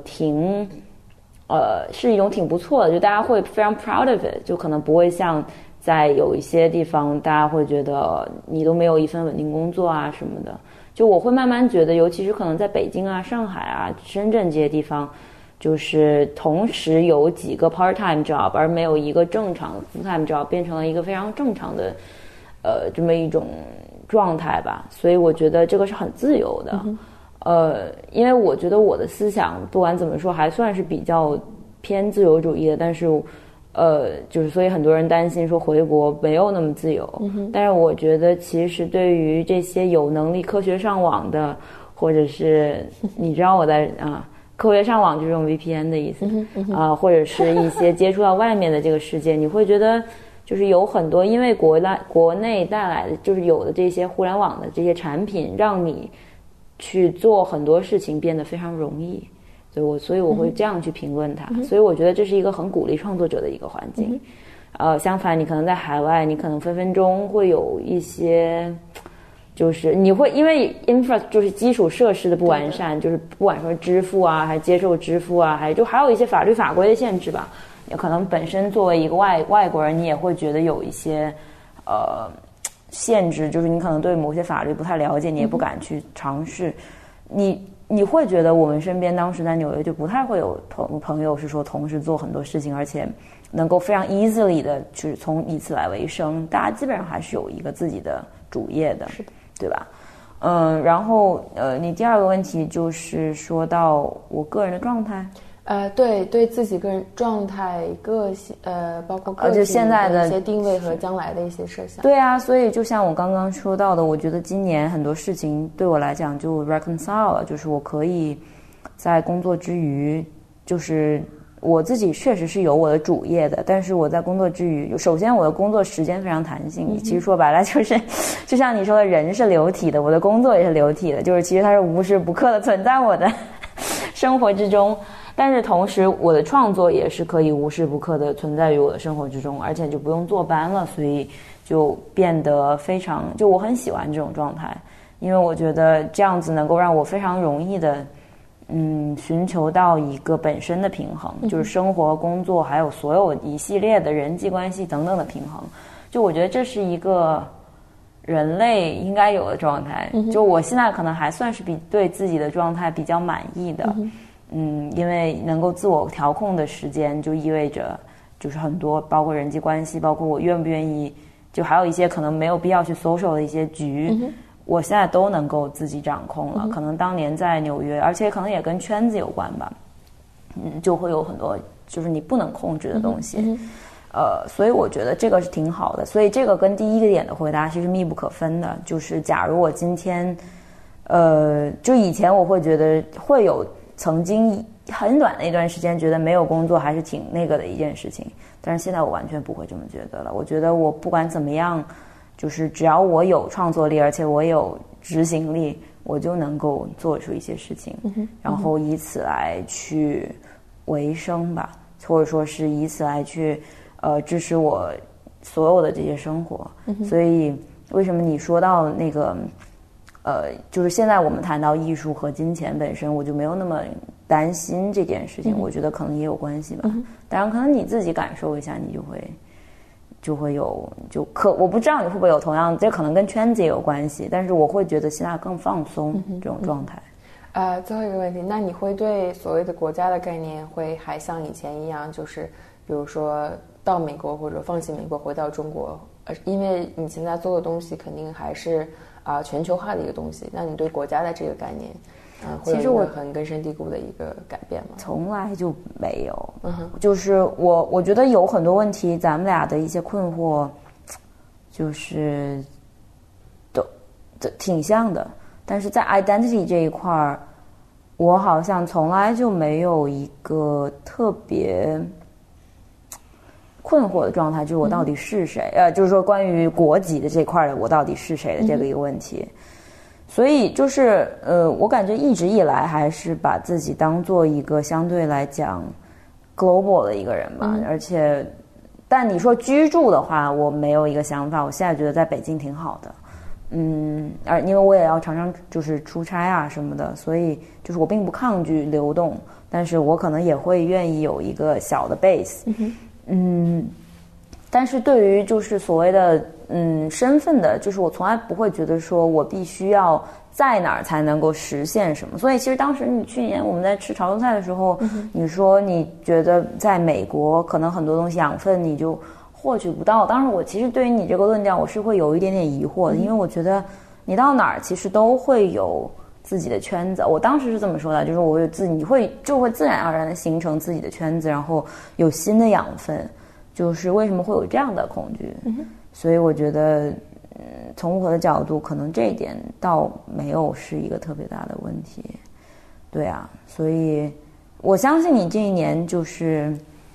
A: 是一种挺不错的，就大家会非常 proud of it， 就可能不会像在有一些地方大家会觉得你都没有一份稳定工作啊什么的。就我会慢慢觉得，尤其是可能在北京啊、上海啊、深圳这些地方，就是同时有几个 part-time job 而没有一个正常的 full-time job， 变成了一个非常正常的这么一种状态吧。所以我觉得这个是很自由的。因为我觉得我的思想不管怎么说还算是比较偏自由主义的，但是就是所以很多人担心说回国没有那么自由。但是我觉得其实对于这些有能力科学上网的，或者是你知道我在科学上网就是用 VPN 的意思或者是一些接触到外面的这个世界，你会觉得就是有很多因为国内带来的就是有的这些互联网的这些产品，让你去做很多事情变得非常容易。所以我会这样去评论它。所以我觉得这是一个很鼓励创作者的一个环境。相反你可能在海外，你可能分分钟会有一些就是你会因为 就是基础设施的不完善，就是不管说支付啊，还是接受支付啊，还有一些法律法规的限制吧。也可能本身作为一个外国人，你也会觉得有一些限制，就是你可能对某些法律不太了解，你也不敢去尝试。你会觉得我们身边当时在纽约就不太会有朋友是说同时做很多事情，而且能够非常 easily 的去以此来为生。大家基本上还是有一个自己的主业的，
B: 是的，
A: 对吧？然后你第二个问题就是说到我个人的状态。
B: 对自己个人状态、个性，包括个性
A: 就现在的
B: 一些定位和将来的一些设想。
A: 对啊，所以就像我刚刚说到的，我觉得今年很多事情对我来讲就 reconcile 了，就是我可以在工作之余，就是我自己确实是有我的主业的，但是我在工作之余，首先我的工作时间非常弹性，其实说白了就是就像你说的，人是流体的，我的工作也是流体的，就是其实它是无时不刻的存在我的生活之中。 但是同时我的创作也是可以无时不刻的存在于我的生活之中，而且就不用坐班了，所以就变得非常，就我很喜欢这种状态，因为我觉得这样子能够让我非常容易的寻求到一个本身的平衡，就是生活工作还有所有一系列的人际关系等等的平衡，就我觉得这是一个人类应该有的状态，就我现在可能还算是对自己的状态比较满意的，因为能够自我调控的时间就意味着就是很多，包括人际关系，包括我愿不愿意，就还有一些可能没有必要去 social 的一些局，我现在都能够自己掌控了。可能当年在纽约，而且可能也跟圈子有关吧，就会有很多就是你不能控制的东西。所以我觉得这个是挺好的，所以这个跟第一个点的回答其实密不可分的，就是假如我今天就以前我会觉得会有曾经很短的一段时间觉得没有工作还是挺那个的一件事情，但是现在我完全不会这么觉得了。我觉得我不管怎么样，就是只要我有创作力，而且我有执行力，我就能够做出一些事情，然后以此来去维生吧，或者说是以此来去支持我所有的这些生活。所以为什么你说到那个就是现在我们谈到艺术和金钱本身，我就没有那么担心这件事情，我觉得可能也有关系吧。当然可能你自己感受一下，你就会有我不知道你会不会有同样，这可能跟圈子也有关系，但是我会觉得现在更放松这种状态。
B: 最后一个问题，那你会对所谓的国家的概念会还像以前一样，就是比如说到美国或者放弃美国回到中国，因为你现在做的东西肯定还是全球化的一个东西，那你对国家的这个概念会有一个很根深蒂固的一个改变吗？
A: 从来就没有。就是我觉得有很多问题，咱们俩的一些困惑就是都挺像的，但是在 identity 这一块我好像从来就没有一个特别困惑的状态，就是我到底是谁，就是说关于国籍的这块的我到底是谁的这个一个问题。所以就是我感觉一直以来还是把自己当做一个相对来讲 global 的一个人吧，而且但你说居住的话，我没有一个想法，我现在觉得在北京挺好的。因为我也要常常就是出差啊什么的，所以就是我并不抗拒流动，但是我可能也会愿意有一个小的 base。但是对于就是所谓的身份的，就是我从来不会觉得说我必须要在哪儿才能够实现什么。所以其实当时你去年我们在吃潮州菜的时候，你说你觉得在美国可能很多东西养分你就获取不到，当时我其实对于你这个论调我是会有一点点疑惑的，因为我觉得你到哪儿其实都会有自己的圈子。我当时是这么说的，就是你会自然而然的形成自己的圈子，然后有新的养分，就是为什么会有这样的恐惧。所以我觉得从我的角度可能这一点倒没有是一个特别大的问题。对啊，所以我相信你这一年就是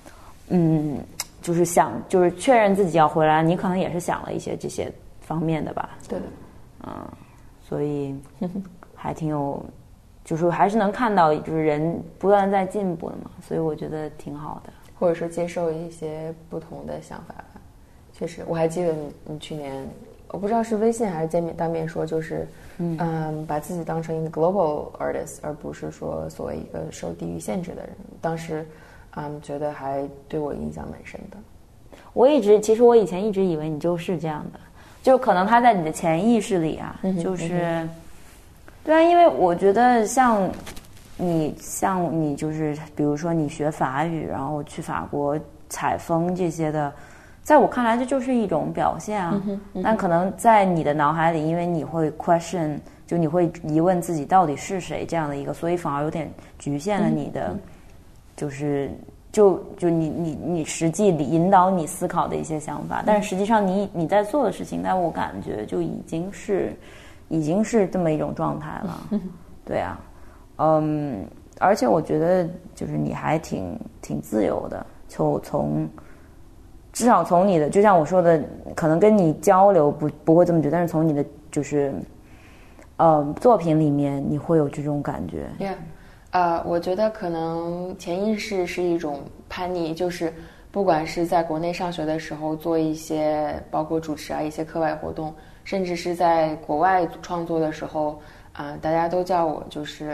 A: 就是确认自己要回来，你可能也是想了一些这些方面的吧。
B: 对的。
A: 所以还挺有，就是还是能看到就是人不断在进步的嘛，所以我觉得挺好的。
B: 或者说接受一些不同的想法吧。确实，我还记得你去年，我不知道是微信还是见面当面说，就是把自己当成一个 global artist， 而不是说所谓一个受地域限制的人。当时觉得还对我影响蛮深的。
A: 其实我以前一直以为你就是这样的，就可能他在你的潜意识里啊，就是对啊，因为我觉得像你就是比如说你学法语，然后去法国采风这些的，在我看来这就是一种表现啊。但可能在你的脑海里，因为你会 question， 就你会疑问自己到底是谁这样的一个，所以反而有点局限了你的就是就你实际里引导你思考的一些想法。但是实际上你在做的事情，但我感觉就已经是这么一种状态了。对啊。而且我觉得就是你还挺自由的，就至少从你的，就像我说的，可能跟你交流不会这么觉得，但是从你的就是作品里面你会有这种感觉。
B: 我觉得可能潜意识是一种叛逆，就是不管是在国内上学的时候做一些包括主持啊一些课外活动，甚至是在国外创作的时候，大家都叫我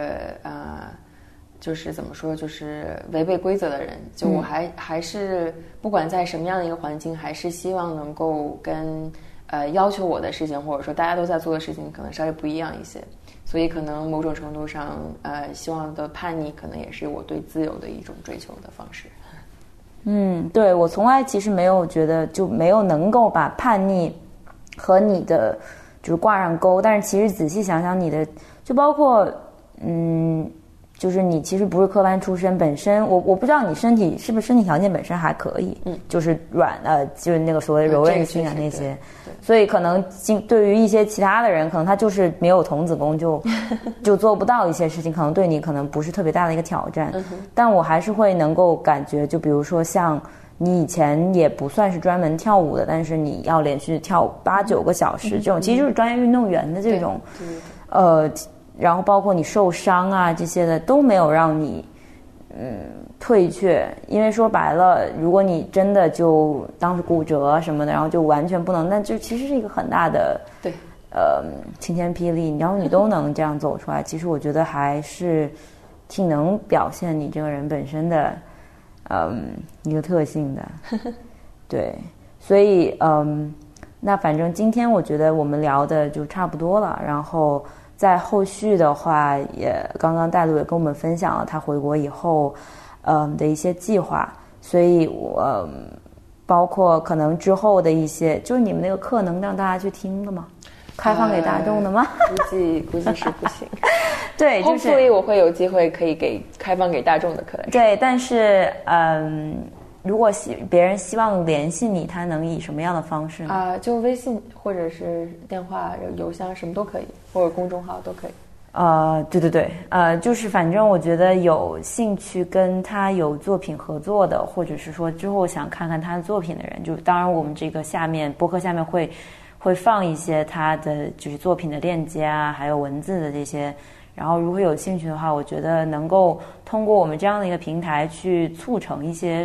B: 就是怎么说，就是违背规则的人。就我还是不管在什么样的一个环境，还是希望能够跟要求我的事情，或者说大家都在做的事情，可能稍微不一样一些。所以可能某种程度上，希望的叛逆，可能也是我对自由的一种追求的方式。
A: 对，我从来其实没有觉得，就没有能够把叛逆和你的就是挂上钩。但是其实仔细想想，你的就包括就是你其实不是科班出身，本身我不知道你身体是不是身体条件本身还可以，就是就是那个所谓柔韧性啊那些，所以可能对于一些其他的人，可能他就是没有童子功就做不到一些事情，可能对你可能不是特别大的一个挑战，但我还是会能够感觉，就比如说像你以前也不算是专门跳舞的，但是你要连续跳8、9个小时，这种其实就是专业运动员的这种，然后包括你受伤啊这些的都没有让你退却，因为说白了，如果你真的就当时骨折什么的，然后就完全不能，那就其实是一个很大的晴天霹雳，然后你都能这样走出来，其实我觉得还是挺能表现你这个人本身的一个特性的。对，所以那反正今天我觉得我们聊的就差不多了，然后在后续的话，也刚刚戴璐也跟我们分享了他回国以后的一些计划，所以我包括可能之后的一些，就是你们那个课能让大家去听的吗？开放给大众的吗？
B: 估计是不行。
A: 对，就是
B: 所以我会有机会可以开放给大众的课来。
A: 对，但是如果别人希望联系你，他能以什么样的方式呢？
B: 就微信或者是电话、邮箱什么都可以，或者公众号都可以。
A: 对，就是反正我觉得有兴趣跟他有作品合作的，或者是说之后想看看他的作品的人，就当然我们这个播客下面会放一些他的就是作品的链接啊，还有文字的这些。然后如果有兴趣的话，我觉得能够通过我们这样的一个平台去促成一些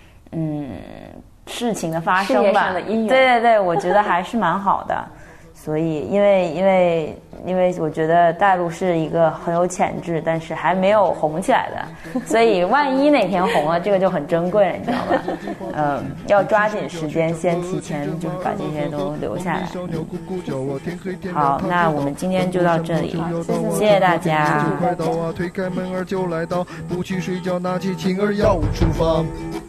A: 事情的发生吧。事业上的姻缘。对，我觉得还是蛮好的。所以因为我觉得戴璐是一个很有潜质，但是还没有红起来的，所以万一哪天红了，这个就很珍贵了，你知道吧？要抓紧时间，先提前就是把这些都留下来。好，那我们今天就到这里，谢谢大家。推开门儿就来到，不去睡觉，拿起琴儿要出发。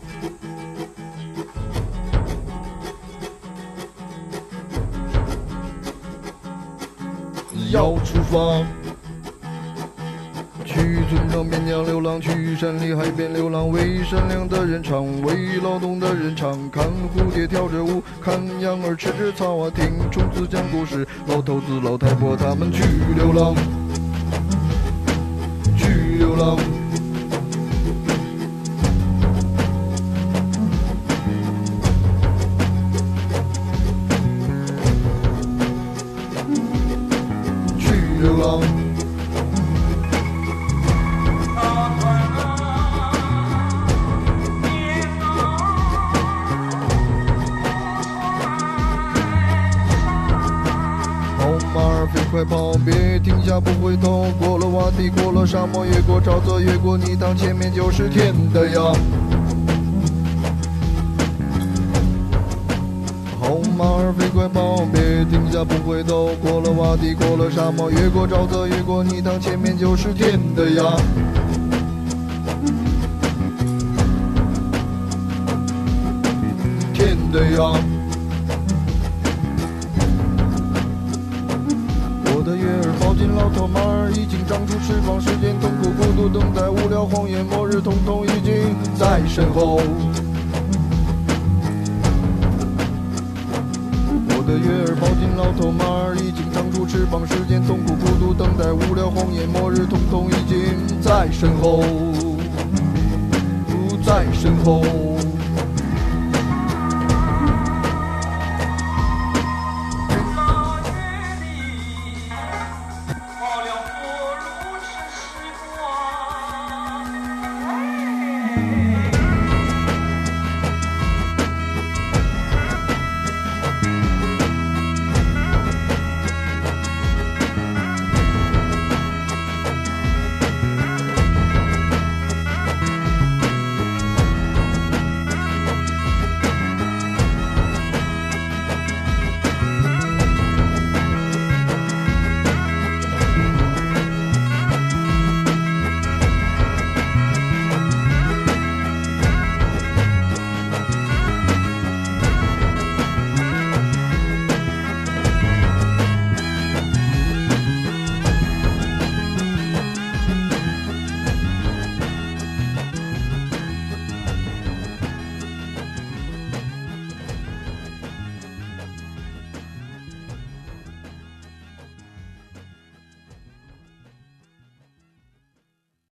A: 要出发，去村庄边疆流浪，去山里海边流浪，为善良的人唱，为劳动的人唱，看蝴蝶跳着舞，看羊儿吃着草啊，听虫子讲故事，老头子老太婆他们去流浪，去流浪。流浪，好马儿飞快跑，别停下不回头，过了洼地，过了沙漠，越过沼泽，越过泥塘，前面就是天的呀。好马儿飞快跑，别停下不回头，过了洼地，过了沙漠，越过沼泽，越过泥塘，前面就是天的呀。天的呀。我的月儿抱紧老头马儿，已经长出翅膀，时间痛苦孤独等待，无聊荒野末日，统统已经在身后。我的月儿抱紧老头马儿，已经长出翅膀，时间痛苦孤独等待，无聊荒野末日，统统已经在身后，在身后。